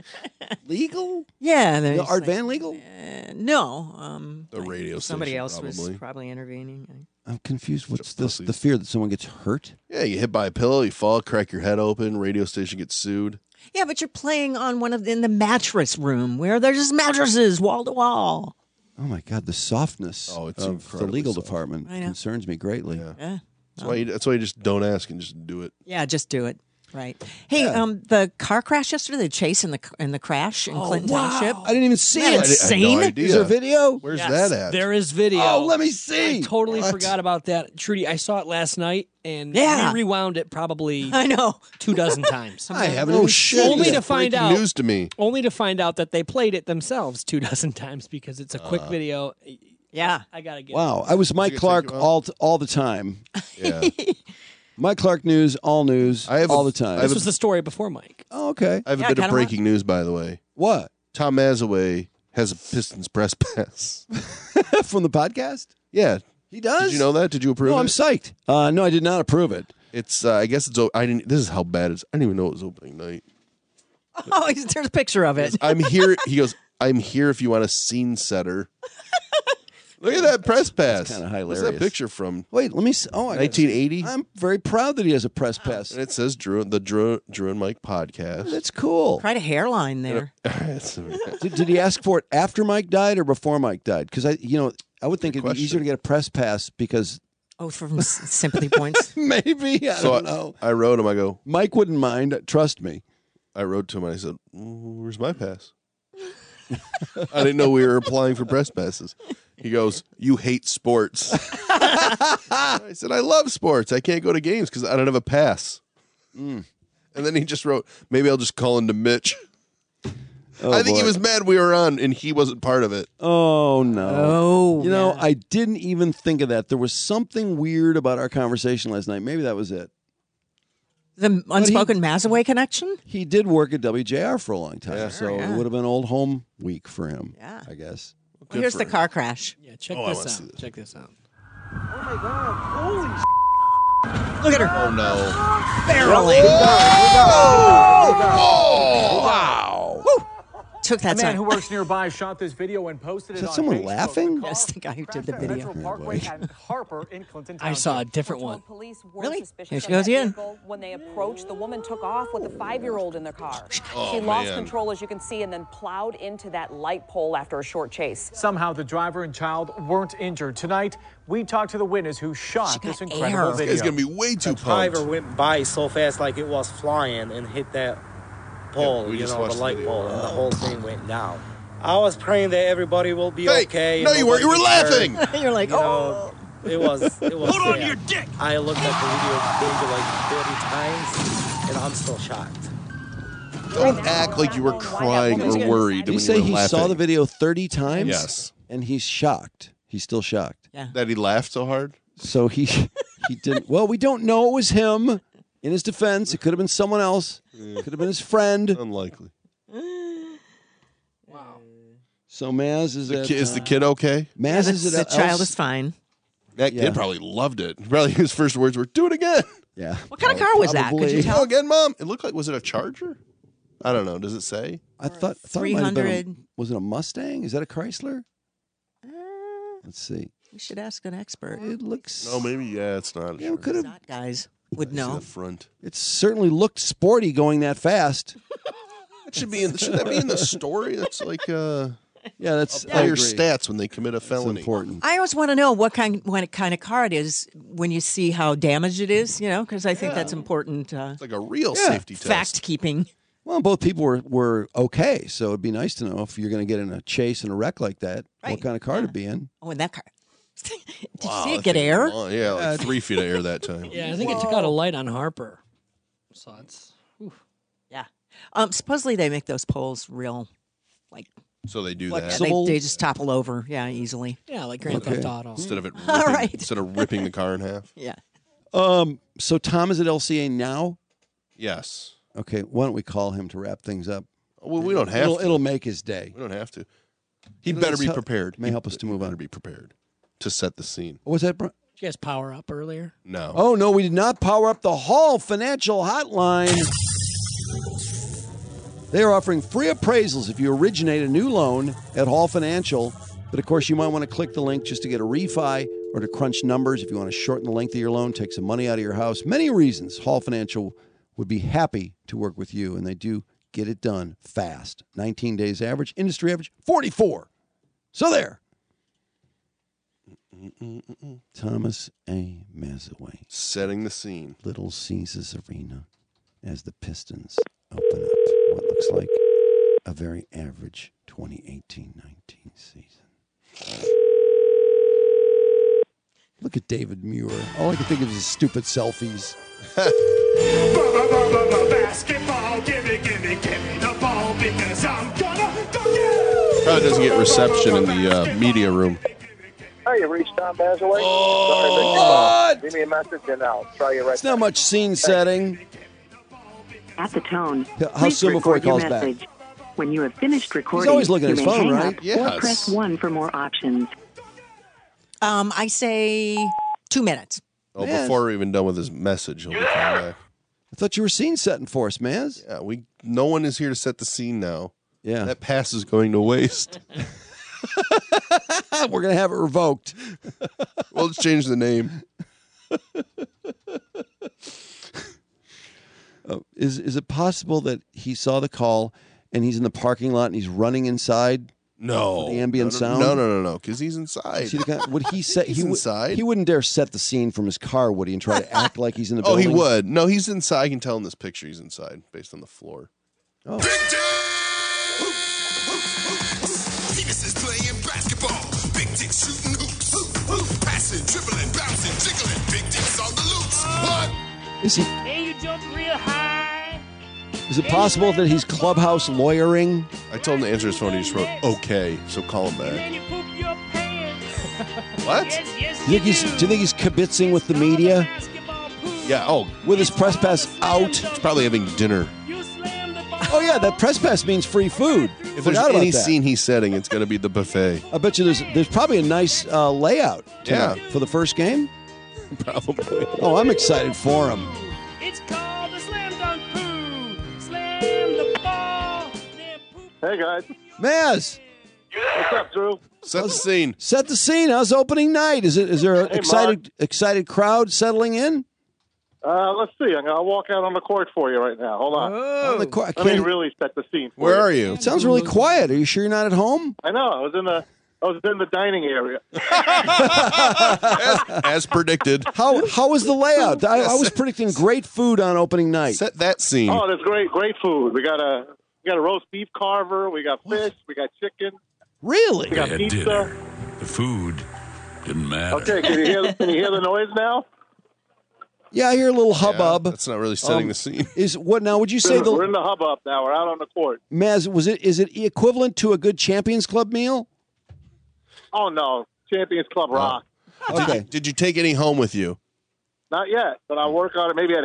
Legal? Yeah, The there's art like- van legal? Uh, no, um, The radio somebody station, else probably. was probably intervening. I'm confused. What's this? pussies. The fear that someone gets hurt? Yeah, you hit by a pillow, you fall, crack your head open, radio station gets sued. Yeah, but you're playing on one of in the mattress room where there's just mattresses wall to wall. Oh my God, the softness Oh, it's of the incredibly legal soft. department I know. concerns me greatly. Yeah. Yeah, That's why you, that's why you just don't ask and just do it. yeah, just do it. Right. Hey, um, the car crash yesterday, the chase and the and the crash in Clinton Township. I didn't even see Isn't that it. insane? I had no idea. Is there video? Where's Yes, that at? There is video. Oh, let me see. I totally What? forgot about that. Trudy, I saw it last night and Yeah. we rewound it probably I know. two dozen times. I haven't Oh even shit! seen Only it. to find Breaking out. news to me. Only to find out that they played it themselves two dozen times because it's a quick Uh. video. Yeah. I gotta get Wow, I was Mike it Clark take you out? all all the time. Yeah. Mike Clark news, all news, I have all a- the time. I This have a- was the story before Mike. oh, okay. I have a Yeah, bit of kinda breaking news, by the way. What? Tom Mazaway has a Pistons press pass. From the podcast? Yeah. He does. Did you know that? Did you approve No, it? I'm psyched. Uh, no, I did not approve it. It's. Uh, I guess it's. o- I didn't. This is how bad it is. I didn't even know it was opening night. Oh, there's a picture of it. I'm here. He goes. I'm here if you want a scene setter. Look at that press pass. kinda What's hilarious. that picture from? Wait, let me. See. Oh, I gotta nineteen see. eighty. I'm very proud that he has a press pass. And it says Drew, the Drew, Drew and Mike podcast. That's cool. Quite a hairline there. It's- Did, did he ask for it after Mike died or before Mike died? Because I, you know, I would think Good it'd be question. easier to get a press pass because Oh, from s- sympathy points. maybe I so don't I, know. I wrote him. I go. Mike wouldn't mind. Trust me. I wrote to him and I said, "Mm, "Where's my pass?" I didn't know we were applying for press passes. He goes, "You hate sports." I said, "I love sports. I can't go to games because I don't have a pass." Mm. And then he just wrote, "Maybe I'll just call into Mitch." Oh, I think he boy. was mad we were on and he wasn't part of it. Oh no! Oh, you know, yeah. I didn't even think of that. There was something weird about our conversation last night. Maybe that was it. The unspoken Mazaway connection? He did work at W J R for a long time, Yeah. so yeah. it would have been old home week for him. Yeah. I guess. Well, here's for the him. car crash. Yeah, check Oh, I this wanna out. see this. Check this out. Look at her Oh no! barreling. Oh, wow! took that A man sign. who works nearby shot this video and posted Is it that on someone Facebook. laughing? That's the guy who did the Crashed at video. Metro Parkway and Harper in Clinton I saw a Township. different one. Police were Really? suspicious Here she of goes that again. vehicle. When they approached, the woman took off with a five-year-old in their car. Oh, she lost man. control, as you can see, and then plowed into that light pole after a short chase. Somehow the driver and child weren't injured. Tonight, we talked to the witness who shot this incredible air. This video. guy's gonna be way too The driver pumped. went by so fast like it was flying and hit that pole, Yeah, we you just know, the watched the light video. pole, and the whole thing went down. I was praying that everybody will be Fake. okay. No, and you weren't. You were nobody gets hurt. laughing. You're like, You oh. know, it was, it was Hold on to sad. your dick. I looked at the video maybe like thirty times, and I'm still shocked. Don't act like you were crying or worried Did he when say you were he laughing. saw the video thirty times? Yes. And he's shocked. He's still shocked. Yeah. That he laughed so hard? So he he didn't. Well, we don't know it was him. In his defense, it could have been someone else. Could have been his friend. Unlikely. Wow. So Maz is The at, ki- is the uh, kid okay? Maz the, is the at child Else- is fine. That Yeah. kid probably loved it. Probably his first words were, do it again. Yeah. What kind of car was that? Could Probably. you Go tell? again, Mom. It looked like, was it a Charger? I don't know. Does it say? I thought, I thought it might have been a- three hundred. was it a Mustang? Is that a Chrysler? Uh, Let's see. we should ask an expert. It looks. No, maybe. Yeah, it's not. A Yeah, Charger. it could have. Not guys would I see know. the front. It certainly looked sporty going that fast. That should be in. Should that be in the story? That's like uh, Yeah, that's I player agree. stats when they commit a It's felony. important. I always want to know what kind, what kind of car it is when you see how damaged it is. You know, because I think that's important. Uh, It's like a real Yeah. safety test. fact keeping. Well, both people were, were okay, so it'd be nice to know if you're going to get in a chase and a wreck like that, Right. what kind of car to be in. Oh, and that car. Did Wow, you see that it get thing air? was long. Yeah, like three feet of air that time. Yeah, I think it took out a light on Harper. So it's. oof. Yeah. Um, supposedly they make those poles real, like So they do like, that they, they just topple over. Yeah, easily. Yeah, like Grand Okay. Theft Auto. instead of it. Ripping, All right. Instead of ripping the car in half. Yeah. Um, so Tom is at L C A now? Yes. Okay, why don't we call him to wrap things up? Well, we don't have It'll, to. it'll make his day. We don't have to. He It'll better just be help- prepared. may He help us to move better on. be prepared to set the scene. What was that, Bri- Did you guys power up earlier? No. Oh, no, we did not power up the Hall Financial Hotline. They are offering free appraisals if you originate a new loan at Hall Financial. But of course, you might want to click the link just to get a refi or to crunch numbers. If you want to shorten the length of your loan, take some money out of your house. Many reasons Hall Financial would be happy to work with you, and they do get it done fast. nineteen days average, industry average, forty-four. So there. Thomas A. Mazaway. Setting the scene. Little Caesars Arena as the Pistons open up what looks like a very average twenty eighteen nineteen season. Look at David Muir. All I can think of is his stupid selfies. Basketball, gimme, gimme, gimme the ball because I'm gonna go get Probably doesn't get reception in the uh, media room. Hi, you reached Tom Bazaway. Oh, Sorry, leave me a message and I'll try you right It's not much scene setting. At the tone, How please soon before he record your calls back? message. When you have finished recording, always looking you at his may phone, hang right? up Yes. or press one for more options. Um, I say two minutes. Oh, Man. before we're even done with his message, he'll be coming back. I thought you were scene setting for us, Maz. Yeah, we. No one is here to set the scene now. Yeah. That pass is going to waste. We're going to have it revoked. Well, let's change the name. Uh, is is it possible that he saw the call and he's in the parking lot and he's running inside? No, for the ambient no, no, sound. No, no, no, no, because he's inside. See the kind, would he set? He's he would, inside. He wouldn't dare set the scene from his car, would he? And try to act like he's in the Oh, building. he would. No, he's inside. I can tell in this picture he's inside based on the floor. Oh. Penises playing basketball. Big dicks shooting hoops. Passing, dribbling, bouncing, jiggling. Big dicks on the loose. What? Is he? And you jump real high. Is it possible that he's clubhouse lawyering? I told him to answer his phone. He just wrote "okay," so call him back. And you poop your pants. What? Yes, yes, Do you think he's? Do you think he's kibitzing with the media? Yeah. Oh, with his press pass out. He's probably having dinner. Oh yeah, that press pass means free food. If there's Forgot about any that. scene he's setting, it's going to be the buffet. I bet you there's there's probably a nice uh, layout tonight Yeah. for the first game. Probably. Oh, I'm excited for him. It's called the slam dunk poo. Slam the ball. Hey, guys. Maz. What's up, Drew? Set the scene. Set the scene. How's opening night? Is it? Is there an Hey, excited excited crowd settling in? Uh, let's see. I'm going to walk out on the court for you right now. Hold on. On the court. I Let me can't- really set the scene. For Where are you? It sounds really quiet. Are you sure you're not at home? I know. I was in the I was in the dining area. as, as predicted. How how was the layout? I, I was predicting great food on opening night. Set that scene. Oh, there's great, great food. We got a we got a roast beef carver. We got fish. We got chicken. Really? We got At pizza. dinner, the food didn't matter. Okay, can you hear? Can you hear the noise now? Yeah, I hear a little hubbub. That's not really setting Um, the scene. Is what now? Would you say We're in the the hubbub now. We're out on the court. Maz was it? Is it equivalent to a good Champions Club meal? Oh no, Champions Club rock. Okay. Did you take any home with you? Not yet, but I'll work on it maybe at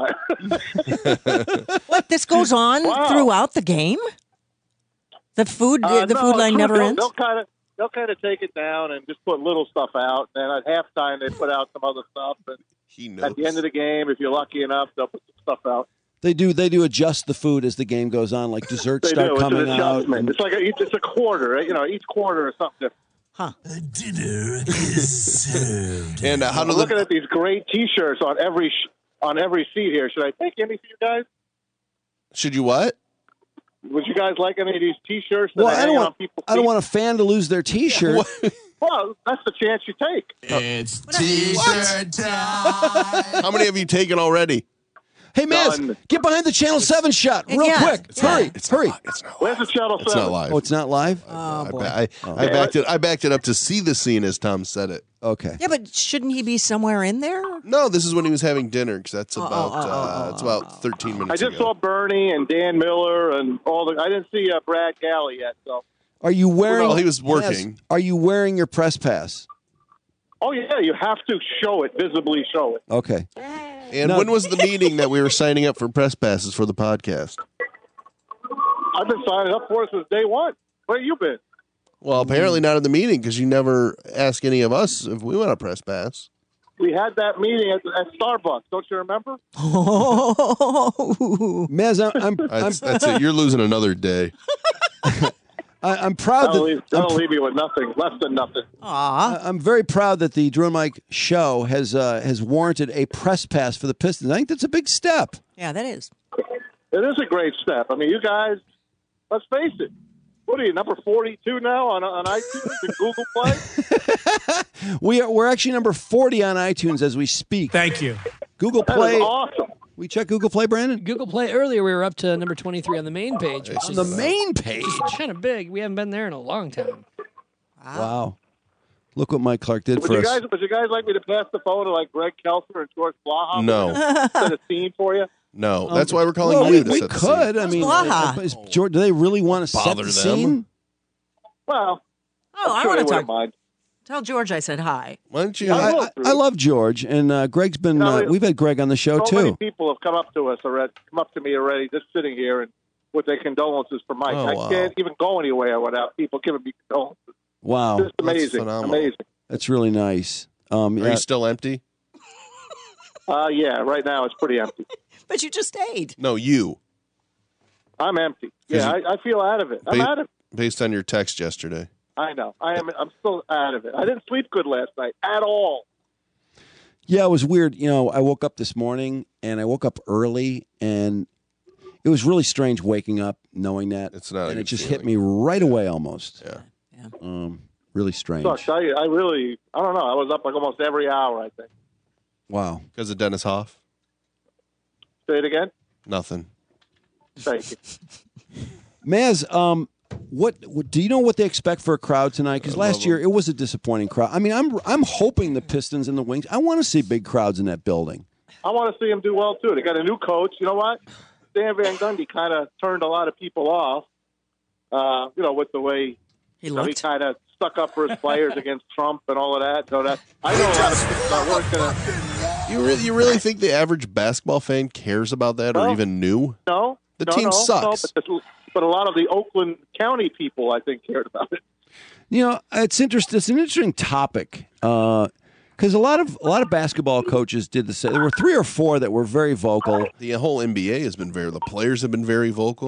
halftime. What? This goes on Wow. throughout the game? The food, Uh, the no, food line never they'll, ends. They'll kind of they'll kind of take it down and just put little stuff out. And then at halftime, they put out some other stuff. And he knows. At the end of the game, if you're lucky enough, they'll put some stuff out. They do. They do adjust the food as the game goes on. Like desserts They start do. coming it's an out. adjustment. and- It's like a, it's a quarter. You know, each quarter is something different. Huh. Dinner is served. And uh, how I'm do looking the at these great T-shirts on every sh- on every seat here. Should I take any for you guys? should you what? Would you guys like any of these T-shirts that well, are I don't hanging on want. people's I don't feet? want a fan to lose their T-shirt. Well, that's the chance you take. It's T-shirt time. How many have you taken already? Hey, Maz, Done. get behind the Channel Seven shot real Yeah, quick. yeah. Hurry, hurry. It's not. Where's the Channel It's seven? not live. Oh, it's not live. Oh, I, boy. ba- I, I backed it. I backed it up to see the scene as Tom said it. Okay. Yeah, but shouldn't he be somewhere in there? No, this is when he was having dinner because that's Oh, about oh, oh, uh, oh, it's about thirteen I minutes just ago. saw Bernie and Dan Miller and all the. I didn't see uh, Brad Galley yet. So. Are you wearing? Well, he was working. Maz, are you wearing your press pass? Oh yeah, you have to show it visibly. Show it. Okay. And No. when was the meeting that we were signing up for press passes for the podcast? I've been signing up for it since day one. Where you been? Well, apparently not at the meeting because you never ask any of us if we want a press pass. We had that meeting at, at Starbucks. Don't you remember? Maz, I'm I'm, I'm, That's, that's it. You're losing another day. I, I'm proud That'll, that leave, that'll leave you with nothing, less than nothing. Aw. I'm very proud that the Drew and Mike show has uh, has warranted a press pass for the Pistons. I think that's a big step. Yeah, that is. It is a great step. I mean, you guys, let's face it. What are you, number forty-two now on on iTunes and Google Play? We are we're actually number forty on iTunes as we speak. Thank you. Google That Play. is awesome. We check Google Play, Brandon. Google Play earlier, we were up to number twenty-three on the main page. Which On is, the main page. kind of big. We haven't been there in a long time. Wow. Look what Mike Clark did Would for you us. guys, would you guys like me to pass the phone to like Greg Kelser and George Blaha? No. Set a scene for you. No, that's why we're calling Um, well, you we, to we set the could. scene. I mean, Blaha? uh, is George, do they really want to set Bother the them? scene? Well, Oh, I'm I sure want they to wouldn't talk. mind. Tell George I said hi. Why don't you? I I, will, I, Drew. I love George, and uh, Greg's been. You know, uh, we've had Greg on the show So many too. people have come up to us already, come up to me already, just sitting here and with their condolences for Mike. Oh, I wow. can't even go anywhere without people giving me condolences. Wow, Just amazing, phenomenal. amazing. that's really nice. Um, Are yeah, you still empty? Uh, yeah, right now it's pretty empty. But you just ate. No, you. I'm empty. Yeah, you- I, I feel out of it. I'm Ba- out of it. Based on your text yesterday. I know. I am. I'm still out of it. I didn't sleep good last night at all. yeah, it was weird. You know, I woke up this morning, and I woke up early, and it was really strange waking up knowing that. It's not a and it good just feeling. hit me right away, almost. Yeah. Yeah. Um, really strange. Sucks. I, I really. I don't know. I was up like almost every hour. I think. Wow. Because of Dennis Hoff? Say it again. Nothing. Thank you. Maz, um, what, what do you know what they expect for a crowd tonight? Because I last love year it was a disappointing crowd. I mean, I'm I'm hoping the Pistons and the Wings. I want to see big crowds in that building. I want to see him do well too. They got a new coach. You know what? Stan Van Gundy kind of turned a lot of people off. Uh, you know, with the way He you know, he looked. kind of stuck up for his players against Trump and all of that. So that I know a lot of people that weren't gonna. You really, you really think the average basketball fan cares about that or No. even knew? No, The no, team no, sucks. No, but, this- but a lot of the Oakland County people, I think, cared about it. You know, it's interesting. It's an interesting topic because a lot of a lot of basketball coaches did the same. There were three or four that were very vocal. The whole N B A has been very. The players have been very vocal.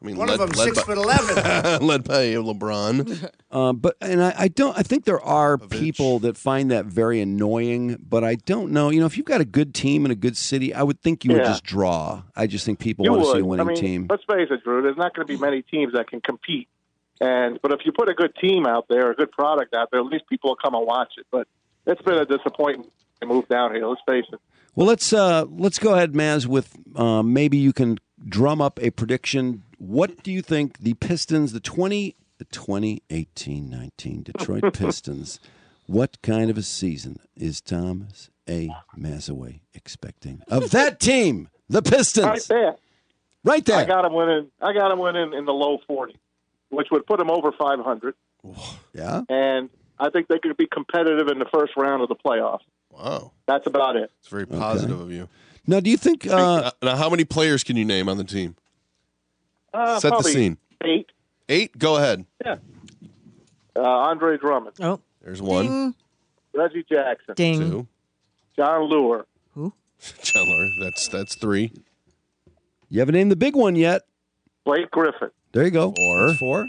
I mean, One led, of them led six by, foot eleven. led by LeBron. Uh, but and I, I don't. I think there are people that find that very annoying. But I don't know. You know, if you've got a good team in a good city, I would think you would Yeah. just draw. I just think people You want to see a would. winning I mean, team. let's face it, Drew. There's not going to be many teams that can compete. And but if you put a good team out there, a good product out there, at least people will come and watch it. But it's been a disappointment to move down here. Let's face it. Well, let's uh, let's go ahead, Maz. With uh, maybe you can drum up a prediction. What do you think the Pistons, the twenty, the twenty eighteen nineteen Detroit Pistons? What kind of a season is Thomas A. Mazaway expecting of that team, the Pistons? Right there. Right there. I got them winning. I got them winning in the low forties, which would put them over five hundred. Yeah. And I think they could be competitive in the first round of the playoffs. Wow. That's about it. It's very positive of you. Now, do you think? Uh, now, how many players can you name on the team? Uh, Set the probably scene. Eight. Eight? Go ahead. Yeah. Uh, Andre Drummond. Oh. There's one. Ding. Reggie Jackson. Ding. Two. John Lure. John Lure. That's, that's three. You haven't named the big one yet. Blake Griffin. There you go. Four. That's four.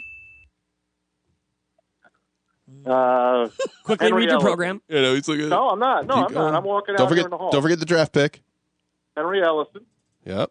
Uh, Quickly Henry read your Ellison. program. You know, he's looking. No, I'm not. No, Keep I'm going. not. I'm walking Don't out forget, here in the hall. don't forget the draft pick. Henry Ellison. Yep.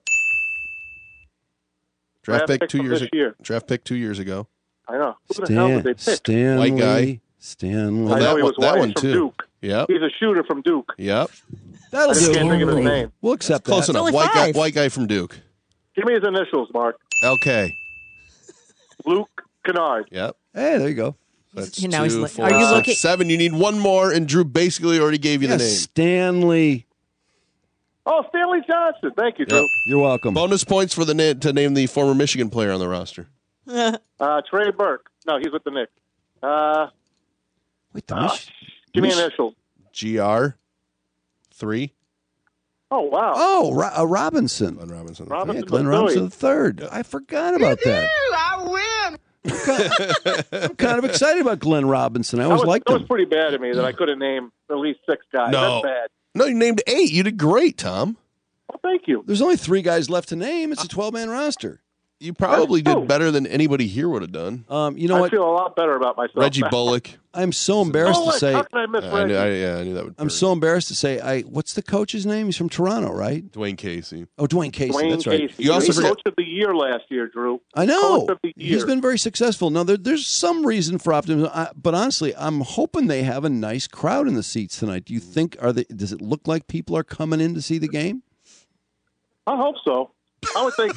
Draft, Draft pick pick two from years this ago. year. Draft pick two years ago. I know. Who the hell Stan, did they pick? Stanley. White guy. Stanley. I know that he one- was that white one, from too. Duke. Yep. He's a shooter from Duke. Yep. That'll I just do. can't think of his name. We'll accept Close that. enough. only White guy, five. white guy from Duke. Give me his initials, Mark. Okay. Luke Kennard. Yep. Hey, there you go. That's You know, he's two, li- four, are you six, looking- seven. You need one more, and Drew basically already gave you Yeah, the name. Stanley. Oh, Stanley Johnson. Thank you, Drew. Yep. You're welcome. Bonus points for the na- to name the former Michigan player on the roster. Uh, Trey Burke. No, he's with the Knicks. Uh, Wait, the uh, Mich- give me Mich- initials. G R three. Oh, wow. Oh, Ro- uh, Robinson. Glenn Robinson. Robinson Yeah, Glenn Louis. Robinson the third. I forgot about that. I win. I'm kind of excited about Glenn Robinson. I That always was, liked that was him. pretty bad of me that I couldn't name at least six guys. No. That's bad. No, you named eight. You did great, Tom. Well, thank you. There's only three guys left to name. It's a twelve-man roster. You probably That's true. did better than anybody here would have done. Um, you know I what? feel a lot better about myself. Reggie Bullock. I'm so embarrassed to Bullock, say. how can I miss I Reggie? knew, I, yeah, I knew that would. I'm hurt. so embarrassed to say. I what's the coach's name? He's from Toronto, right? Dwayne Casey. Oh, Dwayne Casey. Dwayne That's right. Casey. You also He's forget- coach of the year last year, Drew. I know. Coach of the year. He's been very successful. Now, there, there's some reason for optimism, I, but honestly, I'm hoping they have a nice crowd in the seats tonight. Do you think, are they, does it look like people are coming in to see the game? I hope so. I would think.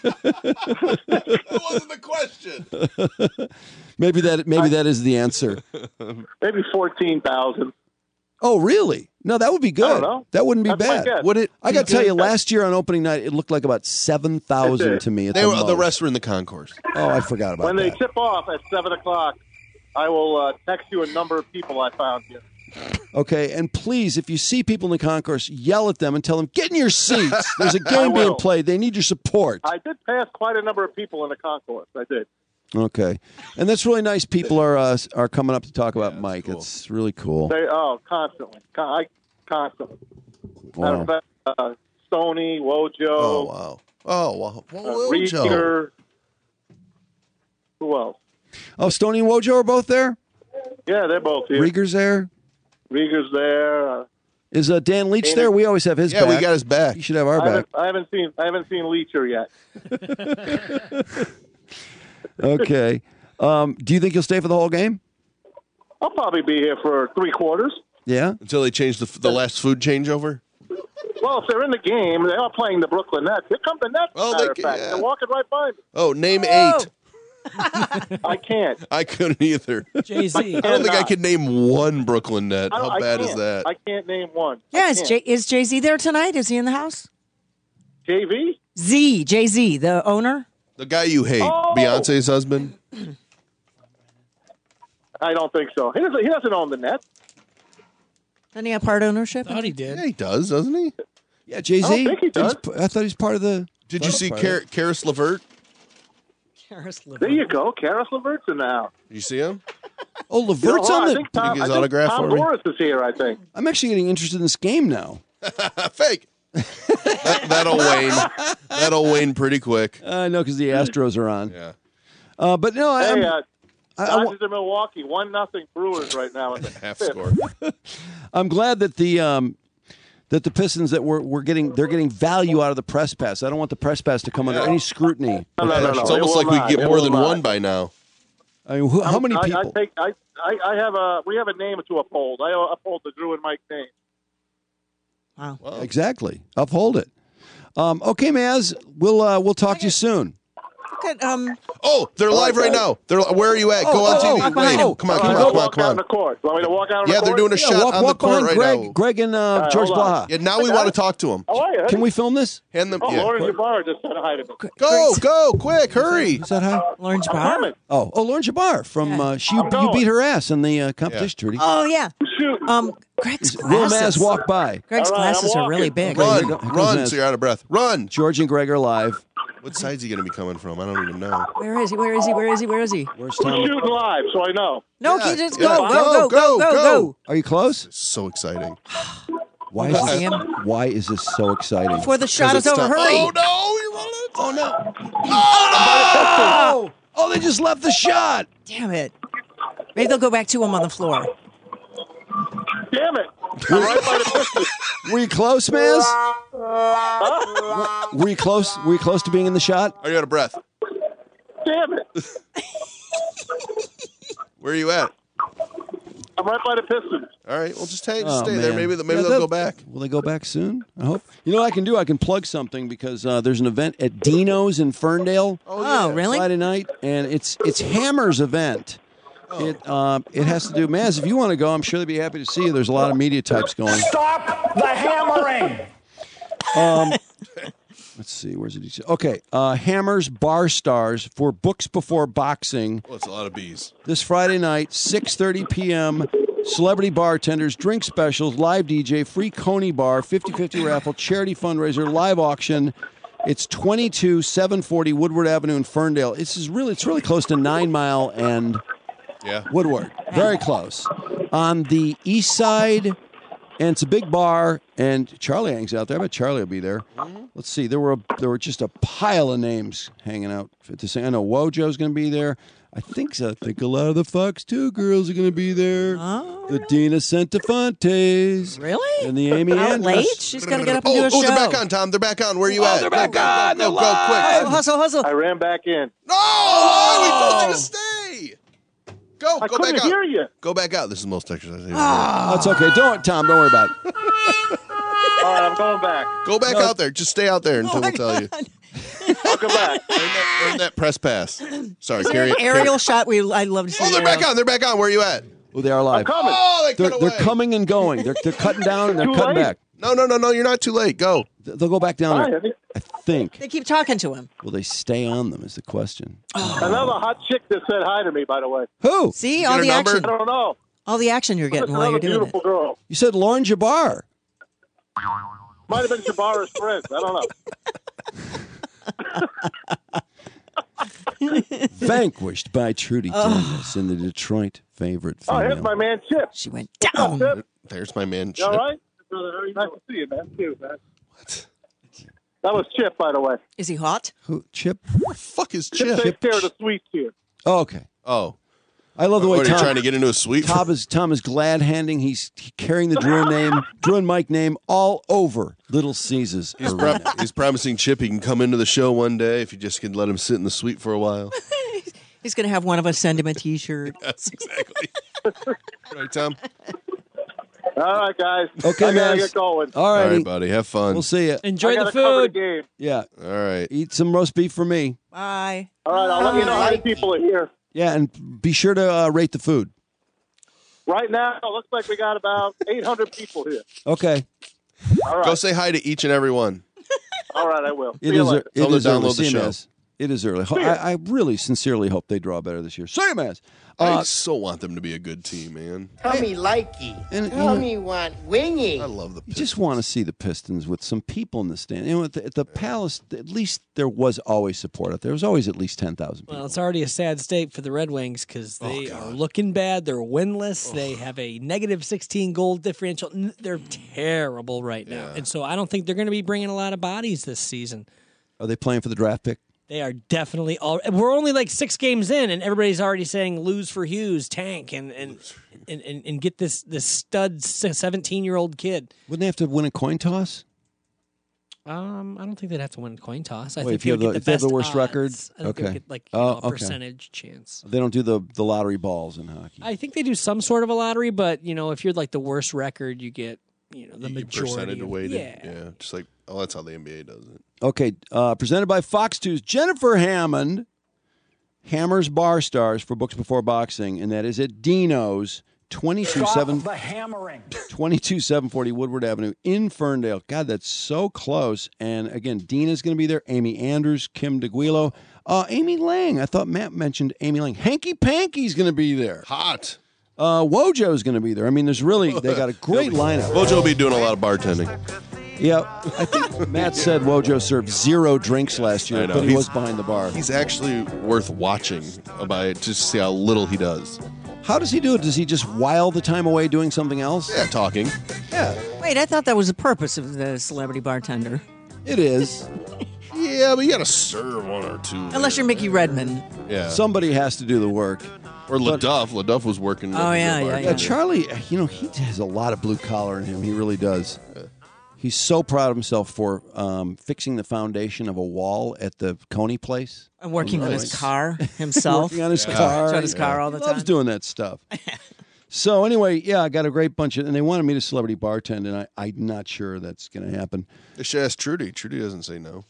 That wasn't the question. maybe that maybe that is the answer. Maybe fourteen thousand. Oh, really? No, that would be good. I don't know. That wouldn't be That's my bad. guess. Would it? I Be got to tell good. you, last year on opening night, it looked like about seven thousand It to me. At They the, were, the most. rest were in the concourse. Oh, I forgot about When they that. tip off at seven o'clock, I will uh, text you a number of people I found here. Okay, and please, if you see people in the concourse, yell at them and tell them, get in your seats. There's a I game being will. played. They need your support. I did pass quite a number of people in the concourse. I did. Okay, and that's really nice. People are uh, are coming up to talk about Yeah, Mike. cool. It's really cool. They oh constantly, Con- I constantly. Wow. Matter of fact, uh, Stoney, Wojo, Oh wow. Oh wow. uh, Whoa, Rieger. Who else? Oh, Stoney and Wojo are both there. Yeah, they're both here. Rieger's there. Rieger's there. Uh, Is uh, Dan Leach Dana- there? We always have his Yeah, back. we got his back. He should have our I back. haven't, I haven't seen I haven't seen Leacher yet. Okay. Um, do you think you'll stay for the whole game? I'll probably be here for three quarters. Yeah. Until they change the the last food changeover. Well, if they're in the game, they are playing the Brooklyn Nets. Here come the Nets. Oh, matter they of can- fact, yeah. they're walking right by me. Oh, name Oh. eight. I can't. I couldn't either. Jay-Z. I don't think I cannot. could name one Brooklyn Net. I don't- How I bad is can't. that? I can't name one. Yeah, I is, can't. Jay, is Jay-Z there tonight? Is he in the house? J V? Z, Jay-Z, the owner? The guy you hate, Oh! Beyonce's husband. I don't think so. He doesn't. He doesn't own the Nets. Doesn't he have part ownership? Thought he did. Yeah, he does, doesn't he? Yeah, Jay Z. I don't think he does. I thought he's part of the. Did you thought see part of Kar- it. Karis LeVert? Karis LeVert. There you go. Karis LeVert's in the house. Did you see him? Oh, You know Levert's what? on I the. think Tom, Can you get his I think autograph Tom for me? Morris is here. I think. I'm actually getting interested in this game now. Fake. that, that'll wane. That'll wane pretty quick. I know because the Astros are on. Yeah. Uh, but no, I, Hey, I'm, uh, I, I, Dodgers in Milwaukee, one nothing Brewers right now in the half fifth. score. I'm glad that the um, that the Pistons that we're we're getting they're getting value out of the press pass. I don't want the press pass to come under any scrutiny. No, no, no, no. It's almost It will like we not. get It more will than not. one by now. I mean, who, how many I, people? I, take, I, I, I have a we have a name to uphold. I uphold the Drew and Mike name. Wow. Exactly. Uphold it. Um, okay, Maz, we'll uh, we'll talk to you soon. Good, um, Oh, they're live right now. They're where are you at? Oh, Go on oh, T V. oh, Wait, oh, come on, All come right, on, I'll come on, walk come down on. the court. Want me to walk out on Yeah, the they're court? doing a Yeah, shot walk on walk the court behind right Greg, now. Greg and uh, All right, George hold on. Blaha. Yeah, now we Got want to it? talk to him. Oh, are you? Can we film this? Hand them. Oh, Yeah. Lauren Jabbar just said hi to me. Go, go, quick, hurry. Is that how? Lauren I'm Jabbar? coming. Oh, oh, Lauren Jabbar from Yeah. uh, she I'm you going. beat her ass in the uh, competition, Trudy. Oh, yeah. Shoot. Um, Greg's Will glasses. Maz walk by? Greg's All right, I'm glasses are really walking. big. Run. Run, Here go- here run, goes so Naz. you're out of breath. Run. George and Greg are live. What side's he going to be coming from? I don't even know. Where is he? Where is he? Where is he? Where is he? Where's We're Tom? shooting live, so I know. No, Yeah, he just yeah. go, go, go, go, go, go. Are you close? So exciting. Why Go is see this, him. why is this so exciting? Before the shot is it's over, tough. hurry. Oh no, you're running. Oh no. Oh! Oh, they just left the shot. Damn it. Maybe they'll go back to him on the floor. Damn it. I'm right by the Pistons. Were you close, Maz? Were you close? Were you close to being in the shot? Are you out of breath? Damn it. Where are you at? I'm right by the Pistons. All right, well just stay, just Oh, stay there. man. Maybe, maybe Yeah, they'll go back. Will they go back soon? I hope. You know what I can do? I can plug something because uh, there's an event at Dino's in Ferndale Oh, really? Friday night, and it's it's Hammer's event. It uh, it has to do. Maz, if you want to go, I'm sure they'd be happy to see you. There's a lot of media types going. Stop the hammering! Um, let's see. Where's it? Okay. Uh, Hammers Bar Stars for Books Before Boxing. Well, it's a lot of bees. This Friday night, six thirty p.m., celebrity bartenders, drink specials, live D J, free Coney bar, fifty-fifty raffle, charity fundraiser, live auction. It's twenty-two seven forty Woodward Avenue in Ferndale. This is really, it's really close to Nine Mile and Yeah. Woodward. Very close. On the east side, and it's a big bar, and Charlie hangs out there. I bet Charlie will be there. Let's see. There were a, there were just a pile of names hanging out to sing. I know Wojo's going to be there. I think so. I think a lot of the Fox two girls are going to be there. Oh, the Dina Santafontes. Really? And the Amy Out Andrews. late? She's got to get up and Oh, do a oh, show. they're back on, Tom. They're back on. Where are you Oh, at? they're Go, back go, on. Go, They're go, go, live. quick. Hustle, hustle. I ran back in. No! Oh, we told you to stay. Go, I go couldn't back hear out. you. Go back out. This is the most exercise. Oh, it's okay. Don't, Tom. Don't worry about it. All right, I'm going back. Go back No. out there. Just stay out there until we tell you. I'll come back. Earn that, earn that press pass. Sorry, Is there carry an it. aerial carry- shot? We I'd love to see. Oh, they're an back aerial. on. They're back on. Where are you at? Oh, they are live. I'm coming. Oh, they They're, cut they're away. coming and going. They're, they're cutting down and they're Too cutting late? back. No, no, no, no. You're not too late. Go. They'll go back down Hi, there. I think I think. They keep talking to him. Will they stay on them is the question. another hot chick that said hi to me, by the way. Who? See You all get the her number? I action. don't know. All the action you're That's getting while another you're doing beautiful it. girl. You said Lauren Jabbar. Might have been Jabbar's friends. I don't know. Vanquished by Trudy Dennis in the Detroit favorite Oh, here's female. my man Chip. She went What's up, down. Chip? There's my man. You all Chip. right? Nice to see you, man. Too, man. What? That was Chip, by the way. Is he hot? Who? Chip? What the fuck is Chip, Chip? takes care of the sweets here. Oh, okay. Oh. I love the way What, are you Tom, trying to get into a suite? Tom is Tom is glad handing. He's carrying the Drew name, Drew and Mike name all over Little Caesars. He's, Arena. pro- he's promising Chip he can come into the show one day if you just can let him sit in the suite for a while. He's going to have one of us send him a T-shirt. Yes, exactly. Right, Tom? All right, guys. Okay, I gotta man. get going. All All right, right, buddy. Have fun. we'll see you. Enjoy I the gotta cover the food. game. Yeah, All right. eat some roast beef for me. Bye. All right, I'll let you know how many people are here. Yeah, and be sure to uh, rate the food. Right now, it looks like we got about eight hundred people here. Okay. All right. Go say hi to each and every one. All right, I will. It See you is. later. It Tell them is to early. download the See you, show. Maz. It is early. I, I really sincerely hope they draw better this year. Same as. I Uh, so want them to be a good team, man. Tell me likey. And, Tell you know, me want wingy. I love the You just want to see the Pistons with some people in the stand. You know, at the, at the Palace, at least there was always support out there. There was always at least ten thousand people. Well, it's already a sad state for the Red Wings because they are looking bad. They're winless. They have a negative sixteen goal differential. N- They're terrible right now. And so I don't think they're going to be bringing a lot of bodies this season. Are they playing for the draft pick? They are definitely all. We're only like six games in, and everybody's already saying lose for Hughes, tank, and and and, and, and get this this stud seventeen year old kid. Wouldn't they have to win a coin toss? Um, I don't think they'd have to win a coin toss. I Wait, think if you have they the, would if get they the have the best worst record, odds. I think they would okay, get like oh, a okay. percentage chance. They don't do the the lottery balls in hockey. I think they do some sort of a lottery, but you know, if you're like the worst record, you get you know the You get majority. percentage of- weighted. Yeah. Yeah, just like oh, that's how the N B A does it. Okay, uh, presented by Fox two's Jennifer Hammond, Hammers Bar Stars for Books Before Boxing, and that is at Dino's, twenty-two seven the hammering. twenty-two seven forty Woodward Avenue in Ferndale. God, that's so close. And again, Dina's going to be there. Amy Andrews, Kim DeGuilo, uh, Amy Lang. I thought Matt mentioned Amy Lang. Hanky Panky's going to be there. Hot. Uh, Wojo's going to be there. I mean, there's really they got a great lineup. Wojo will be doing a lot of bartending. Yeah, I think Matt said Wojo served zero drinks last I year, know. but he He's- was behind the bar. He's actually worth watching about it just to see how little he does. How does he do it? Does he just while the time away doing something else? Yeah, talking. Yeah, Wait, I thought that was the purpose of the celebrity bartender. it is. Yeah, but you got to serve one or two. Unless you're Mickey Redmond. Yeah. Somebody has to do the work. Or LaDuff. LaDuff was working. Oh, as a yeah, yeah, bartender. Yeah, Charlie, you know, he has a lot of blue collar in him. He really does. He's so proud of himself for um, fixing the foundation of a wall at the Coney place. I'm working on his Nice. car himself. Working on his Yeah. car. Works on his car all the He loves time. doing that stuff. So anyway, yeah, I got a great bunch of, and they wanted me to celebrity bartend, and I, I'm not sure that's going to happen. They should ask Trudy. Trudy doesn't say no.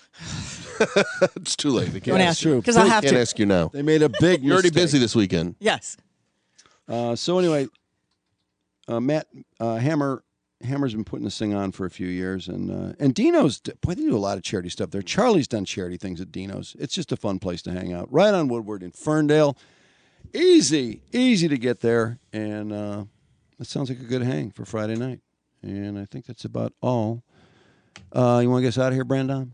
It's too late. They can't Don't ask ask you, 'cause I'll have can't to. ask you now. They made a big You're already mistake. busy this weekend. Yes. Uh, so anyway, uh, Matt uh, Hammer Hammer's been putting this thing on for a few years, and uh, and Dino's boy, they do a lot of charity stuff there. Charlie's done charity things at Dino's. It's just a fun place to hang out, right on Woodward in Ferndale. Easy, easy to get there, and uh, that sounds like a good hang for Friday night. And I think that's about all. Uh, you want to get us out of here, Brandon?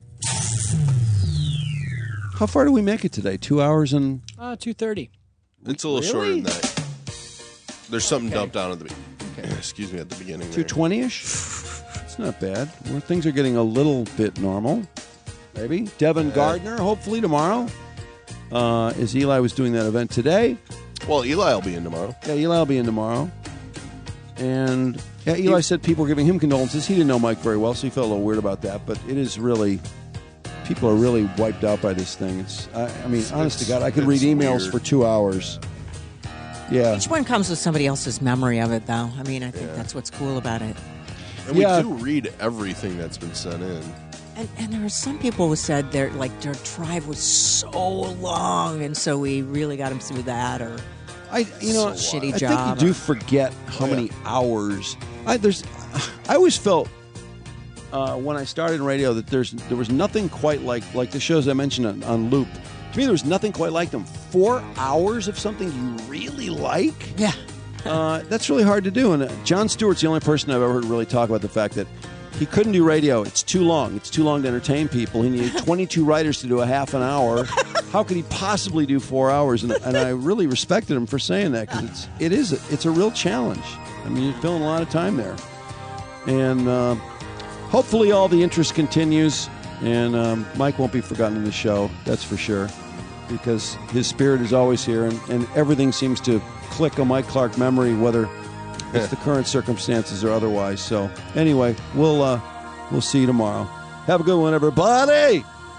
How far do we make it today? Two hours and Uh, two thirty. It's a little Really? shorter than that. There's something dumped down at the beginning. Excuse me, at the beginning. two twenty ish. It's not bad. Where things are getting a little bit normal. Maybe Devin Gardner. Hopefully tomorrow. Uh, as Eli was doing that event today. Well, Eli will be in tomorrow. Yeah, Eli will be in tomorrow. And yeah, Eli said people were giving him condolences. He didn't know Mike very well, so he felt a little weird about that. But it is really, people are really wiped out by this thing. It's, I, I mean, honest to God, I could read it's emails weird. for two hours. Yeah. Each one comes with somebody else's memory of it, though. I mean, I think that's what's cool about it. And we Yeah. do read everything that's been sent in. And, and there were some people who said their like their drive was so long, and so we really got them through that. Or I, you know, shitty I job. think you do forget how many hours. I there's, I always felt uh, when I started in radio that there's there was nothing quite like like the shows I mentioned on, on Loop. To me, there was nothing quite like them. Four hours of something you really like. Yeah, uh, that's really hard to do. And uh, Jon Stewart's the only person I've ever heard really talk about the fact that he couldn't do radio. It's too long. It's too long to entertain people. He needed twenty-two writers to do a half an hour. How could he possibly do four hours? And, and I really respected him for saying that because it's it is a, it's a real challenge. I mean, you're filling a lot of time there, and uh, hopefully all the interest continues. And um, Mike won't be forgotten in the show. That's for sure, because his spirit is always here, and, and everything seems to click on Mike Clark memory, whether it's the current circumstances or otherwise. So anyway, we'll uh, we'll see you tomorrow. Have a good one, everybody.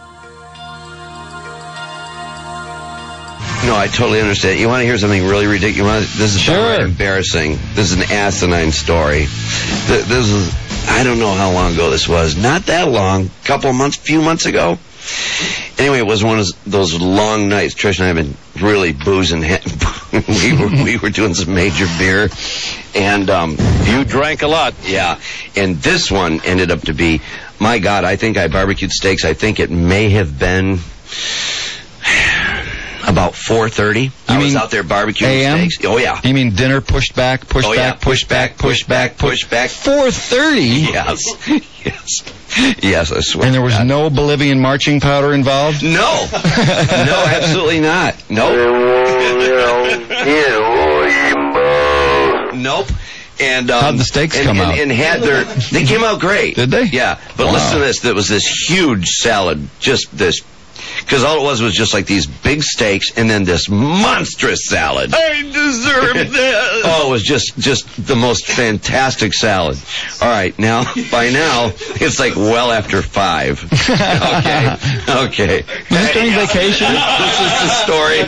No, I totally understand. You want to hear something really ridiculous? You want to, this is sure. embarrassing. This is an asinine story. Th- This is, I don't know how long ago this was. Not that long. A couple of months, few months ago. Anyway, it was one of those long nights. Trish and I have been really boozing. we were we were doing some major beer, and um, you drank a lot. Yeah, and this one ended up to be, my God, I think I barbecued steaks. I think it may have been about four thirty. I was out there barbecuing A M? steaks. Oh, yeah. You mean dinner pushed back, pushed Oh, yeah. back, pushed back, pushed back, pushed back. four thirty? Yes. Yes. Yes, I swear. And there was no Bolivian marching powder involved? No. No, absolutely not. Nope. Nope. And um, how'd the steaks and, come and, out? And had their, they came out great. Did they? Yeah. But Wow. listen to this. There was this huge salad, just this, because all it was was just like these big steaks and then this monstrous salad. I deserve this. Oh, it was just just the most fantastic salad. All right, now by now it's like well after five. Okay, okay. Is this during vacation? This is the story.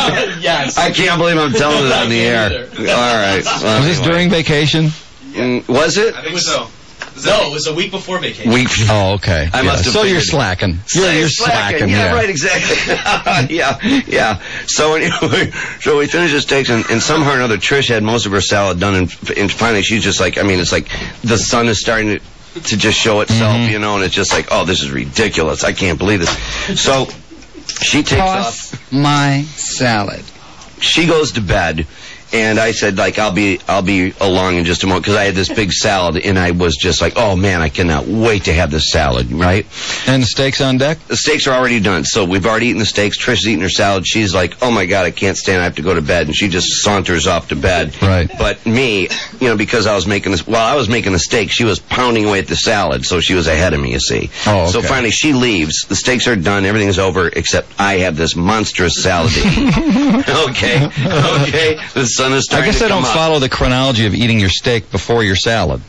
Yes. I can't believe I'm telling it on the air. All right. Well, Was this anyway. during vacation? Mm, was it? I think so. No, it was a week before vacation. Week. Oh, okay. I Yeah. must have So you're figured- slacking. You're, you're slacking. Yeah, Yeah, right, exactly. yeah, yeah. So anyway, so we finished the steaks, and, and somehow or another, Trish had most of her salad done, and, and finally she's just like, I mean, it's like the sun is starting to, to just show itself, Mm-hmm. you know, and it's just like, oh, this is ridiculous. I can't believe this. So she takes Toss off. my salad. She goes to bed. And I said, like, I'll be, I'll be along in just a moment, because I had this big salad, and I was just like, oh man, I cannot wait to have this salad, right? And the steaks on deck? The steaks are already done, so we've already eaten the steaks. Trish is eating her salad. She's like, oh my God, I can't stand it. I have to go to bed. And she just saunters off to bed. Right. But me, you know, because I was making this, while I was making the steak, she was pounding away at the salad, so she was ahead of me, you see. Oh, okay. So finally she leaves. The steaks are done. Everything's over, except I have this monstrous salad to eat. Okay. Okay. The sun is starting I guess to I come don't up. follow the chronology of eating your steak before your salad.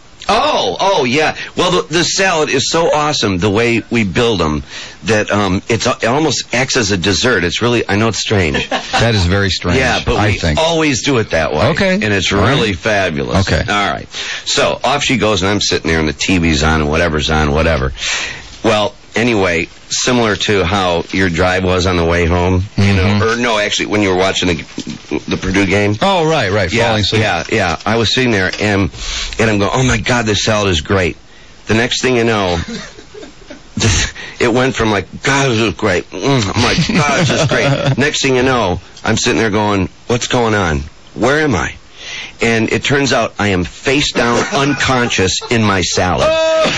Oh, oh, yeah. Well, the, the salad is so awesome, the way we build them, that um, it's, it almost acts as a dessert. It's really, I know it's strange. That is very strange. Yeah, but I we think. always do it that way. Okay. And it's All really right. fabulous. Okay. All right. So off she goes, and I'm sitting there, and the T V's on, and whatever's on, whatever. Well, anyway, similar to how your drive was on the way home, you know, or no, actually, when you were watching the the Purdue game. Oh, right, right. Yeah, Falling asleep. yeah, yeah. I was sitting there, and and I'm going, oh my God, this salad is great. The next thing you know, it went from like, God, this is great. Mm, I'm like, God, this is great. Next thing you know, I'm sitting there going, what's going on? Where am I? And it turns out I am face down, unconscious in my salad.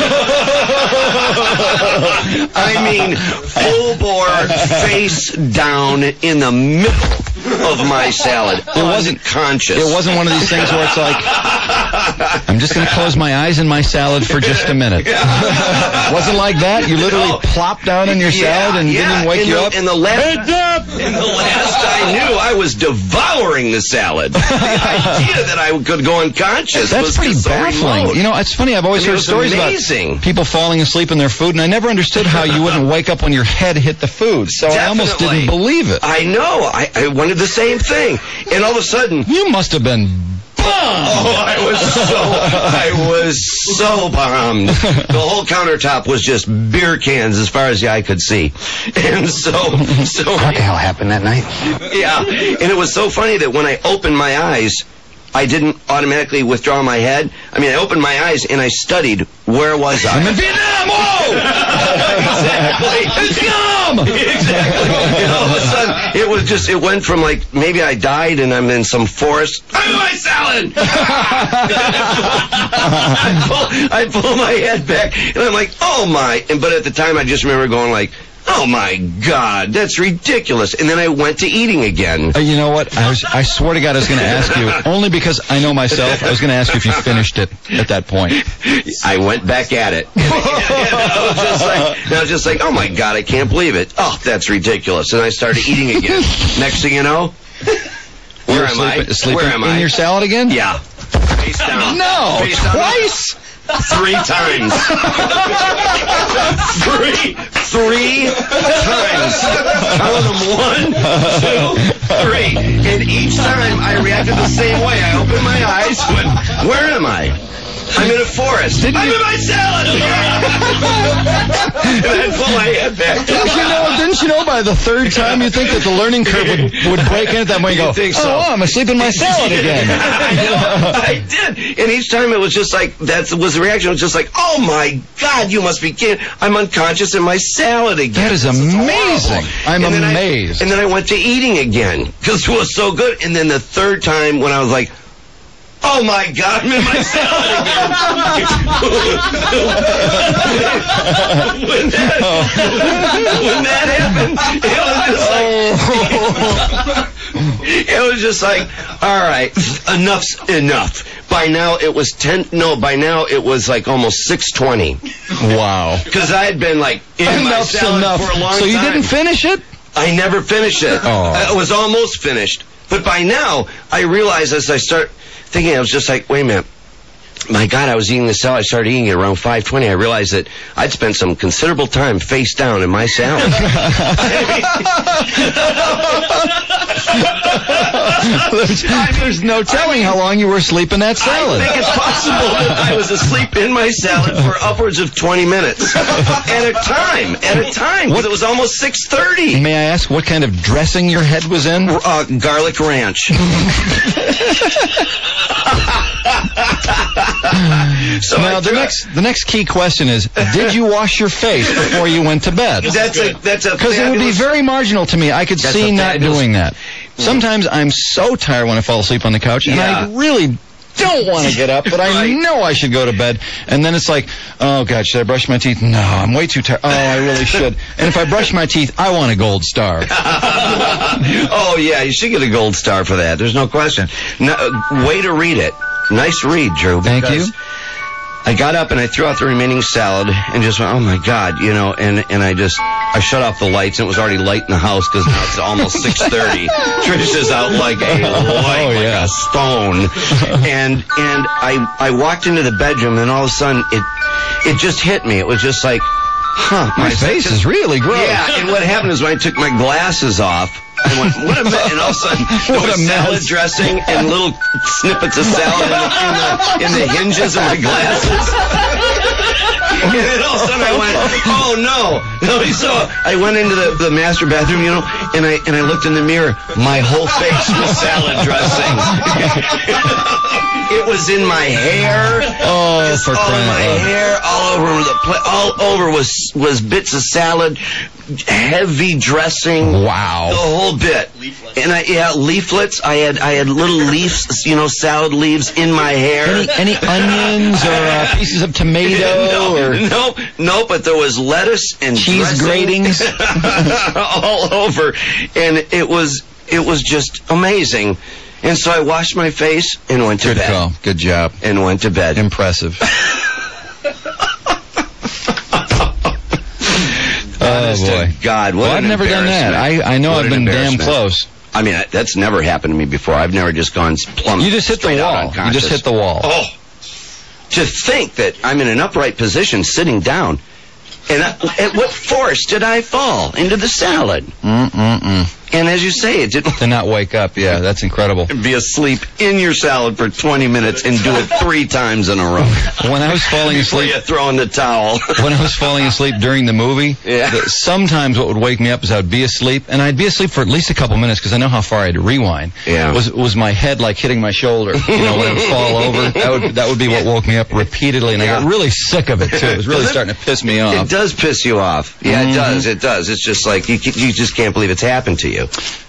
I mean, full bore, face down in the middle of my salad. It wasn't conscious. It wasn't one of these things where it's like, I'm just going to close my eyes in my salad for just a minute. Wasn't like that? You literally No. plopped down in your salad and yeah. didn't wake in you the, up? In the last, in the last I knew, I was devouring the salad. The idea that I could go unconscious That's was pretty just so baffling. remote. You know, it's funny. I've always I mean, heard it was stories amazing. about people falling asleep in their food, and I never understood how you wouldn't wake up when your head hit the food. So I almost Definitely. didn't believe it. I know. I, I wanted the same thing. And all of a sudden, You must have been bummed. oh, I was so, I was so bummed. The whole countertop was just beer cans as far as the eye could see. And so, so What the hell happened that night? yeah. And it was so funny that when I opened my eyes, I didn't automatically withdraw my head. I mean, I opened my eyes and I studied, where was I? I'm in Vietnam! Whoa! Exactly. Vietnam! Exactly. And all of a sudden, it was just, it went from like, maybe I died and I'm in some forest. I'm in my salad! I, pull, I pull my head back and I'm like, oh my. And, but at the time, I just remember going like, oh my God, that's ridiculous. And then I went to eating again. Uh, you know what? I, was, I swear to God I was going to ask you, only because I know myself, I was going to ask you if you finished it at that point. I went back at it. And I, was just like, and I was just like, oh my God, I can't believe it. Oh, that's ridiculous. And I started eating again. Next thing you know, where You were am sleeping, I? sleeping Where am in I? your salad again? Yeah. Face down. No, Face down. twice? Three times. three, three times. Count them, one, two, three. And each time I reacted the same way. I opened my eyes, went, where am I? I'm in a forest. Didn't I'm you- in my salad! I'd pull my head back. Didn't you know? Didn't you know by the third time you think that the learning curve would, would break in at that point? You go, think so. oh, I'm asleep in my salad again. I know, I did. And each time it was just like, that was the reaction. It was just like, oh my God, you must be kidding. I'm unconscious in my salad again. That is This amazing. horrible. I'm And then I- amazed. and then I went to eating again because it was so good. And then the third time when I was like, oh my God, I'm in my salad again. when, that, when that happened, it was just like, it was just like, all right, enough's enough. By now it was ten. No, by now it was like almost six twenty. Wow. Because I had been like in my Enough's salad enough. for a long So you time. didn't finish it? I never finished it. Oh. It was almost finished. But by now, I realized as I start thinking, I was just like, wait a minute. My God, I was eating the salad. I started eating it around five twenty. I realized that I'd spent some considerable time face down in my salad. there's, there's no telling how long you were asleep in that salad. I think it's possible that I was asleep in my salad for upwards of twenty minutes. At a time. At a time. Because it was almost six thirty. May I ask what kind of dressing your head was in? Uh, garlic ranch. So now I the tried- next the next key question is: did you wash your face before you went to bed? That's a that's a Because it would be fabulous- very marginal to me. I could That's see a not fabulous- doing that. Sometimes I'm so tired when I fall asleep on the couch, and Yeah. I really don't want to get up, but I Right. know I should go to bed. And then it's like, oh God, should I brush my teeth? No, I'm way too tired. Oh, I really should. And if I brush my teeth, I want a gold star. Oh yeah, you should get a gold star for that. There's no question. No, uh, way to read it. Nice read, Drew. Thank because you. I got up and I threw out the remaining salad and just went, oh my God, you know, and, and I just, I shut off the lights and it was already light in the house because now it's almost six thirty. Trish is out like a, like, Oh, like yeah. a stone. And, and I, I walked into the bedroom and all of a sudden it, it just hit me. It was just like, huh. My face is really gross. Yeah, and what happened is when I took my glasses off, I went, what a mess. And all of a sudden, there What was a salad mess. dressing and little snippets of salad in the, in the, in the hinges of my glasses. And then all of a sudden I went, oh no. No, so I went into the, the master bathroom, you know, and I and I looked in the mirror. My whole face was salad dressing. It was in my hair. Oh, Just for all crying my out loud. hair, all over the pla- all over was was bits of salad, heavy dressing. Wow. The whole bit. And I yeah, leaflets. I had I had little leaves, you know, salad leaves in my hair. Any, any onions or uh, pieces of tomato no, or no, no, but there was lettuce and cheese dressing gratings all over, and it was it was just amazing. And so I washed my face and went to Good bed. call. Good job. And went to bed. Impressive. Honest Oh, boy. to God, what Well, an I've never done that. embarrassment. I, I know What I've an been damn embarrassment. close. I mean, I- that's never happened to me before. I've never just gone plumb. You just hit the straight out wall. You unconscious. just hit the wall. Oh, to think that I'm in an upright position, sitting down, and I, at what force did I fall into the salad? Mm-mm-mm. And as you say, it didn't To not wake up, yeah, that's incredible. be asleep in your salad for twenty minutes and do it three times in a row. When I was falling Before asleep, you throw in the towel. when I was falling asleep during the movie, Yeah. the- sometimes what would wake me up is I would be asleep, and I'd be asleep for at least a couple minutes because I know how far I had to rewind. Yeah. Was was my head like hitting my shoulder? You know, when it would fall over. That would that would be what woke me up repeatedly, and I got Yeah. really sick of it too. It was really Does it- starting to piss me It off. does piss you off. Yeah, Mhm. it does. It does. It's just like you you just can't believe it's happened to you.